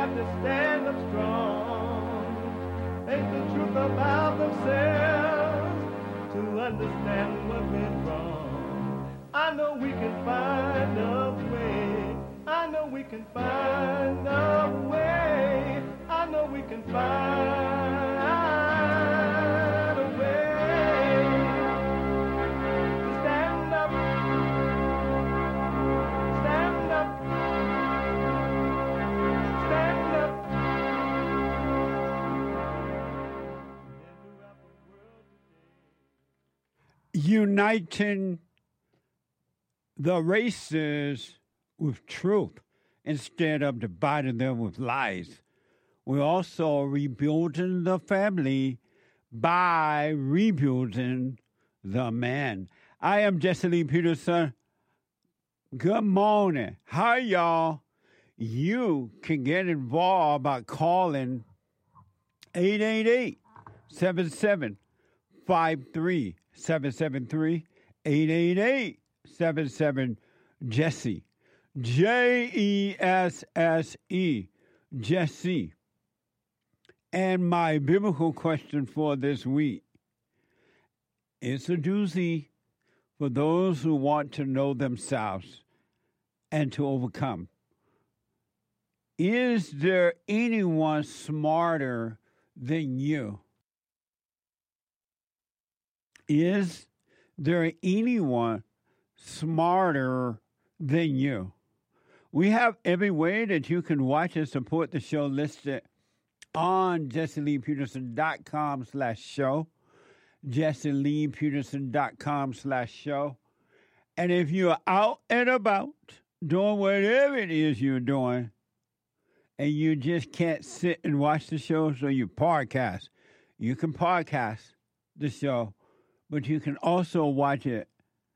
got to stand up strong, face the truth about themselves, to understand what went wrong. I know we can find a way. I know we can find a way. I know we can find a way to stand up, stand up, stand up. Uniting the races with truth instead of dividing them with lies. We're also rebuilding the family by rebuilding the man. I am Jesse Lee Peterson. Good morning. Hi, y'all. You can get involved by calling 888-7753. 888-77 Jesse. Jesse. Jesse. And my biblical question for this week is a doozy for those who want to know themselves and to overcome. Is there anyone smarter than you? Is there anyone smarter than you? We have every way that you can watch and support the show listed on JesseLeePeterson.com/show. JesseLeePeterson.com/show. And if you're out and about doing whatever it is you're doing and you just can't sit and watch the show, so you podcast. You can podcast the show, but you can also watch it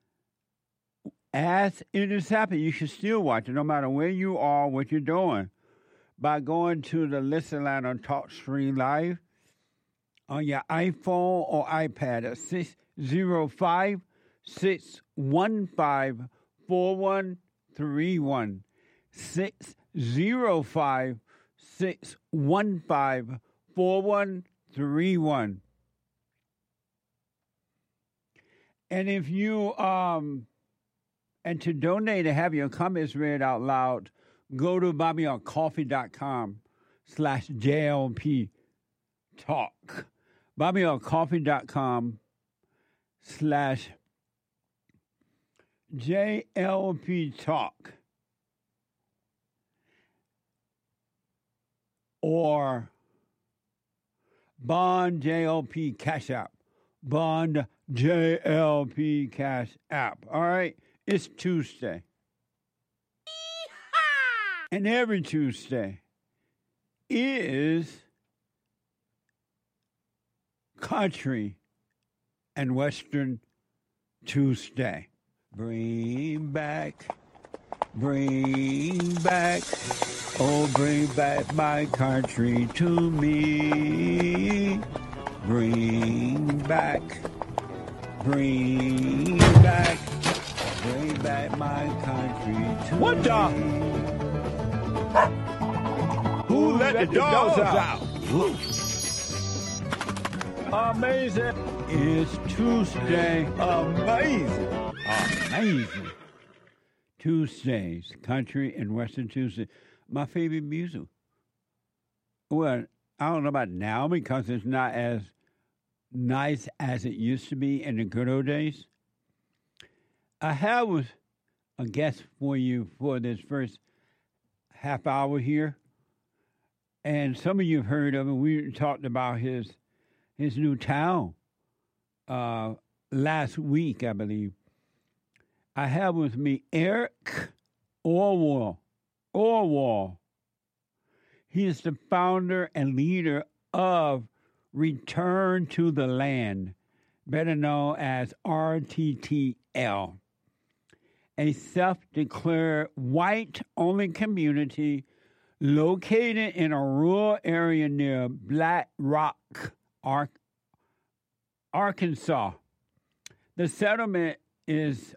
as it is happening. You should still watch it no matter where you are, what you're doing, by going to the Listen Line on TalkStream Live on your iPhone or iPad at 605-615-4131. 605-615-4131. And if you, and to donate and have your comments read out loud, go to BobbyOnCoffee.com/JLP Talk. BobbyOnCoffee.com/JLP Talk. Or Bond JLP Cash App. Bond JLP Cash App. All right? It's Tuesday. And every Tuesday is Country and Western Tuesday. Bring back, oh, bring back my country to me. Bring back my country to me. What the? Who let the dogs out? Amazing. It's Tuesday. Amazing. Tuesdays, Country and Western Tuesday. My favorite music. Well, I don't know about now because it's not as nice as it used to be in the good old days. I have a guest for you for this first half hour here. And some of you have heard of him. We talked about his new town last week, I believe. I have with me Eric Orwell. He is the founder and leader of Return to the Land, better known as RTTL, a self-declared white-only community located in a rural area near Black Rock, Arkansas. The settlement is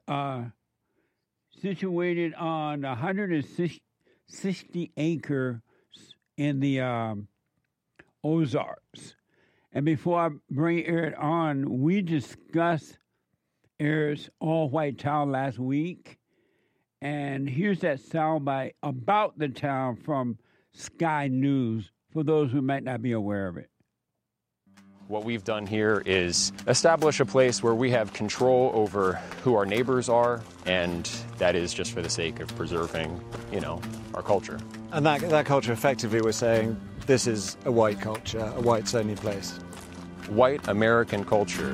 situated on 160 acres in the Ozarks. And before I bring Eric on, we discussed Eric's all-white town last week. And here's that soundbite about the town from Sky News for those who might not be aware of it. What we've done here is establish a place where we have control over who our neighbors are, and that is just for the sake of preserving, our culture. And that culture, effectively, we're saying this is a white culture, a whites-only place. White American culture.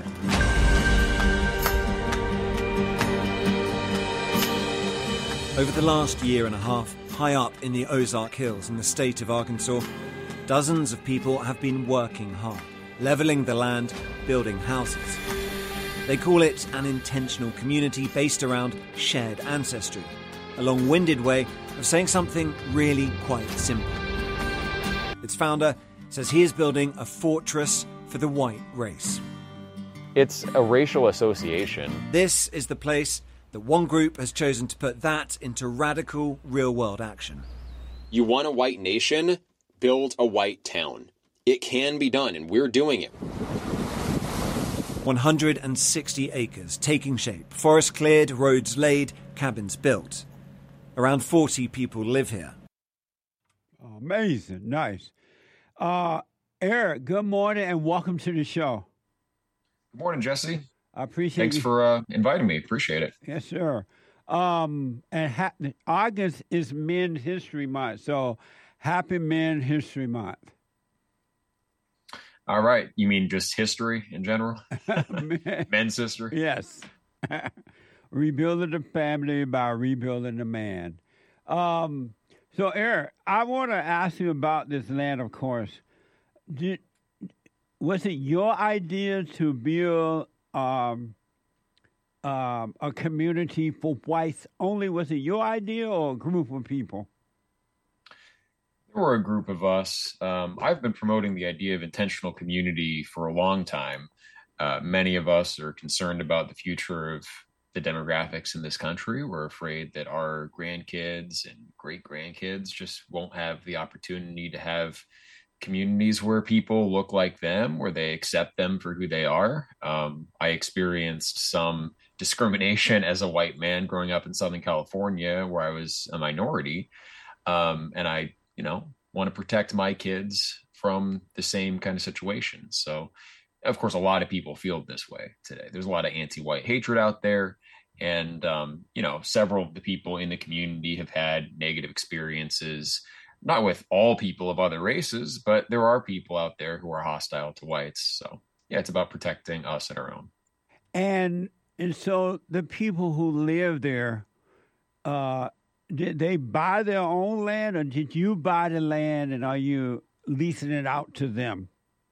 Over the last year and a half, high up in the Ozark Hills in the state of Arkansas, dozens of people have been working hard, leveling the land, building houses. They call it an intentional community based around shared ancestry, a long-winded way of saying something really quite simple. Its founder says he is building a fortress for the white race. It's a racial association. This is the place that one group has chosen to put that into radical, real-world action. You want a white nation? Build a white town. It can be done, and we're doing it. 160 acres taking shape, forests cleared, roads laid, cabins built. Around 40 people live here. Amazing. Nice. Eric, good morning and welcome to the show. Good morning, Jesse. I appreciate Thanks for inviting me. Appreciate it. Yes, sir. And August is Men's History Month, so happy Men's History Month. All right. You mean just history in general? Men's history? Yes. Rebuilding the family by rebuilding the man. So, Eric, I want to ask you about this land, of course. Was it your idea to build a community for whites only? Was it your idea or a group of people? There were a group of us. I've been promoting the idea of intentional community for a long time. Many of us are concerned about the future of the demographics in this country. We're afraid that our grandkids and great-grandkids just won't have the opportunity to have communities where people look like them, where they accept them for who they are. I experienced some discrimination as a white man growing up in Southern California, where I was a minority. And I, want to protect my kids from the same kind of situation. So, of course, a lot of people feel this way today. There's a lot of anti-white hatred out there. And, several of the people in the community have had negative experiences, not with all people of other races, but there are people out there who are hostile to whites. So, yeah, it's about protecting us and our own. And so the people who live there, did they buy their own land or did you buy the land and are you leasing it out to them?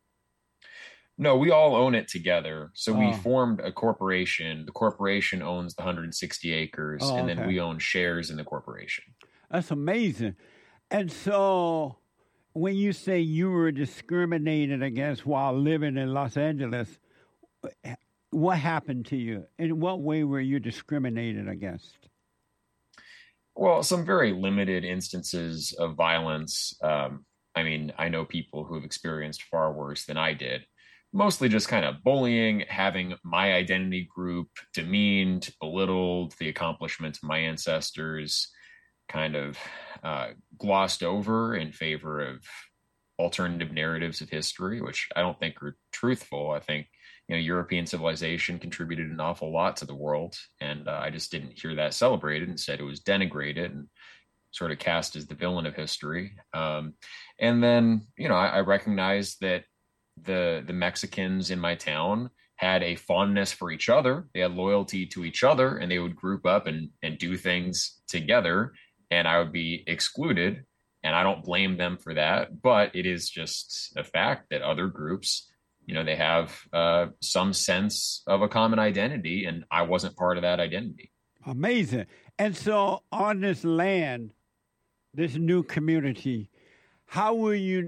No, we all own it together. So we formed a corporation. The corporation owns the 160 acres, and then we own shares in the corporation. That's amazing. And so when you say you were discriminated against while living in Los Angeles, what happened to you? In what way were you discriminated against? Well, some very limited instances of violence. I know people who have experienced far worse than I did. Mostly just kind of bullying, having my identity group demeaned, belittled, the accomplishments of my ancestors kind of glossed over in favor of alternative narratives of history, which I don't think are truthful. I think, European civilization contributed an awful lot to the world, and I just didn't hear that celebrated. Instead, it was denigrated and sort of cast as the villain of history. And then, I recognized that the Mexicans in my town had a fondness for each other. They had loyalty to each other, and they would group up and do things together, and I would be excluded. And I don't blame them for that, but it is just a fact that other groups, they have some sense of a common identity, and I wasn't part of that identity. Amazing. And so on this land, this new community, how would you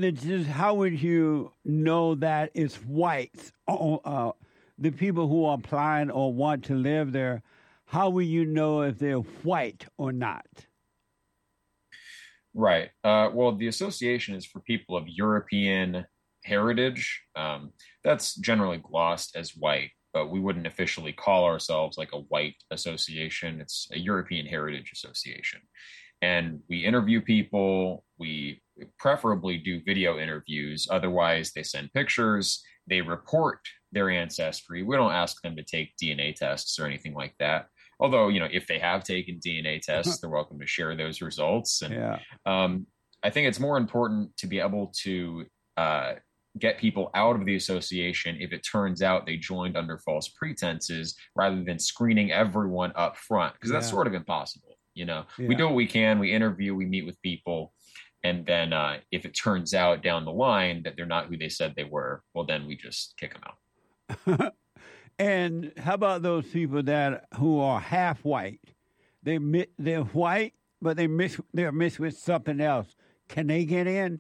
know that it's whites, the people who are applying or want to live there? How will you know if they're white or not? Right. Well, the association is for people of European heritage. That's generally glossed as white, but we wouldn't officially call ourselves like a white association. It's a European Heritage Association. And we interview people. We preferably do video interviews. Otherwise, they send pictures. They report their ancestry. We don't ask them to take DNA tests or anything like that. Although, if they have taken DNA tests, they're welcome to share those results. And Yeah. I think it's more important to be able to get people out of the association if it turns out they joined under false pretenses, rather than screening everyone up front, because that's Yeah. sort of impossible. We Yeah. do what we can. We interview, we meet with people. And then if it turns out down the line that they're not who they said they were, well, then we just kick them out. And how about those people who are half white? They're white, but they're mixed with something else. Can they get in?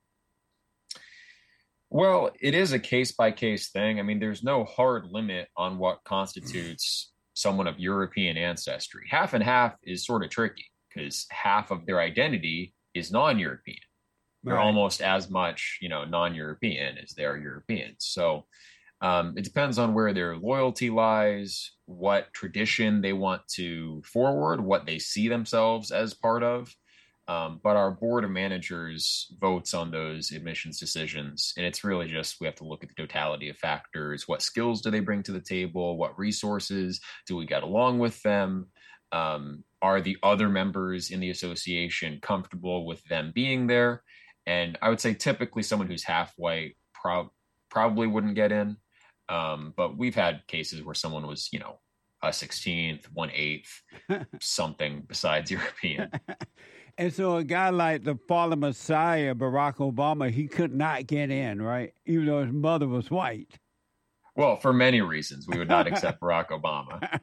Well, it is a case by case thing. I mean, there's no hard limit on what constitutes someone of European ancestry. Half and half is sort of tricky because half of their identity is non-European. They're Right. almost as much, non-European as they are Europeans. So it depends on where their loyalty lies, what tradition they want to forward, what they see themselves as part of. But our board of managers votes on those admissions decisions. And it's really just, we have to look at the totality of factors. What skills do they bring to the table? What resources do we get along with them? Are the other members in the association comfortable with them being there? And I would say typically someone who's half white probably wouldn't get in. But we've had cases where someone was, a 16th, 1/8, something besides European. And so a guy like the fallen Messiah, Barack Obama, he could not get in, right? Even though his mother was white. Well, for many reasons, we would not accept Barack Obama.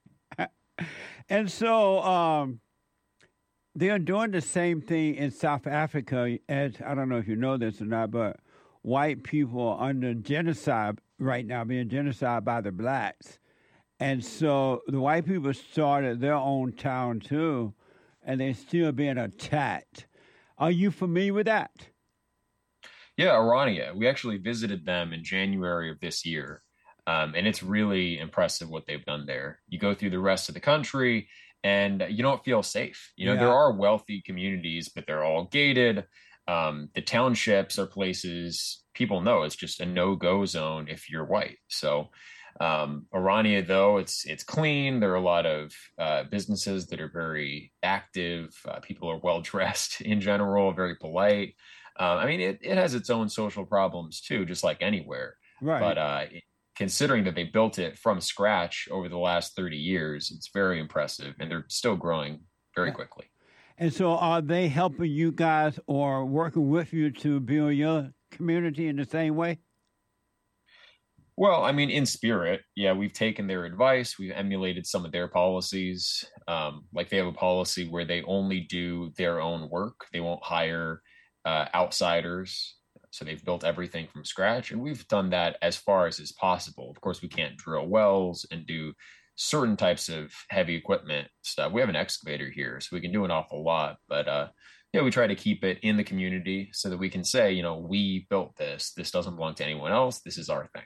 And so they're doing the same thing in South Africa as, I don't know if you know this or not, but white people are under genocide right now, being genocided by the blacks. And so the white people started their own town too, and they're still being attacked. Are you familiar with that? Yeah, Orania. We actually visited them in January of this year. And it's really impressive what they've done there. You go through the rest of the country and you don't feel safe. Yeah. There are wealthy communities, but they're all gated. The townships are places people know it's just a no-go zone if you're white. So Orania, though, it's clean. There are a lot of businesses that are very active. People are well-dressed in general, very polite. I mean, it has its own social problems too, just like anywhere. Right. But considering that they built it from scratch over the last 30 years, it's very impressive, and they're still growing very quickly. And so are they helping you guys or working with you to build your community in the same way? Well, I mean, in spirit, yeah, we've taken their advice. We've emulated some of their policies. Like they have a policy where they only do their own work. They won't hire outsiders. So they've built everything from scratch. And we've done that as far as is possible. Of course, we can't drill wells and do certain types of heavy equipment stuff. We have an excavator here, so we can do an awful lot. But we try to keep it in the community so that we can say, we built this. This doesn't belong to anyone else. This is our thing.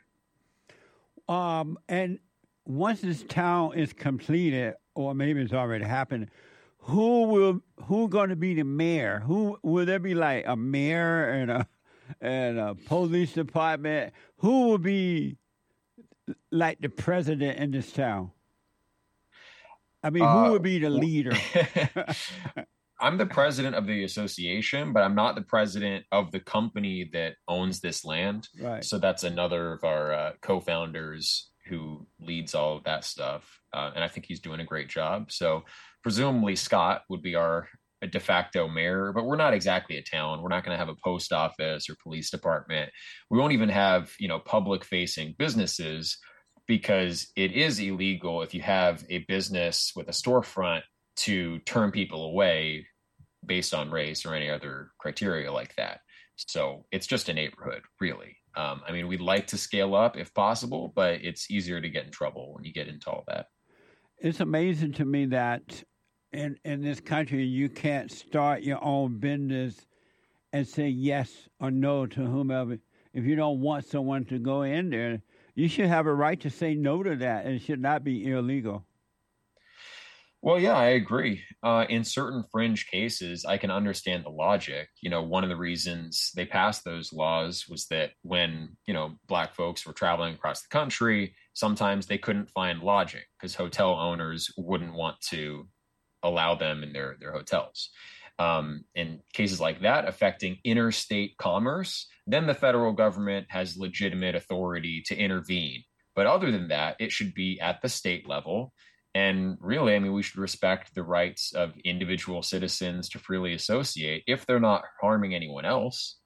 And once this town is completed, or maybe it's already happened, who going to be the mayor? Who will there be like a mayor and a police department? Who will be like the president in this town? I mean, who would be the leader? I'm the president of the association, but I'm not the president of the company that owns this land. Right. So that's another of our co-founders who leads all of that stuff. And I think he's doing a great job. So presumably Scott would be our de facto mayor, but we're not exactly a town. We're not going to have a post office or police department. We won't even have, public facing businesses, because it is illegal if you have a business with a storefront to turn people away based on race or any other criteria like that. So it's just a neighborhood, really. I mean, we'd like to scale up if possible, but it's easier to get in trouble when you get into all that. It's amazing to me that in this country, you can't start your own business and say yes or no to whomever. If you don't want someone to go in there, you should have a right to say no to that. It should not be illegal. Well, yeah, I agree. In certain fringe cases, I can understand the logic. One of the reasons they passed those laws was that when, Black folks were traveling across the country, sometimes they couldn't find lodging because hotel owners wouldn't want to allow them in their hotels. In cases like that affecting interstate commerce, then the federal government has legitimate authority to intervene. But other than that, it should be at the state level. And really, I mean, we should respect the rights of individual citizens to freely associate if they're not harming anyone else,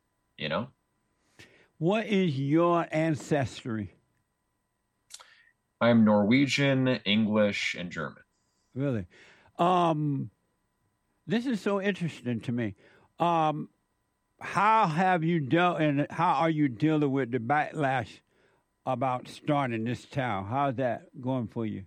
What is your ancestry? I'm Norwegian, English, and German. Really? This is so interesting to me. How have you dealt and how are you dealing with the backlash about starting this town? How's that going for you?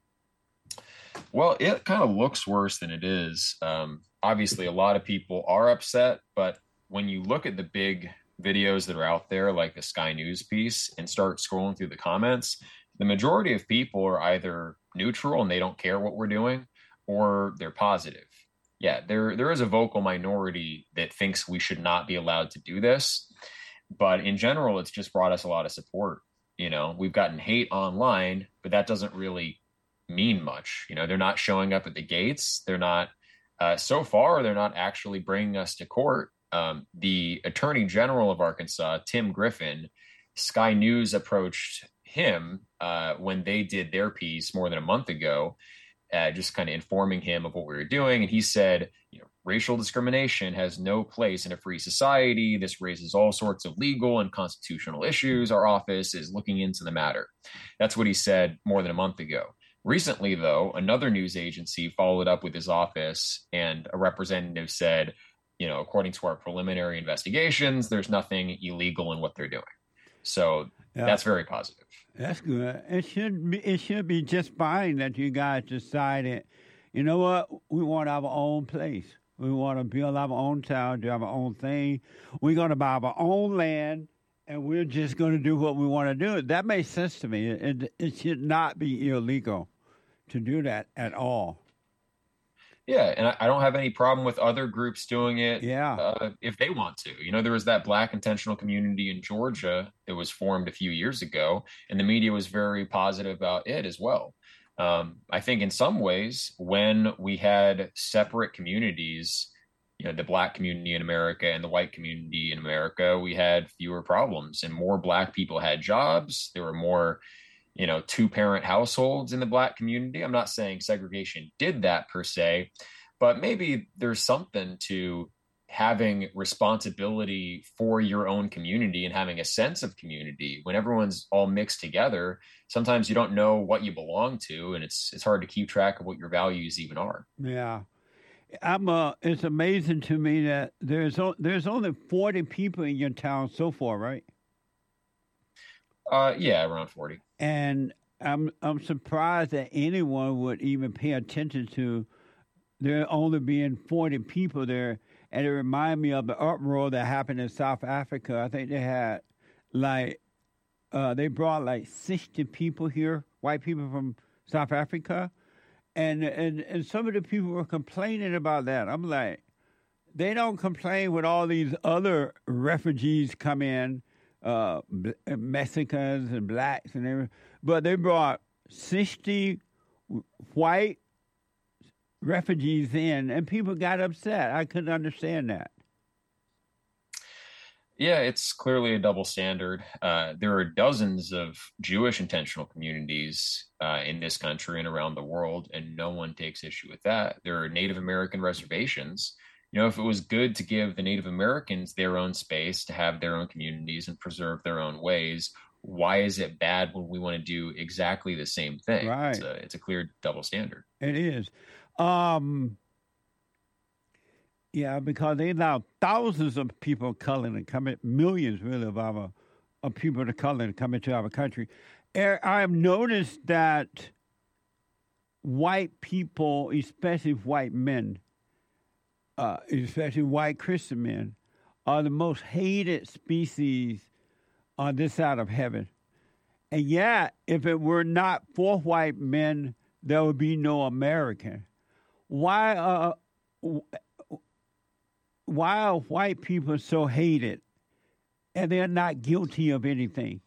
Well, it kind of looks worse than it is. Obviously, a lot of people are upset, but when you look at the big videos that are out there, like the Sky News piece, and start scrolling through the comments, the majority of people are either neutral and they don't care what we're doing, or they're positive. Yeah, there is a vocal minority that thinks we should not be allowed to do this. But in general, it's just brought us a lot of support. We've gotten hate online, but that doesn't really mean much. They're not showing up at the gates. They're not, so far, they're not actually bringing us to court. The Attorney General of Arkansas, Tim Griffin, Sky News approached him when they did their piece more than a month ago, just kind of informing him of what we were doing. And he said, racial discrimination has no place in a free society. This raises all sorts of legal and constitutional issues. Our office is looking into the matter. That's what he said more than a month ago. Recently, though, another news agency followed up with his office, and a representative said, according to our preliminary investigations, there's nothing illegal in what they're doing. So That's very positive. That's good. It should be just fine that you guys decided, you know what, we want our own place. We want to build our own town, do our own thing. We're going to buy our own land, and we're just going to do what we want to do. That makes sense to me. It should not be illegal to do that at all. Yeah, and I don't have any problem with other groups doing it if they want to. There was that Black intentional community in Georgia that was formed a few years ago, and the media was very positive about it as well. I think in some ways, when we had separate communities, the Black community in America and the white community in America, we had fewer problems and more Black people had jobs. There were more two-parent households in the Black community. I'm not saying segregation did that per se, but maybe there's something to having responsibility for your own community and having a sense of community. When everyone's all mixed together, sometimes you don't know what you belong to, and it's hard to keep track of what your values even are. Yeah. It's amazing to me that there's only 40 people in your town so far, right? Yeah, around 40. And I'm surprised that anyone would even pay attention to there only being 40 people there. And it reminded me of the uproar that happened in South Africa. I think they had they brought 60 people here, white people from South Africa. And some of the people were complaining about that. I'm like, they don't complain when all these other refugees come in, Mexicans and blacks and everything. But they brought 60 white refugees in, and people got upset. I couldn't understand that. Yeah, it's clearly a double standard. There are dozens of Jewish intentional communities in this country and around the world, and no one takes issue with that. There are Native American reservations. If it was good to give the Native Americans their own space to have their own communities and preserve their own ways, why is it bad when we want to do exactly the same thing? Right. It's a clear double standard. It is. Yeah, because they allow thousands of people of color to come in, millions really of people of color to come into our country. I have noticed that white people, especially white men, especially white Christian men, are the most hated species on this side of heaven. And yet, if it were not for white men, there would be no American. Why are white people so hated and they're not guilty of anything?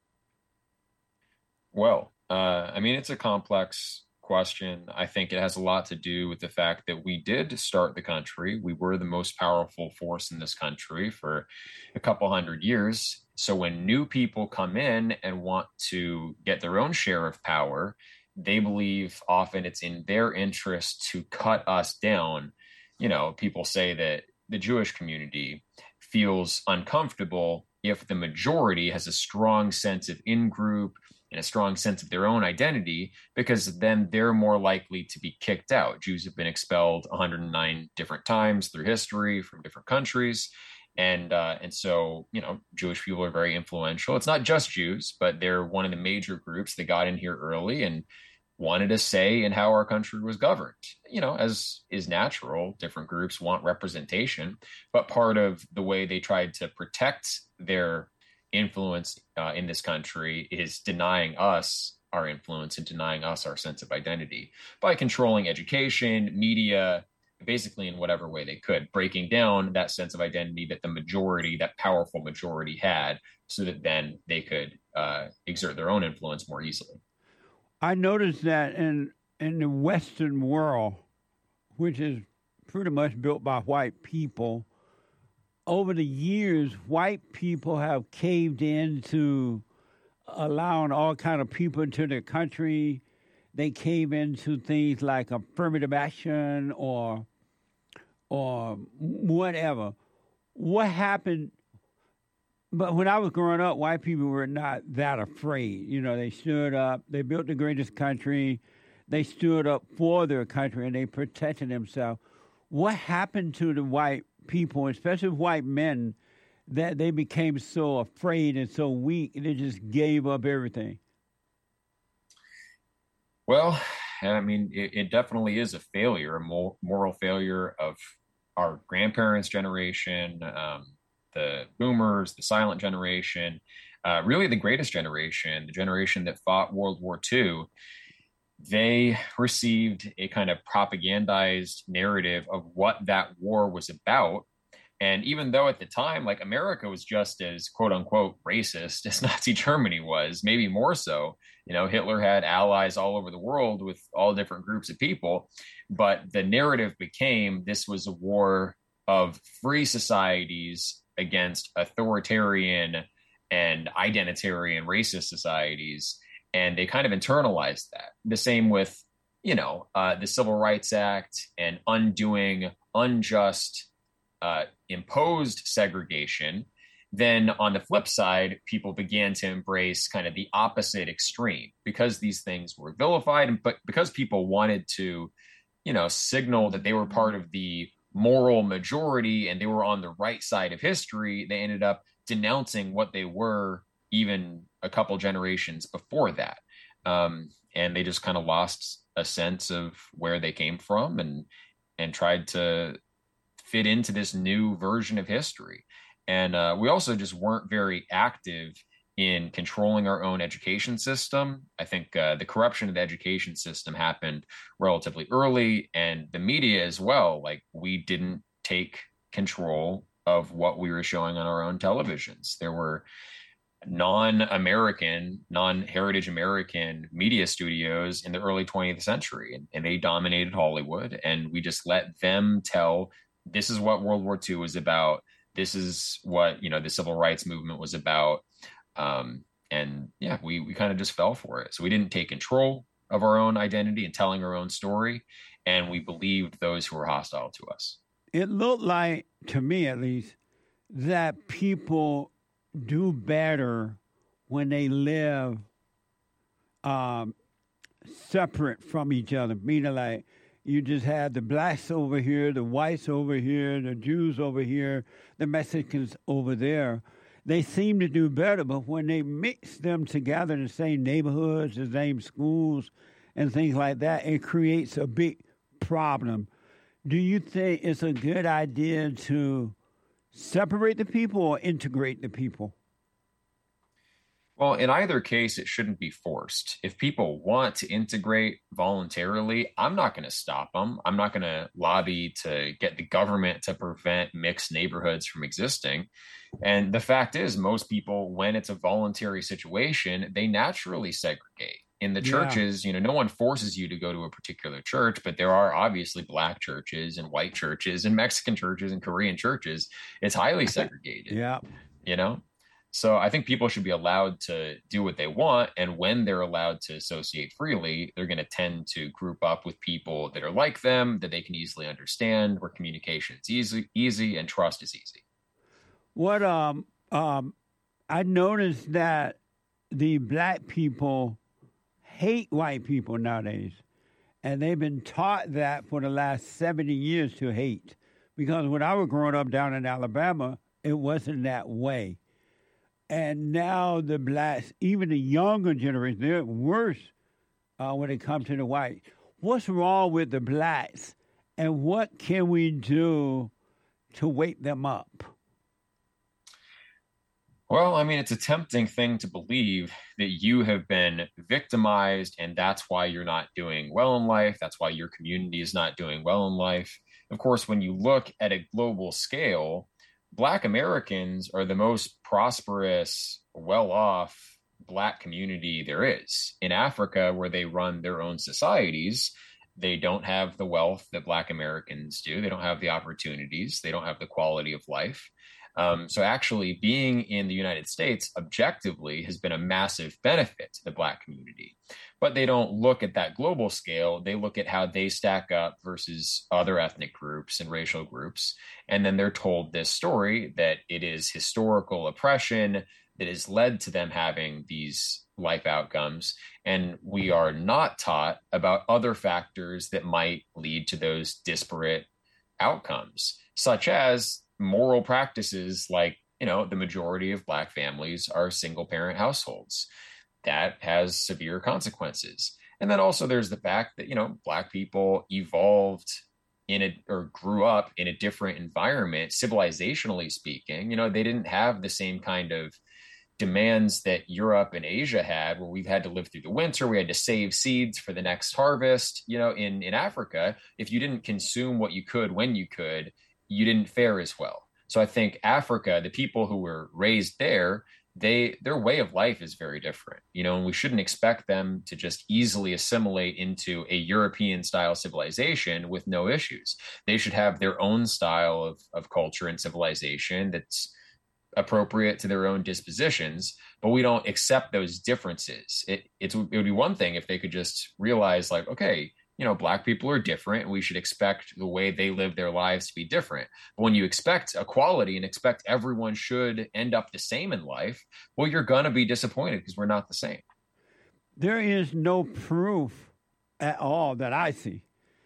Well, I mean, it's a complex question. I think it has a lot to do with the fact that we did start the country. We were the most powerful force in this country for a couple hundred years. So when new people come in and want to get their own share of power, they believe often it's in their interest to cut us down. You know, people say that the Jewish community feels uncomfortable if the majority has a strong sense of in-group and a strong sense of their own identity, because then they're more likely to be kicked out. Jews have been expelled 109 different times through history from different countries. And so, you know, Jewish people are very influential. It's not just Jews, but they're one of the major groups that got in here early and wanted a say in how our country was governed. You know, as is natural, different groups want representation, but part of the way they tried to protect their influence in this country is denying us our influence and denying us our sense of identity by controlling education, media, basically in whatever way they could, breaking down that sense of identity that the majority, that powerful majority had, so that then they could exert their own influence more easily. I noticed that in the Western world, which is pretty much built by white people, over the years, white people have caved into allowing all kind of people into their country. They cave into things like affirmative action or whatever. What happened? But when I was growing up, white people were not that afraid. You know, they stood up. They built the greatest country. They stood up for their country, and they protected themselves. What happened to the white people, especially white men, that they became so afraid and so weak, they just gave up everything? Well, I mean, it definitely is a failure, a moral failure of our grandparents' generation, the boomers, the silent generation, really the greatest generation, the generation that fought World War II. They received a kind of propagandized narrative of what that war was about. And even though at the time, like, America was just as quote unquote racist as Nazi Germany was, maybe more so. You know, Hitler had allies all over the world with all different groups of people. But the narrative became this was a war of free societies against authoritarian and identitarian racist societies. And they kind of internalized that. The same with, you know, the Civil Rights Act and undoing unjust imposed segregation. Then on the flip side, people began to embrace kind of the opposite extreme because these things were vilified, but because people wanted to, you know, signal that they were part of the moral majority and they were on the right side of history, they ended up denouncing what they were even a couple generations before that. And they just kind of lost a sense of where they came from and tried to fit into this new version of history. And we also just weren't very active in controlling our own education system. I think the corruption of the education system happened relatively early, and the media as well. Like, we didn't take control of what we were showing on our own televisions. There were non-American, non-heritage American media studios in the early 20th century, and they dominated Hollywood, and we just let them tell, this is what World War II was about. This is what, you know, the civil rights movement was about. And yeah, we kind of just fell for it. So we didn't take control of our own identity and telling our own story, and we believed those who were hostile to us. It looked like, to me at least, that people do better when they live separate from each other, meaning like you just had the blacks over here, the whites over here, the Jews over here, the Mexicans over there. They seem to do better, but when they mix them together in the same neighborhoods, the same schools, and things like that, it creates a big problem. Do you think it's a good idea to separate the people or integrate the people? Well, in either case, it shouldn't be forced. If people want to integrate voluntarily, I'm not going to stop them. I'm not going to lobby to get the government to prevent mixed neighborhoods from existing. And the fact is, most people, when it's a voluntary situation, they naturally segregate. In the churches, no one forces you to go to a particular church, but there are obviously black churches and white churches and Mexican churches and Korean churches. It's highly segregated. Yeah. So I think people should be allowed to do what they want. And when they're allowed to associate freely, they're going to tend to group up with people that are like them, that they can easily understand, where communication is easy and trust is easy. What I noticed that the black people hate white people nowadays. And they've been taught that for the last 70 years to hate. Because when I was growing up down in Alabama, it wasn't that way. And now the blacks, even the younger generation, they're worse when it comes to the white. What's wrong with the blacks, and what can we do to wake them up? Well, I mean, it's a tempting thing to believe that you have been victimized and that's why you're not doing well in life. That's why your community is not doing well in life. Of course, when you look at a global scale, Black Americans are the most prosperous, well-off Black community there is. In Africa, where they run their own societies, they don't have the wealth that Black Americans do. They don't have the opportunities. They don't have the quality of life. So actually being in the United States objectively has been a massive benefit to the Black community. But they don't look at that global scale. They look at how they stack up versus other ethnic groups and racial groups. And then they're told this story that it is historical oppression that has led to them having these life outcomes. And we are not taught about other factors that might lead to those disparate outcomes, such as moral practices like, the majority of Black families are single parent households. That has severe consequences. And then also there's the fact that, Black people evolved or grew up in a different environment, civilizationally speaking. They didn't have the same kind of demands that Europe and Asia had, where we've had to live through the winter. We had to save seeds for the next harvest. In Africa, if you didn't consume what you could when you could, you didn't fare as well. So I think Africa, the people who were raised there, their way of life is very different, and we shouldn't expect them to just easily assimilate into a European style civilization with no issues. They should have their own style of culture and civilization that's appropriate to their own dispositions, but we don't accept those differences. It would be one thing if they could just realize like, okay, Black people are different and we should expect the way they live their lives to be different. But when you expect equality and expect everyone should end up the same in life, well, you're going to be disappointed because we're not the same. There is no proof at all that I see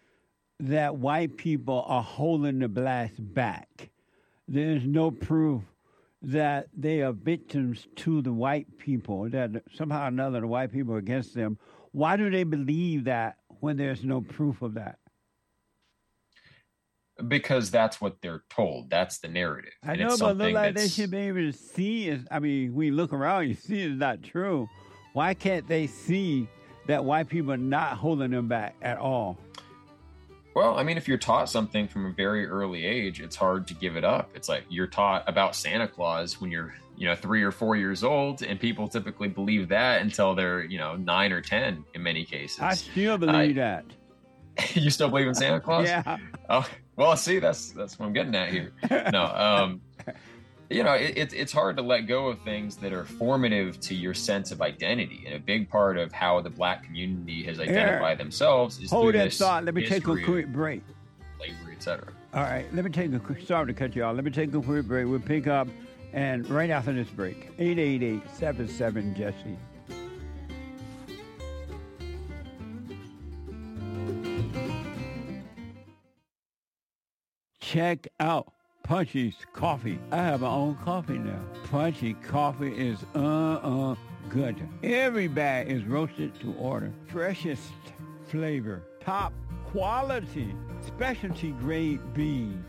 that white people are holding the blacks back. There is no proof that they are victims to the white people, that somehow or another the white people are against them. Why do they believe that when there's no proof of that? Because that's what they're told. That's the narrative. I know, but look like they should be able to see it. I mean, when you look around, you see it's not true. Why can't they see that white people are not holding them back at all? Well, I mean, if you're taught something from a very early age, it's hard to give it up. It's like you're taught about Santa Claus when you're 3 or 4 years old, and people typically believe that until they're 9 or 10 in many cases. I still believe that. You still believe in Santa Claus? Yeah. Oh, well, see, that's what I'm getting at here. No, it's hard to let go of things that are formative to your sense of identity, and a big part of how the Black community has identified themselves is Hold through that this thought. Let me take a history quick of break. slavery, etc. All right, let me take a quick. Sorry to cut you off. Let me take a quick break. We'll pick up, and right after this break, 888-77-JESSE. Check out Punchy's Coffee. I have my own coffee now. Punchy Coffee is good. Every bag is roasted to order. Freshest flavor. Top quality. Specialty grade beans.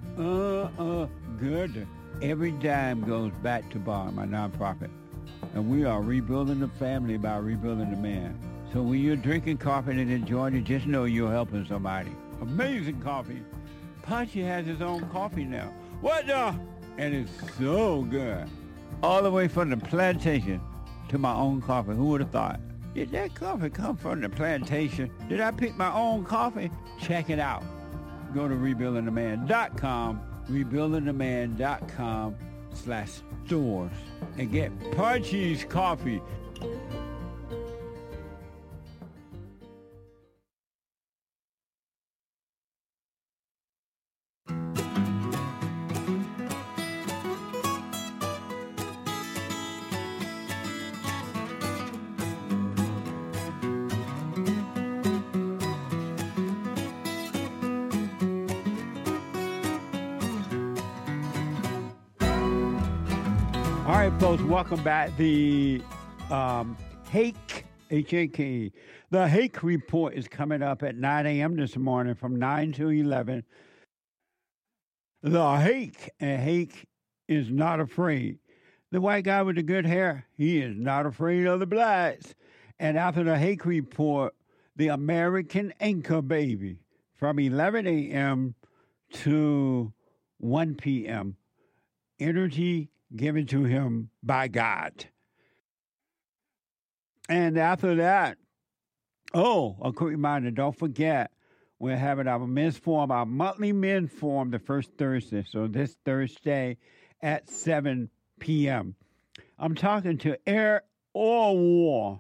Good. Every dime goes back to Bar, my nonprofit. And we are rebuilding the family by rebuilding the man. So when you're drinking coffee and enjoying it, just know you're helping somebody. Amazing coffee. Punchy has his own coffee now. What the? And it's so good. All the way from the plantation to my own coffee. Who would have thought? Did that coffee come from the plantation? Did I pick my own coffee? Check it out. Go to rebuildingtheman.com, rebuildingtheman.com/stores, and get Punchy's Coffee. All right, folks, welcome back. The Hake, H-A-K-E, the Hake Report is coming up at 9 a.m. this morning from 9 to 11. The Hake, and Hake is not afraid. The white guy with the good hair, he is not afraid of the blacks. And after the Hake Report, the American Anchor Baby from 11 a.m. to 1 p.m. Energy given to him by God. And after that, a quick reminder, don't forget, we're having our men's forum, our monthly men's forum, the first Thursday. So this Thursday at 7 p.m. I'm talking to Eric Orwar,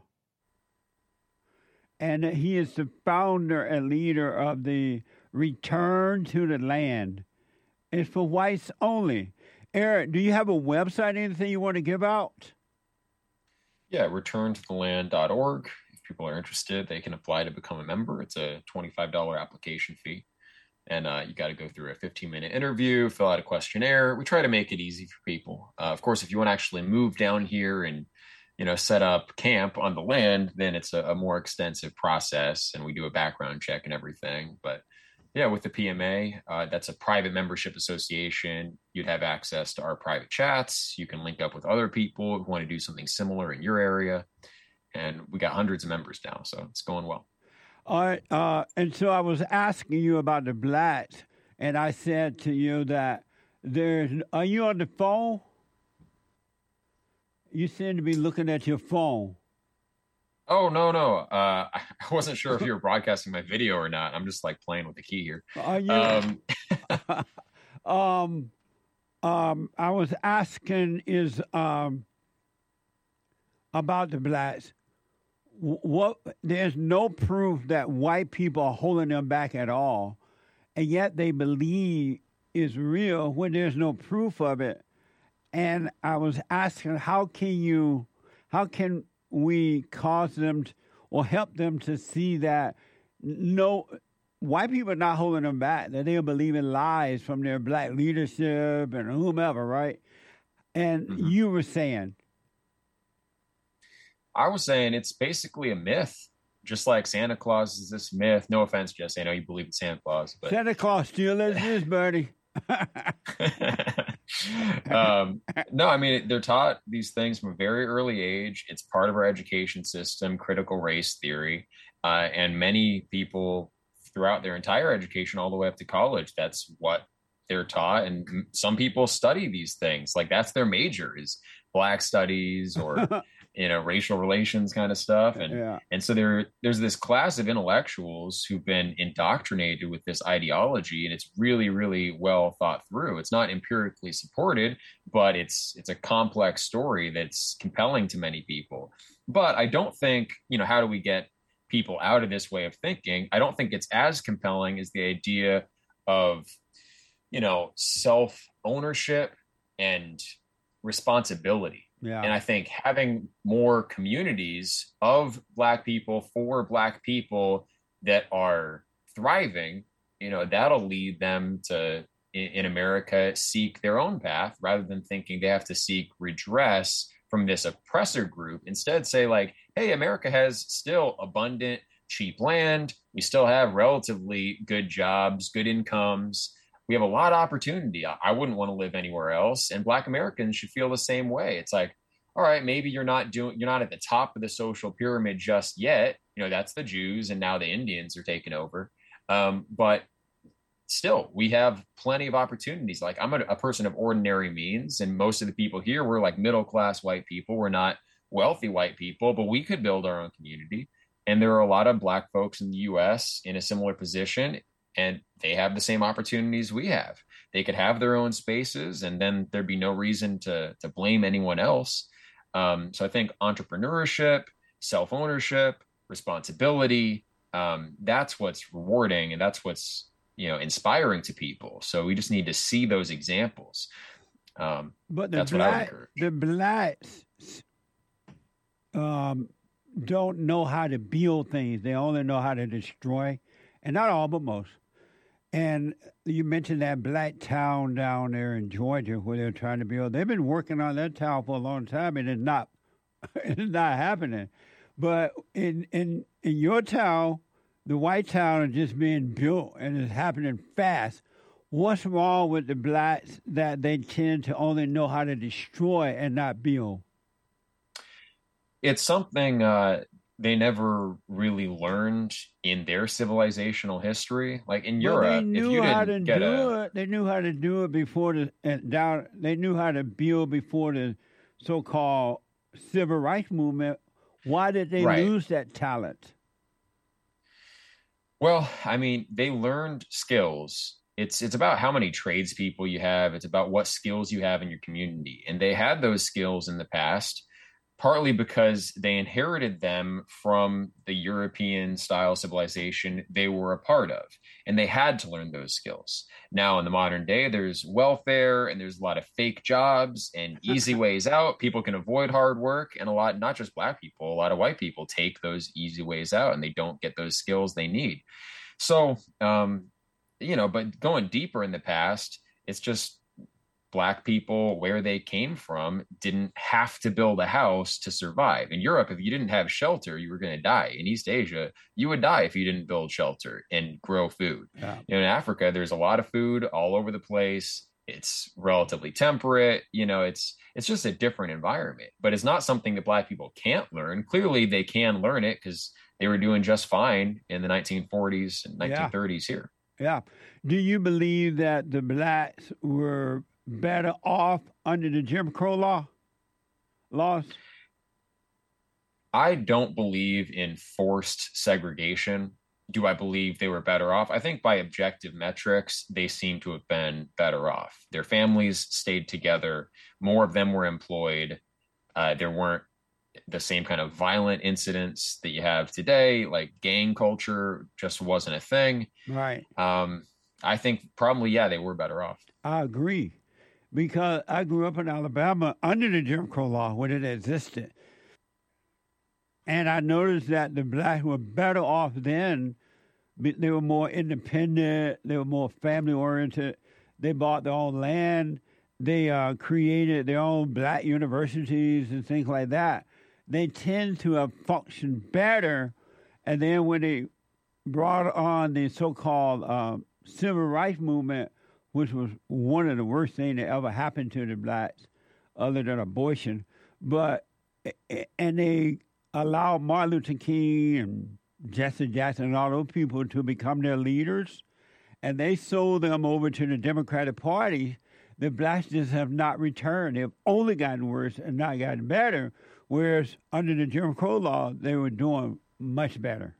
and he is the founder and leader of the Return to the Land. It's for whites only. Eric, do you have a website, anything you want to give out? Yeah, returntotheland.org. If people are interested, they can apply to become a member. It's a $25 application fee. And you got to go through a 15-minute interview, fill out a questionnaire. We try to make it easy for people. Of course, if you want to actually move down here and, set up camp on the land, then it's a more extensive process. And we do a background check and everything. But yeah, with the PMA, that's a private membership association. You'd have access to our private chats. You can link up with other people who want to do something similar in your area. And we got hundreds of members now, so it's going well. All right. And so I was asking you about the blacks, and I said to you that are you on the phone? You seem to be looking at your phone. Oh, no. I wasn't sure if you were broadcasting my video or not. I'm just playing with the key here. Are you? I was asking about the blacks. There's no proof that white people are holding them back at all, and yet they believe it's real when there's no proof of it. And I was asking, how can we cause them or help them to see that no, white people are not holding them back, that they'll believe in lies from their black leadership and whomever, right? And you were saying? I was saying it's basically a myth, just like Santa Claus is this myth. No offense, Jesse, I know you believe in Santa Claus. But Santa Claus still is, Bernie. No, I mean, they're taught these things from a very early age. It's part of our education system, critical race theory. And many people throughout their entire education, all the way up to college, that's what they're taught. And some people study these things. That's their major is Black studies or, racial relations kind of stuff. And so there's this class of intellectuals who've been indoctrinated with this ideology, and it's really, really well thought through. It's not empirically supported, but it's a complex story that's compelling to many people. But I don't think, how do we get people out of this way of thinking? I don't think it's as compelling as the idea of, self-ownership and responsibility. Yeah. And I think having more communities of Black people for Black people that are thriving, that'll lead them to in America seek their own path rather than thinking they have to seek redress from this oppressor group. Instead, say, like, hey, America has still abundant, cheap land. We still have relatively good jobs, good incomes. We have a lot of opportunity. I wouldn't want to live anywhere else. And Black Americans should feel the same way. It's like, all right, maybe you're not at the top of the social pyramid just yet. That's the Jews, and now the Indians are taking over. But still, we have plenty of opportunities. Like, I'm a person of ordinary means, and most of the people here, we're like middle-class white people. We're not wealthy white people, but we could build our own community. And there are a lot of Black folks in the U.S. in a similar position, and they have the same opportunities we have. They could have their own spaces, and then there'd be no reason to blame anyone else. So I think entrepreneurship, self-ownership, responsibility, that's what's rewarding, and that's what's inspiring to people. So we just need to see those examples. But that's what I would encourage. The Blacks don't know how to build things. They only know how to destroy, and not all, but most. And you mentioned that Black town down there in Georgia where they're trying to build. They've been working on that town for a long time, and it's not happening. But in your town, the white town is just being built, and it's happening fast. What's wrong with the Blacks that they tend to only know how to destroy and not build? It's something they never really learned in their civilizational history. Like in Europe, if you didn't get they knew how to do it before they knew how to build before the so-called civil rights movement. Why did they lose that talent? Well, I mean, they learned skills. It's about how many tradespeople you have. It's about what skills you have in your community. And they had those skills in the past, partly because they inherited them from the European style civilization they were a part of, and they had to learn those skills. Now, in the modern day, there's welfare and there's a lot of fake jobs and easy ways out. People can avoid hard work, and not just Black people, a lot of white people take those easy ways out and they don't get those skills they need. So, but going deeper in the past, it's just Black people, where they came from, didn't have to build a house to survive. In Europe, if you didn't have shelter, you were going to die. In East Asia, you would die if you didn't build shelter and grow food. Yeah. In Africa, there's a lot of food all over the place. It's relatively temperate. It's just a different environment. But it's not something that Black people can't learn. Clearly, they can learn it because they were doing just fine in the 1940s and 1930s here. Yeah. Do you believe that the Blacks were better off under the Jim Crow laws? I don't believe in forced segregation. Do I believe they were better off? I think by objective metrics, they seem to have been better off. Their families stayed together. More of them were employed. There weren't the same kind of violent incidents that you have today. Like gang culture just wasn't a thing. Right. I think probably, they were better off. I agree. Because I grew up in Alabama under the Jim Crow law when it existed. And I noticed that the Blacks were better off then. They were more independent. They were more family-oriented. They bought their own land. They created their own Black universities and things like that. They tend to have functioned better. And then when they brought on the so-called civil rights movement, which was one of the worst things that ever happened to the Blacks, other than abortion. And they allowed Martin Luther King and Jesse Jackson and all those people to become their leaders, and they sold them over to the Democratic Party. The Blacks just have not returned. They've only gotten worse and not gotten better, whereas under the Jim Crow law, they were doing much better.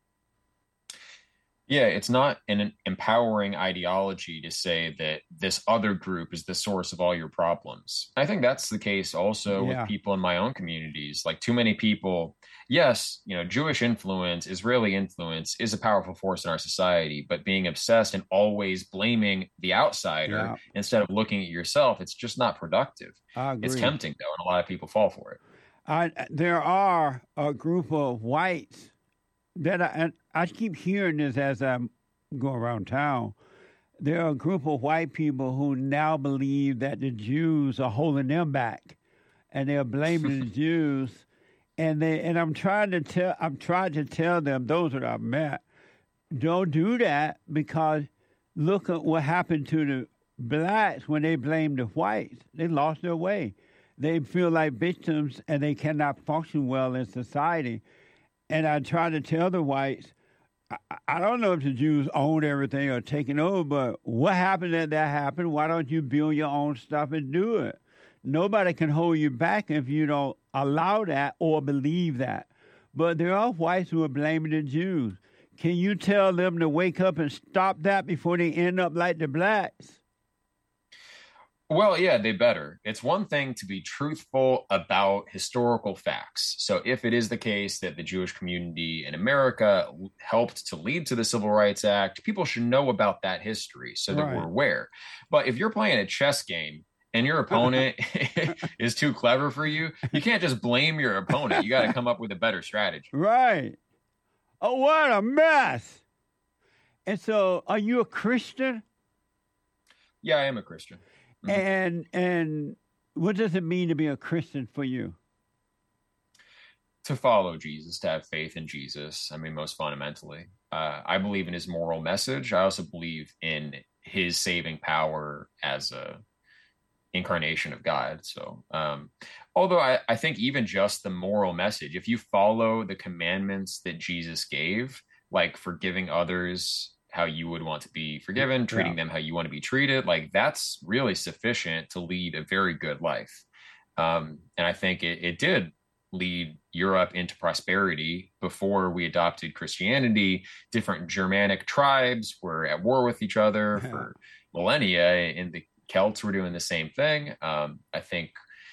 Yeah, it's not an empowering ideology to say that this other group is the source of all your problems. I think that's the case also with people in my own communities. Like too many people, yes, Jewish influence, Israeli influence is a powerful force in our society, but being obsessed and always blaming the outsider instead of looking at yourself, it's just not productive. I agree. It's tempting though, and a lot of people fall for it. There are a group of whites that I keep hearing this as I go around town, there are a group of white people who now believe that the Jews are holding them back, and they're blaming the Jews. And I'm trying to tell them, those that I've met, don't do that, because look at what happened to the blacks when they blamed the whites. They lost their way. They feel like victims, and they cannot function well in society. And I try to tell the whites, I don't know if the Jews owned everything or taken over, but what happened that happened? Why don't you build your own stuff and do it? Nobody can hold you back if you don't allow that or believe that. But there are whites who are blaming the Jews. Can you tell them to wake up and stop that before they end up like the blacks? Well, yeah, they better. It's one thing to be truthful about historical facts. So if it is the case that the Jewish community in America helped to lead to the Civil Rights Act, people should know about that history so that we're aware. But if you're playing a chess game and your opponent is too clever for you, you can't just blame your opponent. You got to come up with a better strategy. Right. Oh, what a mess. And so, are you a Christian? Yeah, I am a Christian. And what does it mean to be a Christian for you? To follow Jesus, to have faith in Jesus. I mean, most fundamentally, I believe in his moral message. I also believe in his saving power as a incarnation of God. So, although I think even just the moral message, if you follow the commandments that Jesus gave, like forgiving others how you would want to be forgiven, treating them how you want to be treated, like that's really sufficient to lead a very good life. And I think it did lead Europe into prosperity before we adopted Christianity. Different Germanic tribes were at war with each other for millennia, and the Celts were doing the same thing. I think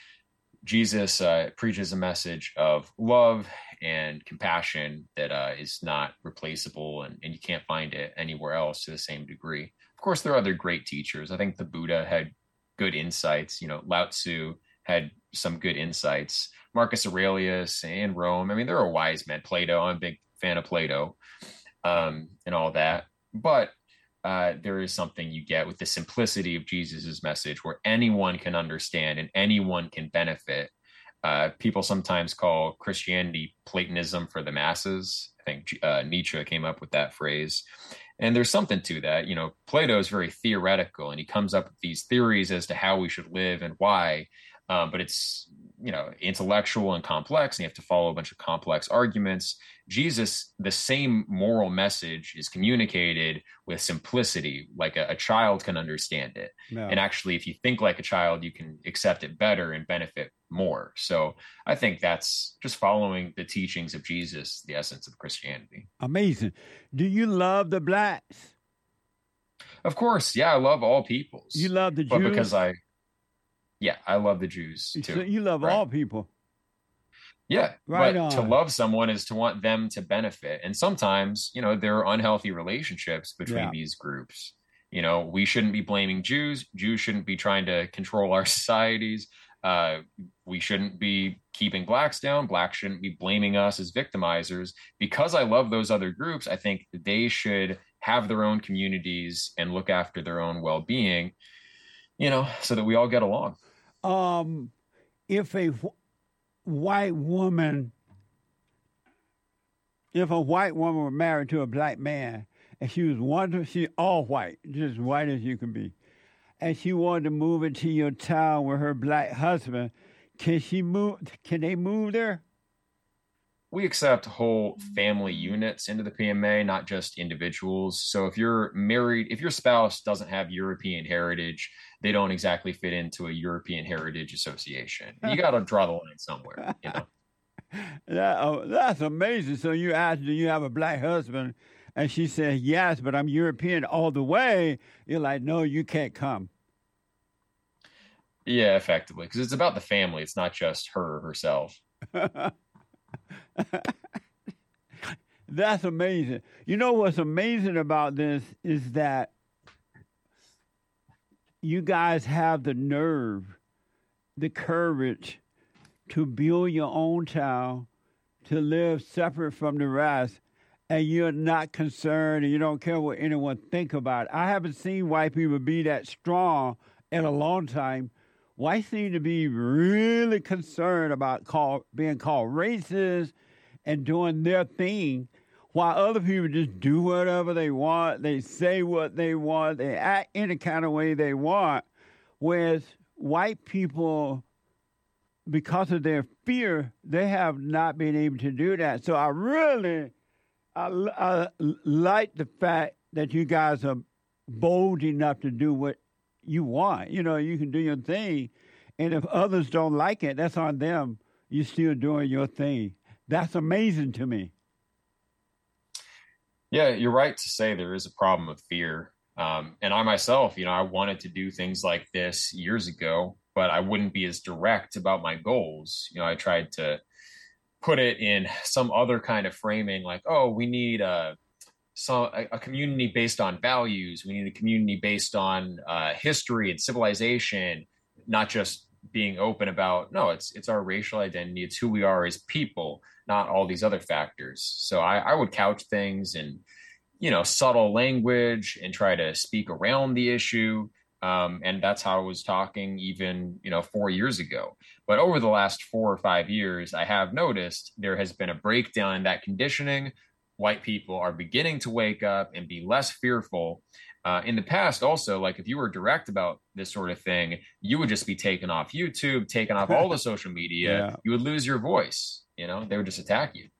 Jesus preaches a message of love and compassion that is not replaceable, and you can't find it anywhere else to the same degree. Of course, there are other great teachers. I think the Buddha had good insights. You know, Lao Tzu had some good insights. Marcus Aurelius and Rome. I mean, there are wise men. Plato, I'm a big fan of Plato, and all that. But there is something you get with the simplicity of Jesus's message, where anyone can understand and anyone can benefit. People sometimes call Christianity Platonism for the masses. I think Nietzsche came up with that phrase. And there's something to that. You know, Plato is very theoretical, and he comes up with these theories as to how we should live and why. But it's, you know, intellectual and complex, and you have to follow a bunch of complex arguments. Jesus, the same moral message is communicated with simplicity, like a child can understand it. No. And actually, if you think like a child, you can accept it better and benefit more. So I think that's just following the teachings of Jesus, the essence of Christianity. Amazing. Do you love the blacks? Of course. Yeah, I love all peoples. You love the Jews? But because I love the Jews too. So you love all people. Yeah, right. But to love someone is to want them to benefit. And sometimes, you know, there are unhealthy relationships between these groups. You know, we shouldn't be blaming Jews. Jews shouldn't be trying to control our societies. We shouldn't be keeping blacks down. Blacks shouldn't be blaming us as victimizers. Because I love those other groups, I think they should have their own communities and look after their own well-being, you know, so that we all get along. If a white woman were married to a black man, and she all white, just white as you can be, and she wanted to move into your town with her black husband, can they move there? We accept whole family units into the PMA, not just individuals. So if you're married, if your spouse doesn't have European heritage, they don't exactly fit into a European Heritage Association. You got to draw the line somewhere, you know. That's amazing. So you asked, do you have a black husband? And she said, yes, but I'm European all the way. You're like, no, you can't come. Yeah, effectively, because it's about the family. It's not just her herself. That's amazing. You know what's amazing about this is that you guys have the nerve, the courage to build your own town, to live separate from the rest, and you're not concerned and you don't care what anyone think about it. I haven't seen white people be that strong in a long time. Whites seem to be really concerned about being called racist and doing their thing, while other people just do whatever they want, they say what they want, they act any kind of way they want, whereas white people, because of their fear, they have not been able to do that. So I like the fact that you guys are bold enough to do what you want. You know, you can do your thing, and if others don't like it, that's on them. You're still doing your thing. That's amazing to me. Yeah, you're right to say there is a problem of fear. And I myself, I wanted to do things like this years ago, but I wouldn't be as direct about my goals. I tried to put it in some other kind of framing, like, oh, we need a community based on values. We need a community based on history and civilization, not just being open about, no, it's our racial identity. It's who we are as people, not all these other factors. So I would couch things in, subtle language and try to speak around the issue. And that's how I was talking even, 4 years ago. But over the last 4 or 5 years, I have noticed there has been a breakdown in that conditioning. White people are beginning to wake up and be less fearful. In the past, also, like if you were direct about this sort of thing, you would just be taken off YouTube, taken off all the social media. Yeah. You would lose your voice. They would just attack you.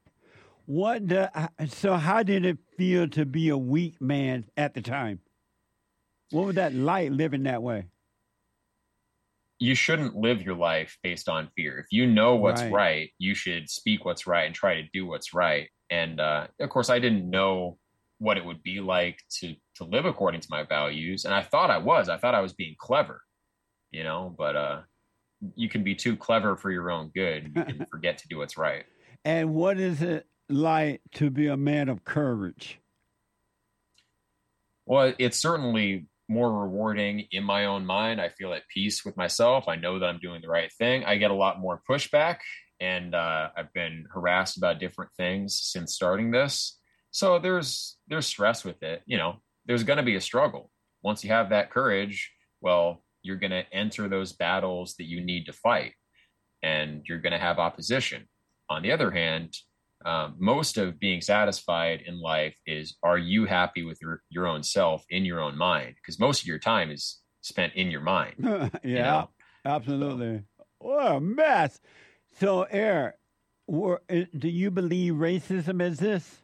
So how did it feel to be a weak man at the time? What was that like living that way? You shouldn't live your life based on fear. If you know what's right, you should speak what's right and try to do what's right. And of course, I didn't know what it would be like to live according to my values. And I thought I was being clever, but you can be too clever for your own good. You can forget to do what's right. And what is it like to be a man of courage? Well, it's certainly more rewarding in my own mind. I feel at peace with myself. I know that I'm doing the right thing. I get a lot more pushback, and I've been harassed about different things since starting this. So there's stress with it. There's going to be a struggle. Once you have that courage, well, you're going to enter those battles that you need to fight, and you're going to have opposition. On the other hand, most of being satisfied in life is, are you happy with your own self in your own mind? Because most of your time is spent in your mind. Yeah, absolutely. What a mess. So, Eric, do you believe racism exists?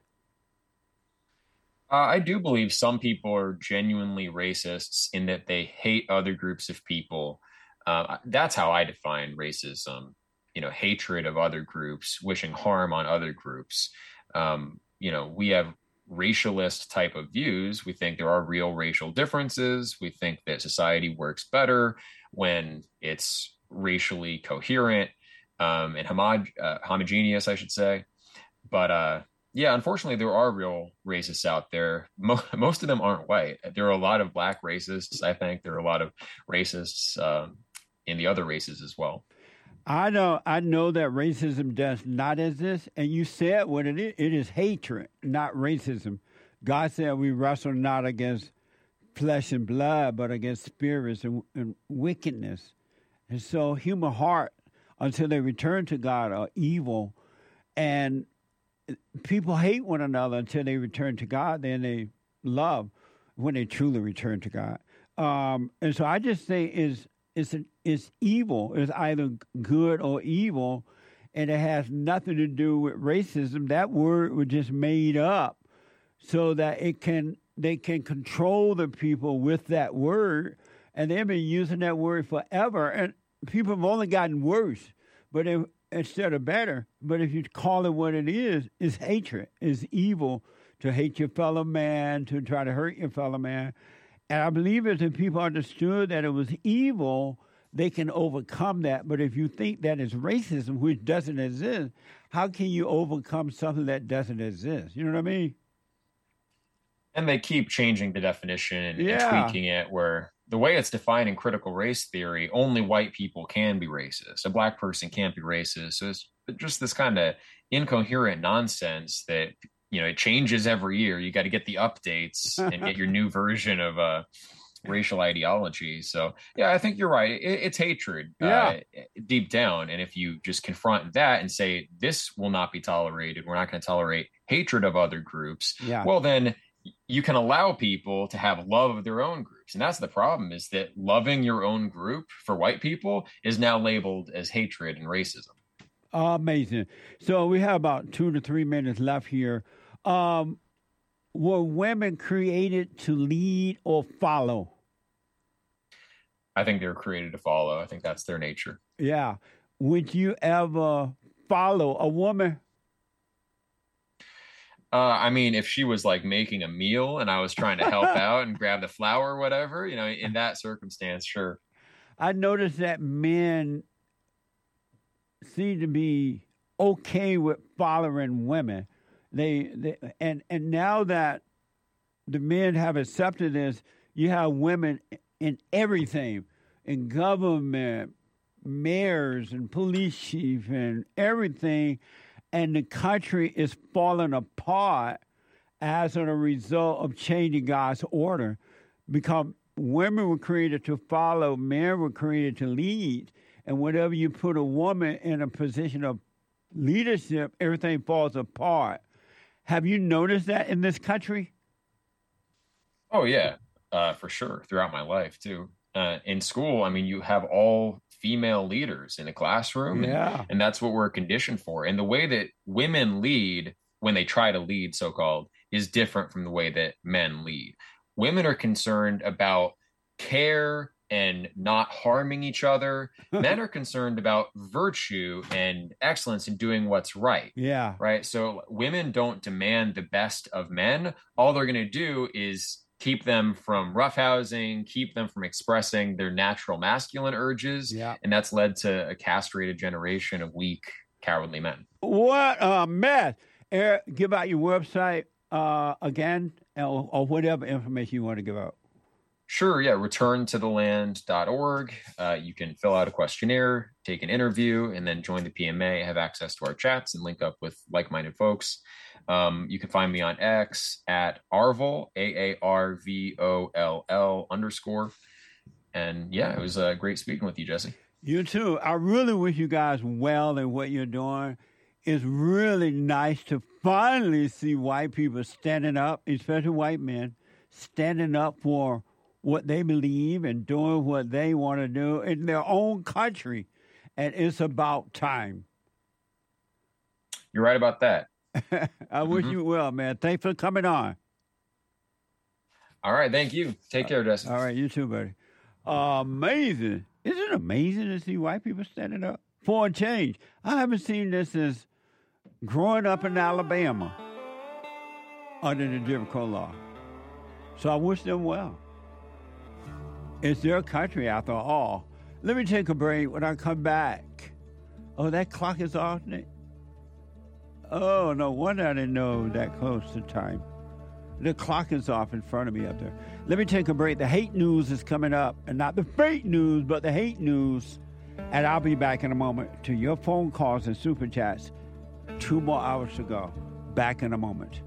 I do believe some people are genuinely racists in that they hate other groups of people. That's how I define racism. Hatred of other groups, wishing harm on other groups. We have racialist type of views. We think there are real racial differences. We think that society works better when it's racially coherent and homogeneous, I should say. But unfortunately, there are real racists out there. Most of them aren't white. There are a lot of black racists. I think there are a lot of racists in the other races as well. I know that racism does not exist, and you said what it is. It is hatred, not racism. God said we wrestle not against flesh and blood, but against spirits and wickedness. And so human heart, until they return to God, are evil, and people hate one another until they return to God. Then they love when they truly return to God. And so I just say it's evil. It's either good or evil, and it has nothing to do with racism. That word was just made up so that they can control the people with that word, and they've been using that word forever. And people have only gotten worse, but instead of better. But if you call it what it is, it's hatred. It's evil to hate your fellow man, to try to hurt your fellow man. And I believe if the people understood that it was evil, they can overcome that. But if you think that is racism, which doesn't exist, how can you overcome something that doesn't exist? You know what I mean? And they keep changing the definition and tweaking it, where the way it's defined in critical race theory, only white people can be racist. A black person can't be racist. So it's just this kind of incoherent nonsense that it changes every year. You got to get the updates and get your new version of racial ideology. So yeah, I think you're right. It's hatred deep down. And if you just confront that and say, this will not be tolerated, we're not going to tolerate hatred of other groups. Yeah. Well, then you can allow people to have love of their own groups. And that's the problem, is that loving your own group for white people is now labeled as hatred and racism. Amazing. So we have about 2 to 3 minutes left here. Were women created to lead or follow? I think they're created to follow. I think that's their nature. Yeah. Would you ever follow a woman? I mean, if she was like making a meal and I was trying to help out and grab the flour or whatever, in that circumstance, sure. I noticed that men seem to be okay with following women. And now that the men have accepted this, you have women in everything, in government, mayors and police chief and everything, and the country is falling apart as a result of changing God's order, because women were created to follow, men were created to lead, and whenever you put a woman in a position of leadership, everything falls apart. Have you noticed that in this country? Oh, yeah, for sure. Throughout my life, too. In school, I mean, you have all female leaders in the classroom. Yeah. And that's what we're conditioned for. And the way that women lead, when they try to lead, so-called, is different from the way that men lead. Women are concerned about care and not harming each other. Men are concerned about virtue and excellence in doing what's right. Yeah. Right. So women don't demand the best of men. All they're going to do is keep them from roughhousing, keep them from expressing their natural masculine urges. Yeah. And that's led to a castrated generation of weak, cowardly men. What a mess. Eric, give out your website again, or whatever information you want to give out. Sure, yeah, returntotheland.org. You can fill out a questionnaire, take an interview, and then join the PMA, have access to our chats, and link up with like-minded folks. You can find me on X at Arvoll, AARVOLL_. And yeah, it was great speaking with you, Jesse. You too. I really wish you guys well in what you're doing. It's really nice to finally see white people standing up, especially white men, standing up for what they believe and doing what they want to do in their own country. And it's about time. You're right about that. I wish you well, man. Thanks for coming on. All right. Thank you. Take care, Jesse. All right. You too, buddy. Amazing. Isn't it amazing to see white people standing up for a change? I haven't seen this since growing up in Alabama under the Jim Crow law. So I wish them well. It's their country after all. Let me take a break. When I come back, oh, that clock is off, Nick? Oh, no wonder I didn't know that close to time. The clock is off in front of me up there. Let me take a break. The hate news is coming up, and not the fake news, but the hate news. And I'll be back in a moment to your phone calls and super chats. 2 more hours to go. Back in a moment.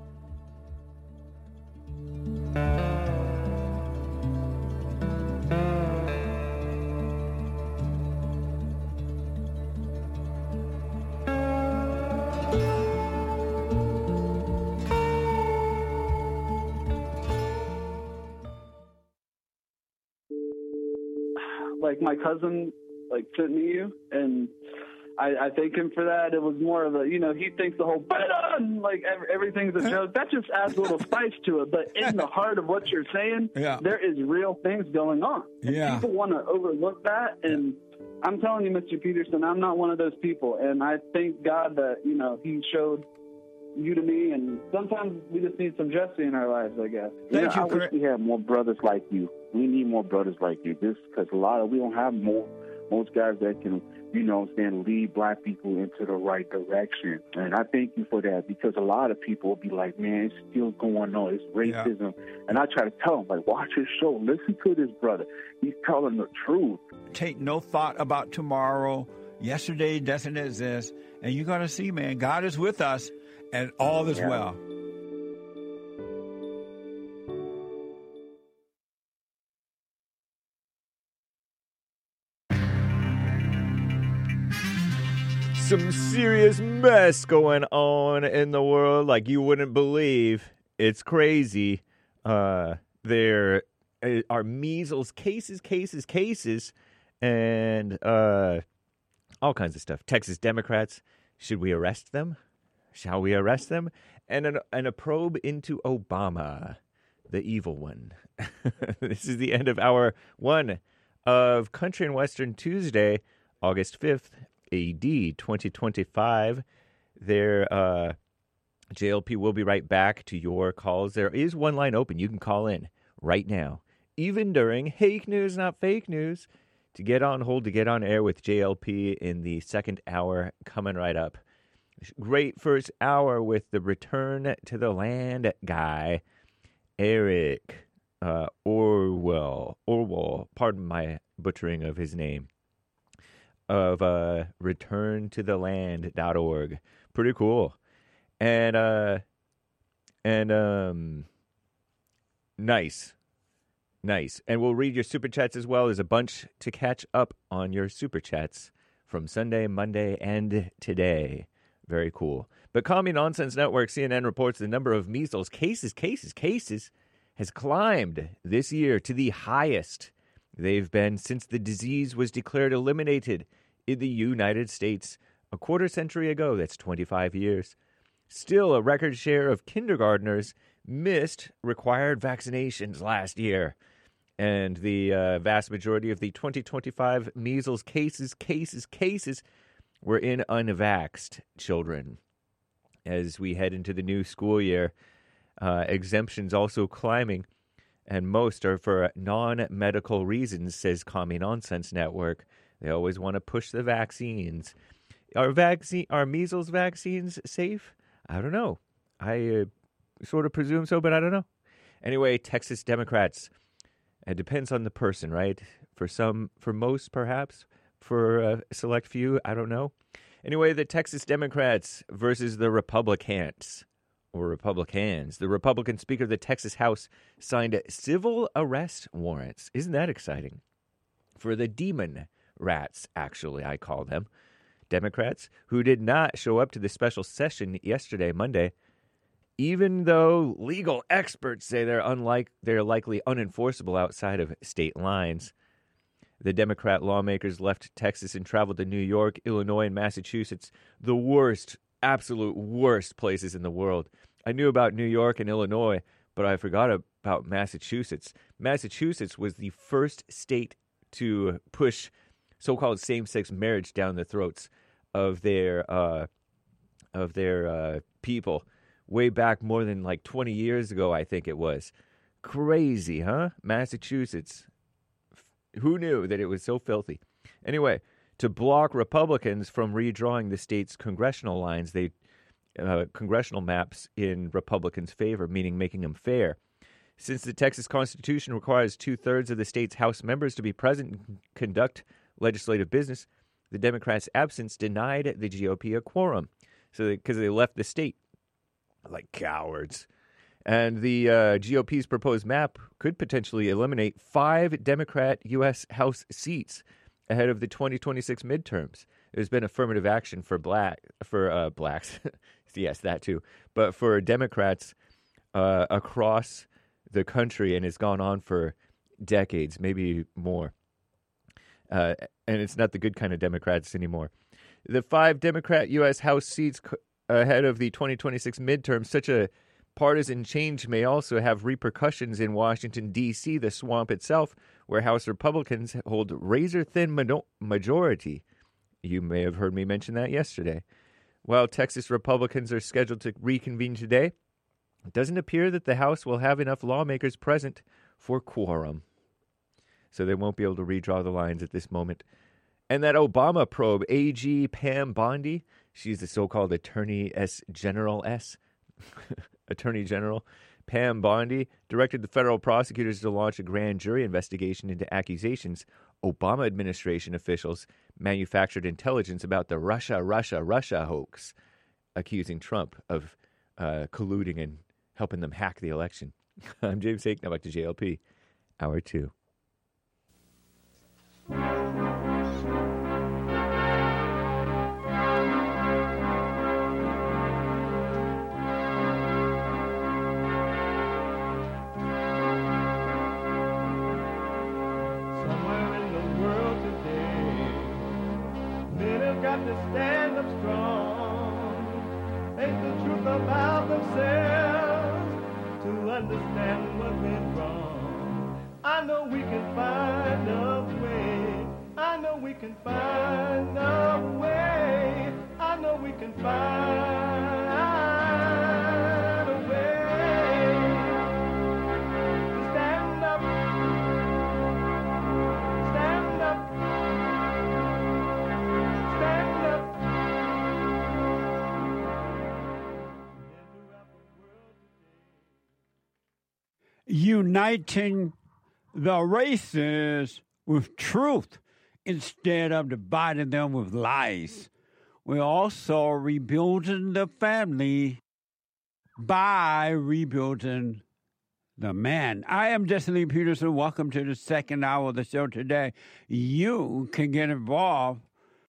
Like my cousin, sent me you, and I thank him for that. It was more of a, he thinks the whole everything's a joke. That just adds a little spice to it. But in the heart of what you're saying, there is real things going on. And people want to overlook that. And I'm telling you, Mr. Peterson, I'm not one of those people. And I thank God that, he showed you to me. And sometimes we just need some Jesse in our lives, I guess. I wish we had more brothers like you. We need more brothers like you. This because we don't have most guys that can, lead black people into the right direction. And I thank you for that, because a lot of people will be like, man, it's still going on. It's racism. Yeah. And I try to tell them, watch his show. Listen to this brother. He's telling the truth. Take no thought about tomorrow. Yesterday doesn't exist. And you're going to see, man, God is with us. and all is Yeah. well. Some serious mess going on in the world like you wouldn't believe. It's crazy. There are measles cases, and all kinds of stuff. Texas Democrats, should we arrest them? Shall we arrest them? And a probe into Obama, the evil one. This is the end of hour one of Country and Western Tuesday, August 5th. AD 2025. There, JLP will be right back to your calls. There is one line open. You can call in right now, even during Hake News, Not Fake News, to get on hold, to get on air with JLP in the second hour coming right up. Great first hour with the Return to the Land guy, Eric Orwell, pardon my butchering of his name, of returntotheland.org. Pretty cool. And nice. And we'll read your super chats as well. There's a bunch to catch up on your super chats from Sunday, Monday, and today. Very cool. But Commie Nonsense Network, CNN, reports the number of measles cases has climbed this year to the highest they've been since the disease was declared eliminated in the United States a quarter century ago. That's 25 years. Still, a record share of kindergartners missed required vaccinations last year. And the vast majority of the 2025 measles cases were in unvaxxed children. As we head into the new school year, exemptions also climbing, and most are for non-medical reasons, says Commie Nonsense Network. They always want to push the vaccines. Are measles vaccines safe? I don't know. I sort of presume so, but I don't know. Anyway, Texas Democrats. It depends on the person, right? For most, perhaps. For a select few, I don't know. Anyway, the Texas Democrats versus the Republicans. The Republican Speaker of the Texas House signed civil arrest warrants. Isn't that exciting? For the demon rats, actually, I call them. Democrats who did not show up to the special session yesterday, Monday, even though legal experts say they're likely unenforceable outside of state lines. The Democrat lawmakers left Texas and traveled to New York, Illinois, and Massachusetts, the worst, absolute worst places in the world. I knew about New York and Illinois, but I forgot about Massachusetts. Massachusetts was the first state to push so-called same-sex marriage down the throats of their people way back more than like 20 years ago, I think it was. Crazy, huh? Massachusetts. Who knew that it was so filthy? Anyway, to block Republicans from redrawing the state's congressional lines, congressional maps in Republicans' favor, meaning making them fair. Since the Texas Constitution requires 2/3 of the state's House members to be present and conduct legislative business, the Democrats' absence denied the GOP a quorum, because they left the state like cowards. And the GOP's proposed map could potentially eliminate 5 Democrat U.S. House seats ahead of the 2026 midterms. There's been affirmative action for blacks, yes, that too, but for Democrats across the country, and it's gone on for decades, maybe more. And it's not the good kind of Democrats anymore. The 5 Democrat U.S. House seats ahead of the 2026 midterms, such a partisan change may also have repercussions in Washington, D.C., the swamp itself, where House Republicans hold razor-thin majority. You may have heard me mention that yesterday. While Texas Republicans are scheduled to reconvene today, it doesn't appear that the House will have enough lawmakers present for quorum. So they won't be able to redraw the lines at this moment. And that Obama probe, AG Pam Bondi, she's the so-called Attorney General Attorney General Pam Bondi directed the federal prosecutors to launch a grand jury investigation into accusations Obama administration officials manufactured intelligence about the Russia hoax, accusing Trump of colluding and helping them hack the election. I'm James Hake. Now back to JLP, Hour 2. To stand up strong, face the truth about themselves, to understand what's been wrong. I know we can find a way. I know we can find a way. I know we can find a way to stand up, stand up. Uniting the races with truth instead of dividing them with lies. We're also rebuilding the family by rebuilding the man. I am Jesse Lee Peterson. Welcome to the second hour of the show today. You can get involved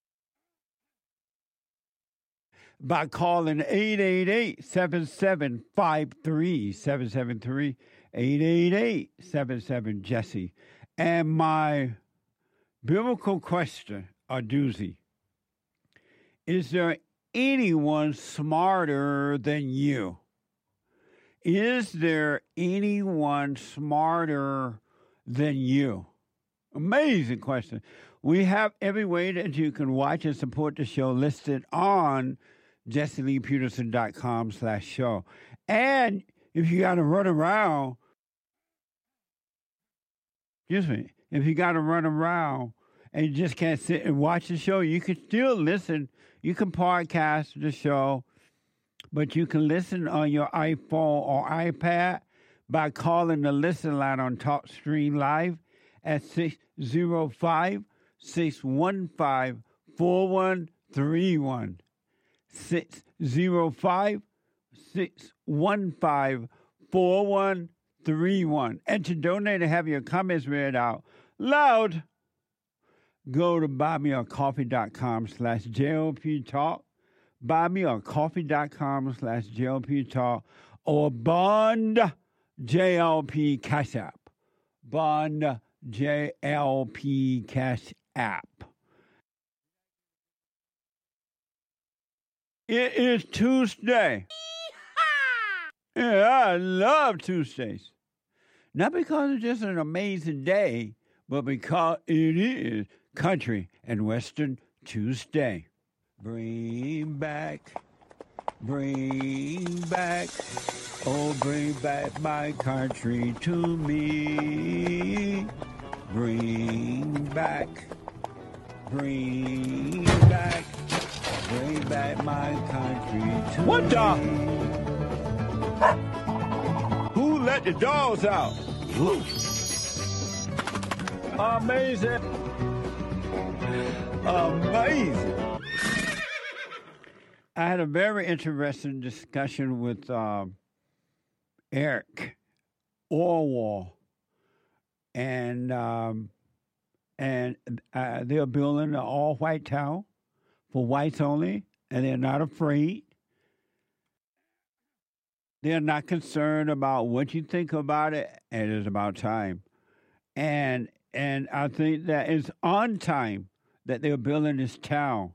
by calling 888-7753-773, 888-77-JESSE. And my biblical question, a doozy, is there anyone smarter than you? Is there anyone smarter than you? Amazing question. We have every way that you can watch and support the show listed on JesseLeePeterson.com/show. And if you got to run around, if you got to run around and you just can't sit and watch the show, you can still listen. You can podcast the show, but you can listen on your iPhone or iPad by calling the listen line on TalkStream Live at 605-615-4131. 605-615-4131. And to donate and have your comments read out loud, go to buymeacoffee.com/JLP Talk, buymeacoffee.com/JLP Talk, or Bond JLP Cash App. Bond JLP Cash App. It is Tuesday. Yeah, I love Tuesdays. Not because it's just an amazing day, but because it is Country and Western Tuesday. Bring back, oh, bring back my country to me. Bring back, bring back my country to me. What dog? Who let the dogs out? Ooh. Amazing. Amazing. I had a very interesting discussion with Eric Orwell, and they're building an all-white town for whites only, and they're not afraid. They're not concerned about what you think about it, and it's about time. And I think that it's on time that they're building this town.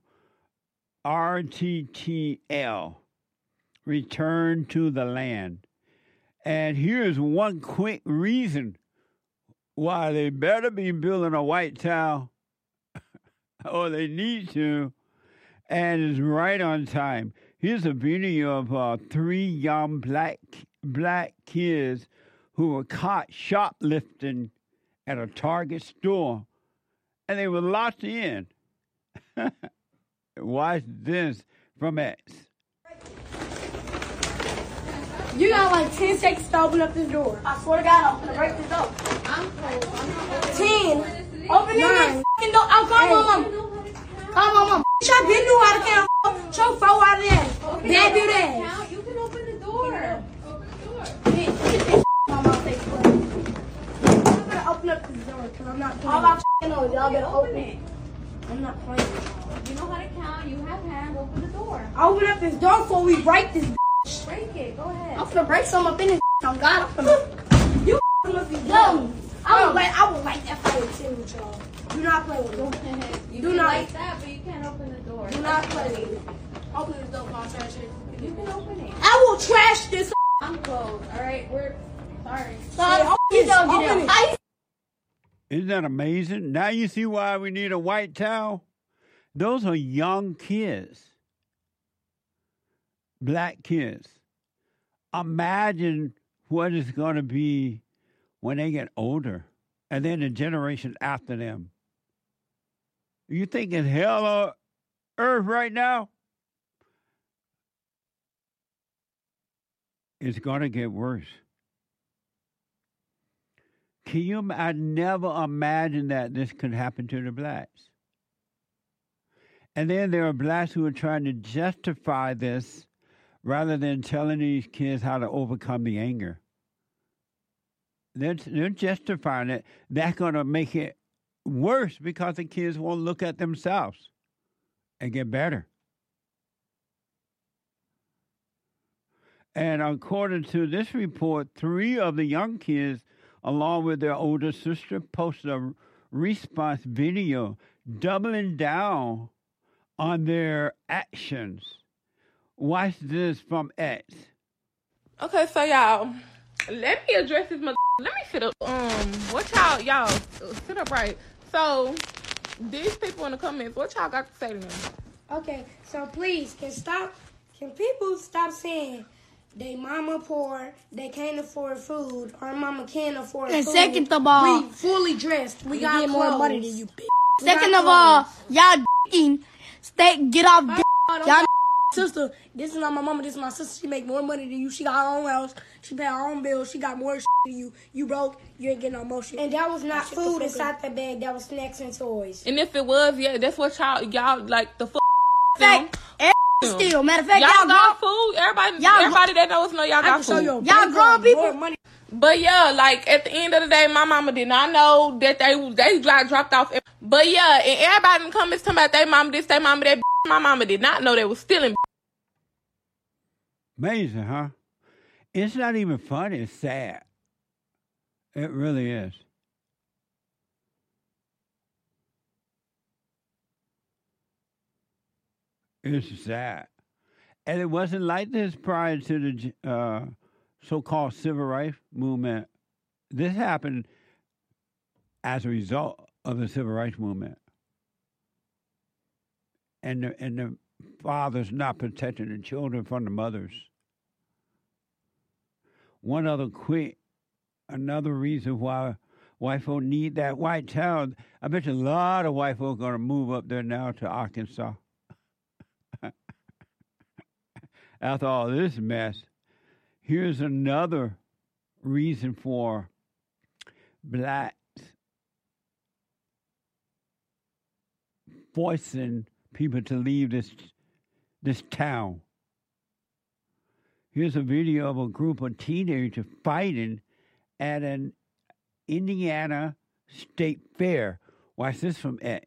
RTTL, Return to the Land. And here's one quick reason why they better be building a white town, or they need to, and it's right on time. Here's a video of 3 young black kids who were caught shoplifting at a Target store, and they were locked in. Watch this from X. You got like 10 seconds to open up this door. I swear to God, I'm gonna break this up. 10. Open this fucking door. I'll call my mom. Call my mom. I've been knew how to count. Show 4 out of that. Dad do that. You can open the door. open up this door, because I'm not playing. All I know is y'all better open it. I'm not playing with y'all. You know how to count. You have hands. Open the door. Open up this door before we break this. Break it. Go ahead. I'm finna break some up in this. Oh God, I'm finna. You must be dumb. I would like that fight with y'all. Do not play with me. You Do can not like that, but you can't open the door. Do not play with me. Open this door, my trash. You can open it. I will trash this. I'm closed. All right, we're sorry. Sorry, open it. Isn't that amazing? Now you see why we need a white towel? Those are young kids. Black kids. Imagine what it's going to be when they get older and then the generation after them. You think it's hell on earth right now? It's going to get worse. Can you? I never imagined that this could happen to the blacks. And then there are blacks who are trying to justify this rather than telling these kids how to overcome the anger. They're justifying it. That's going to make it worse because the kids won't look at themselves and get better. And according to this report, 3 of the young kids, along with their older sister, posted a response video doubling down on their actions. Watch this from X. Okay, so y'all, let me address this mother. Let me sit up. What y'all sit up right. So these people in the comments, what y'all got to say to them? Okay, so please, can people stop saying they mama poor, they can't afford food, our mama can't afford food. And second of all, we fully dressed, we got get more more money than you, bitch. Second of all, y'all get off y'all sister, this is not my mama, this is my sister. She make more money than you. She got her own house. She pay her own bills. She got more than you. You broke. You ain't getting no more shit. And that was not food inside that bag. That was snacks and toys. And if it was, yeah, that's what y'all like the fact. Still, matter of fact, y'all got food. Everybody that knows y'all got food. Y'all grown people. Money. But yeah, like at the end of the day, my mama did not know that they dropped off. But yeah, and everybody in the comments talking about they mama this, they mama that. My mama did not know they was stealing. Amazing, huh? It's not even funny. It's sad. It really is. It's sad. And it wasn't like this prior to the so-called civil rights movement. This happened as a result of the civil rights movement. And the fathers not protecting the children from the mothers. Another reason why white folk need that white child. I bet you a lot of white folk are going to move up there now to Arkansas. After all this mess, here's another reason for blacks forcing people to leave this town. Here's a video of a group of teenagers fighting at an Indiana State Fair. Watch this from X.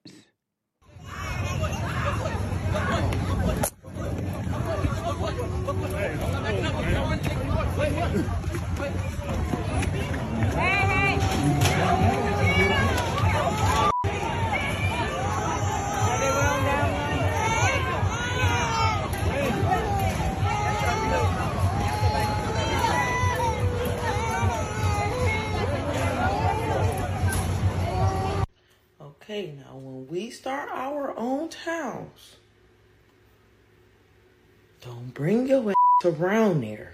Okay, now when we start our own towns, don't bring your ass around there.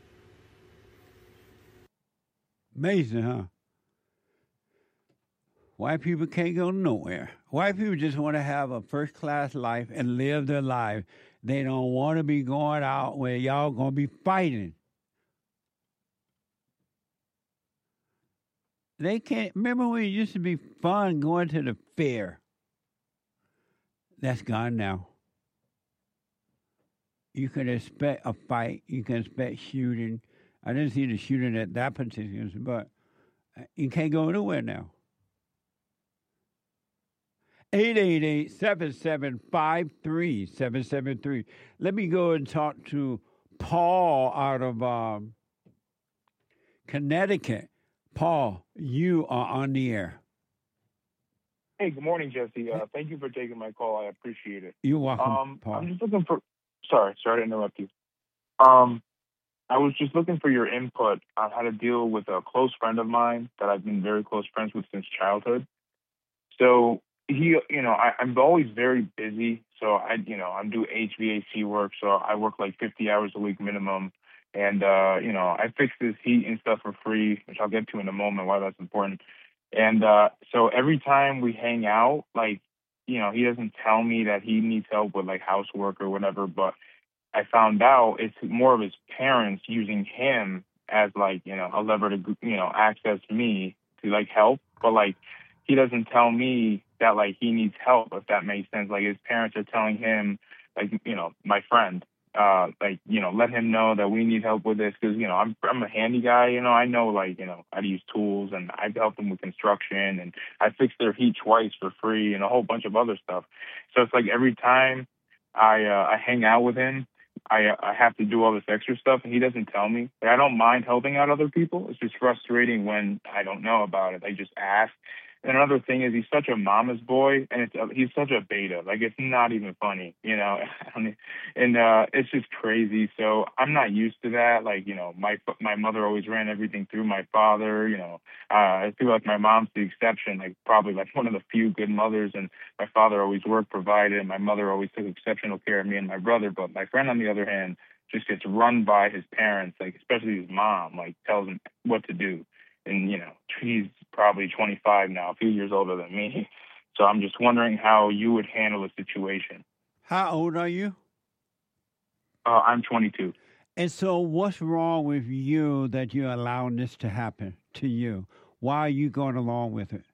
Amazing, huh? White people can't go nowhere. White people just want to have a first-class life and live their life. They don't want to be going out where y'all going to be fighting. They can't. Remember when it used to be fun going to the fair? That's gone now. You can expect a fight. You can expect shooting. I didn't see the shooting at that particular, but you can't go nowhere now. 888-775-3773. Let me go and talk to Paul out of Connecticut. Paul, you are on the air. Hey, good morning, Jesse. Thank you for taking my call. I appreciate it. You're welcome, Paul. I'm just looking for... Sorry to interrupt you. I was just looking for your input on how to deal with a close friend of mine that I've been very close friends with since childhood. So I'm always very busy. So I'm do HVAC work. So I work like 50 hours a week minimum. And, I fix this heat and stuff for free, which I'll get to in a moment why that's important. And so every time we hang out, like, he doesn't tell me that he needs help with like housework or whatever, but I found out it's more of his parents using him as like, a lever to, access me to like help. But like, he doesn't tell me that like he needs help, if that makes sense. Like his parents are telling him, like, my friend, let him know that we need help with this because, I'm a handy guy, I know like, how to use tools, and I've helped them with construction, and I fixed their heat twice for free and a whole bunch of other stuff. So it's like every time I hang out with him, I have to do all this extra stuff, and he doesn't tell me. Like, I don't mind helping out other people. It's just frustrating when I don't know about it. I just ask. And another thing is he's such a mama's boy, and he's such a beta. Like, it's not even funny, and it's just crazy. So I'm not used to that. Like, my mother always ran everything through my father. I feel like my mom's the exception, like probably like one of the few good mothers. And my father always worked, provided, and my mother always took exceptional care of me and my brother. But my friend, on the other hand, just gets run by his parents, like especially his mom, like tells him what to do. And, he's probably 25 now, a few years older than me. So I'm just wondering how you would handle a situation. How old are you? I'm 22. And so what's wrong with you that you're allowing this to happen to you? Why are you going along with it?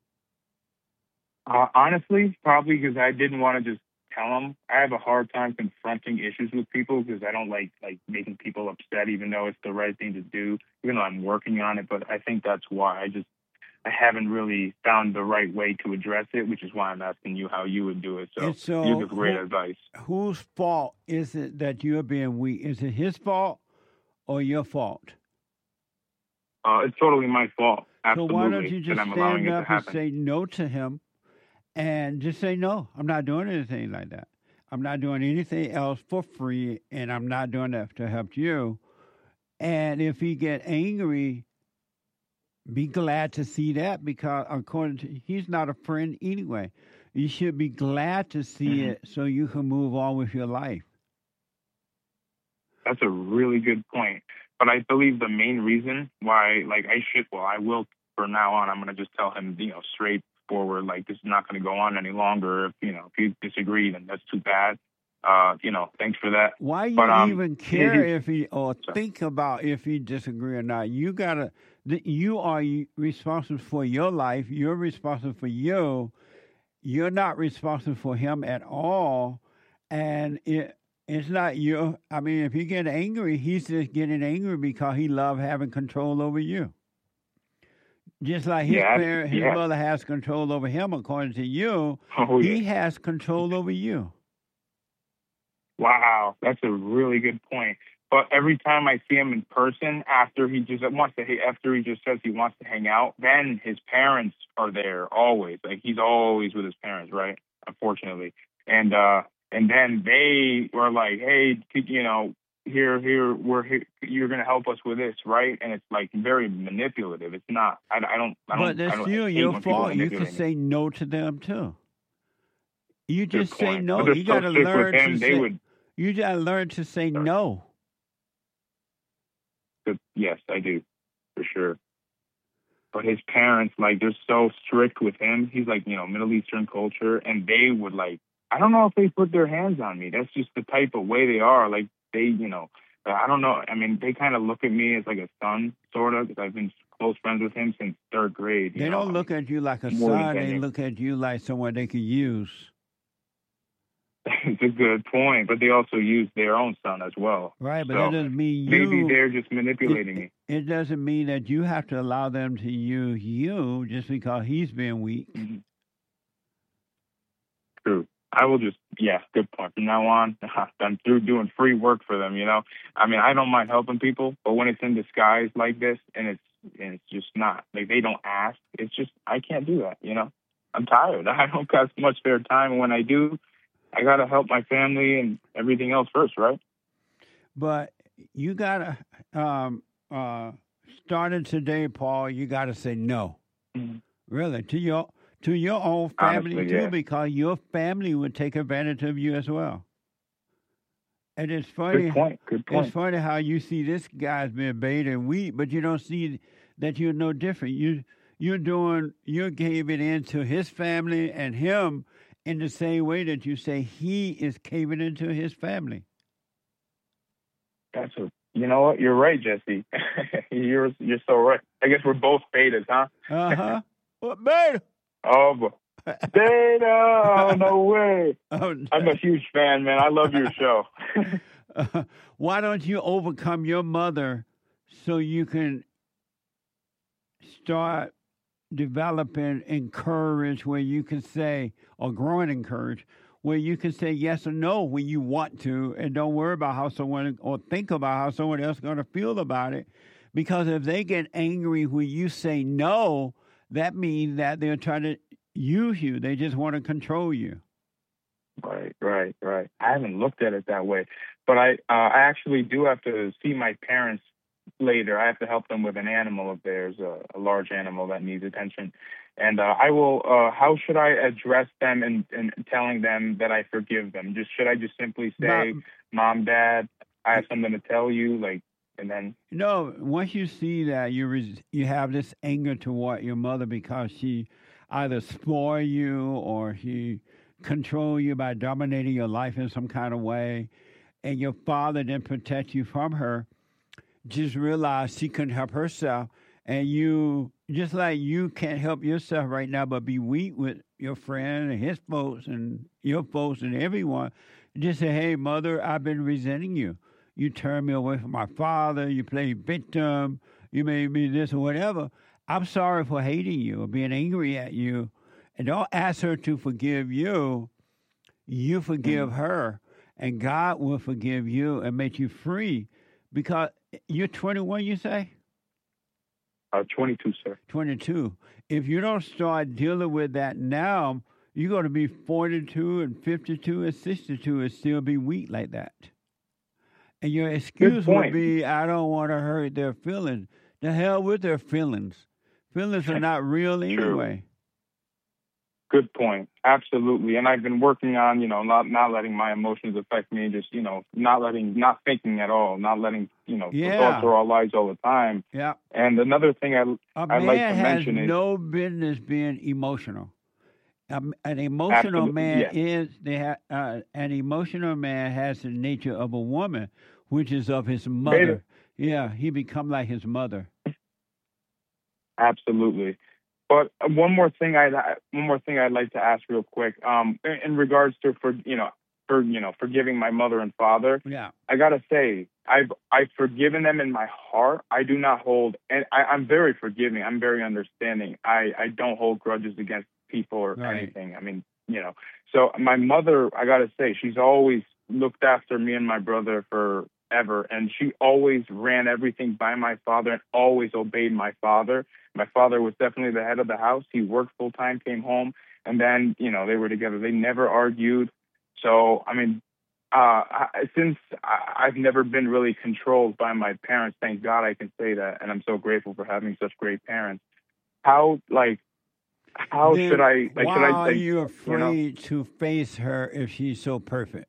Honestly, probably because I didn't want to just tell them. I have a hard time confronting issues with people because I don't like making people upset, even though it's the right thing to do, even though I'm working on it. But I think that's why I haven't really found the right way to address it, which is why I'm asking you how you would do it. So you give great advice. Whose fault is it that you're being weak? Is it his fault or your fault? It's totally my fault. Absolutely. So why don't you just stand up and happen. say no to him? And just say, no, I'm not doing anything like that. I'm not doing anything else for free, and I'm not doing that to help you. And if he get angry, be glad to see that, because according to, he's not a friend anyway. You should be glad to see it so you can move on with your life. That's a really good point. But I believe the main reason why, I will, from now on, I'm going to just tell him, straight forward, like, this is not going to go on any longer. If you disagree, then that's too bad. Thanks for that. Why you even care if he, or think about if he disagree or not? You are responsible for your life. You're responsible for you. You're not responsible for him at all. And it's not you. I mean, if you get angry, he's just getting angry because he loves having control over you. Just like his mother has control over him, according to you, he has control over you. Wow, that's a really good point. But every time I see him in person, after he just says he wants to hang out, then his parents are there always. Like, he's always with his parents, right? Unfortunately, and then they were like, hey, here, we're here. You're going to help us with this, right? And it's like very manipulative. It's not. But that's still your fault. You can say no to them too. You just say no. You got to learn to say. You got to learn to say no. Yes, I do, for sure. But his parents, like, they're so strict with him. He's like, Middle Eastern culture, and they would like. I don't know if they put their hands on me. That's just the type of way they are. Like, they, I don't know. I mean, they kind of look at me as like a son, sort of, because I've been close friends with him since third grade. They don't look at you like a son. They look at you like someone they could use. It's a good point, but they also use their own son as well. Right, but that doesn't mean maybe they're just manipulating me. It doesn't mean that you have to allow them to use you just because he's being weak. Mm-hmm. I will just, good point. From now on, I'm through doing free work for them, you know? I mean, I don't mind helping people, but when it's in disguise like this and it's just not, like they don't ask, it's just, I can't do that, you know? I'm tired. I don't got much spare time. And when I do, I got to help my family and everything else first, right? But you got to, starting today, Paul, you got to say no. Mm-hmm. Really, to your own family, Honestly, too, yeah. because your family would take advantage of you as well. And it's funny. Good point. It's funny how you see this guy's being bait and wheat, but you don't see that you're no different. You're giving in to his family and him in the same way that you say he is caving into his family. You know what? You're right, Jesse. You're so right. I guess we're both betas, huh? Uh-huh. What beta? Oh, beta! Oh, no way. I'm a huge fan, man. I love your show. Why don't you overcome your mother so you can start developing encourage where you can say, or growing encourage, where you can say yes or no when you want to, and don't worry about how someone, or think about how someone else is going to feel about it. Because if they get angry when you say no, that means that they're trying to use you. They just want to control you. Right. I haven't looked at it that way. But I actually do have to see my parents later. I have to help them with an animal of theirs, a large animal that needs attention. And I will, how should I address them in telling them that I forgive them? Should I just simply say, Mom, Dad, I have something to tell you, and then... No, once you see that you have this anger toward your mother because she either spoiled you or she controlled you by dominating your life in some kind of way, and your father didn't protect you from her, just realize she couldn't help herself. And you, just like you can't help yourself right now, but be weak with your friend and his folks and your folks and everyone, just say, hey, mother, I've been resenting you. You turned me away from my father. You played victim. You made me this or whatever. I'm sorry for hating you or being angry at you. And don't ask her to forgive you. You forgive her. And God will forgive you and make you free. Because you're 21, you say? 22, sir. 22. If you don't start dealing with that now, you're going to be 42 and 52 and 62 and still be weak like that. And your excuse would be, I don't want to hurt their feelings. The hell with their feelings. Feelings are not real anyway. Good point. Absolutely. And I've been working on, not letting my emotions affect me, just, not thinking at all, not letting, thoughts are all lies all the time. Yeah. And another thing I'd like to mention is... no business being emotional. An emotional man an emotional man has the nature of a woman, which is of his mother. Yeah, he become like his mother. Absolutely. But one more thing I'd like to ask real quick. In regards to forgiving my mother and father. Yeah. I gotta say, I've forgiven them in my heart. I do not hold, and I'm very forgiving. I'm very understanding. I don't hold grudges against people or anything. I mean, So my mother, I gotta say, she's always looked after me and my brother forever, and she always ran everything by my father and always obeyed my father. My father was definitely the head of the house. He worked full time, came home, and then, they were together. They never argued. So, I mean, since I've never been really controlled by my parents, thank God I can say that, and I'm so grateful for having such great parents. How should I? Why are you afraid to face her if she's so perfect?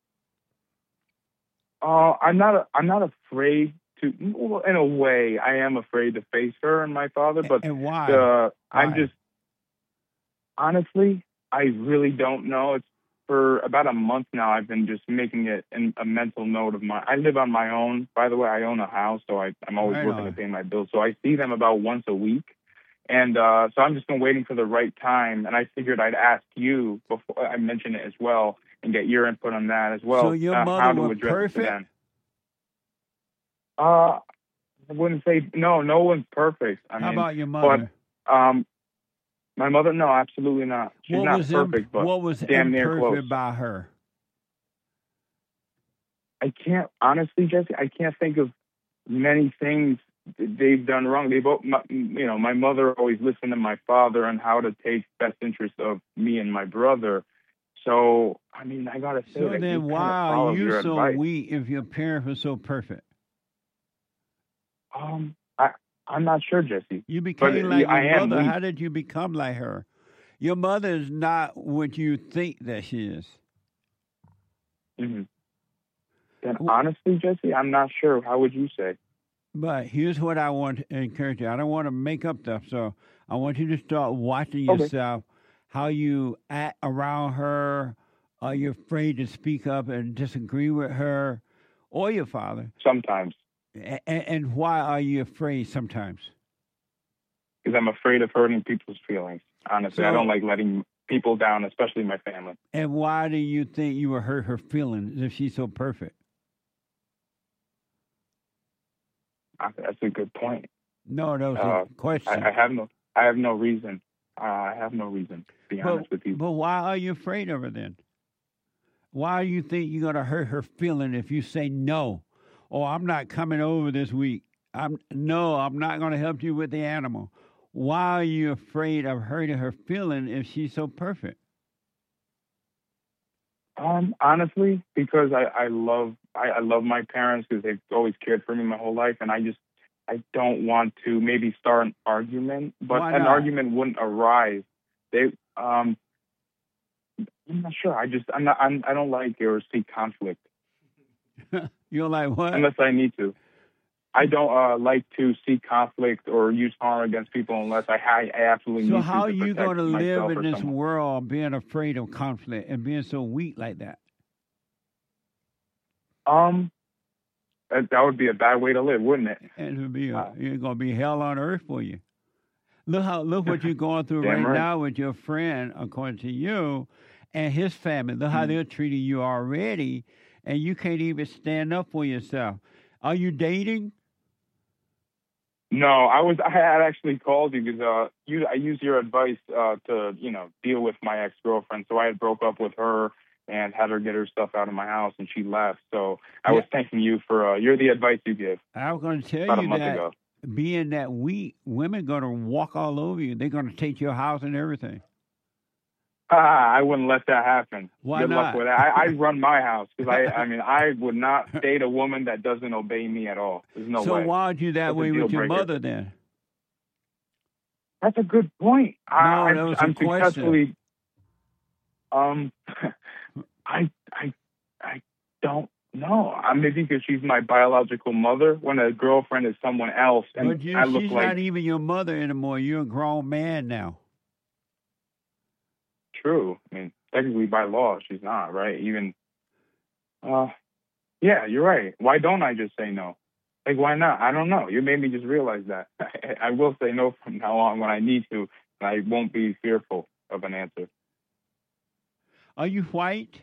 I'm not afraid to. Well, in a way, I am afraid to face her and my father. But and why? I'm just honestly, I really don't know. It's for about a month now. I've been just making it a mental note of I live on my own. By the way, I own a house, so I'm always working to pay my bills. So I see them about once a week. And so I'm just been waiting for the right time, and I figured I'd ask you before I mention it as well, and get your input on that as well. So your mother was perfect? I wouldn't say no one's perfect. How about your mother? But My mother? No, absolutely not. She's What not was perfect, but what was damn near imperfect close. about her? I can't, honestly, Jesse, I can't think of many things they've done wrong. They both, my mother always listened to my father on how to take best interest of me and my brother. So, I mean, I gotta say So that then, you why kind of are followed you your so advice. weak if your parents were so perfect? I'm not sure, Jesse. You became But like I your am mother. weak. How did you become like her? Your mother is not what you think that she is. Mm-hmm. Then honestly, Jesse, I'm not sure. How would you say? But here's what I want to encourage you. I don't want to make up stuff, so I want you to start watching Okay. yourself, how you act around her. Are you afraid to speak up and disagree with her or your father? Sometimes. And why are you afraid sometimes? Because I'm afraid of hurting people's feelings. Honestly, I So- don't like letting people down, especially my family. And why do you think you will hurt her feelings if she's so perfect? That's a good point. No, that was a question. I have no reason. I have no reason, to be honest with you. But why are you afraid of her then? Why do you think you're going to hurt her feeling if you say no? Or I'm not coming over this week. I'm not going to help you with the animal. Why are you afraid of hurting her feeling if she's so perfect? Honestly, because I love my parents because they've always cared for me my whole life, and I don't want to maybe start an argument, but Why an not? argument wouldn't arise. I'm not sure. I don't like or see conflict. You're like what? Unless I need to. I don't like to see conflict or use harm against people unless I absolutely So need how to are you protect going to myself live in or this someone. world being afraid of conflict and being so weak like that? That would be a bad way to live, wouldn't it? And it would be it's going to be hell on earth for you. Look what you're going through Damn right right. now with your friend, according to you, and his family. Look how they're treating you already, and you can't even stand up for yourself. Are you dating? No, I had actually called you because I used your advice to deal with my ex-girlfriend. So I had broke up with her and had her get her stuff out of my house, and she left. So I was thanking you for you're the advice you give. I was going to tell About a you month that ago. being that weak, women going to walk all over you. They're going to take your house and everything. I wouldn't let that happen. Why Good not? luck with that. I run my house because I would not date a woman that doesn't obey me at all. There's no so way. why aren't you that That's a way deal with your breaker. mother then? That's a good point. No, that was a I'm question. successfully. I don't know. Maybe because she's my biological mother. When a girlfriend is someone else, and But I look she's like not even your mother anymore. You're a grown man now. true. I mean, technically by law, she's not right. Even. Yeah, you're right. Why don't I just say no? Like, why not? I don't know. You made me just realize that. I will say no from now on when I need to, and I won't be fearful of an answer. Are you white?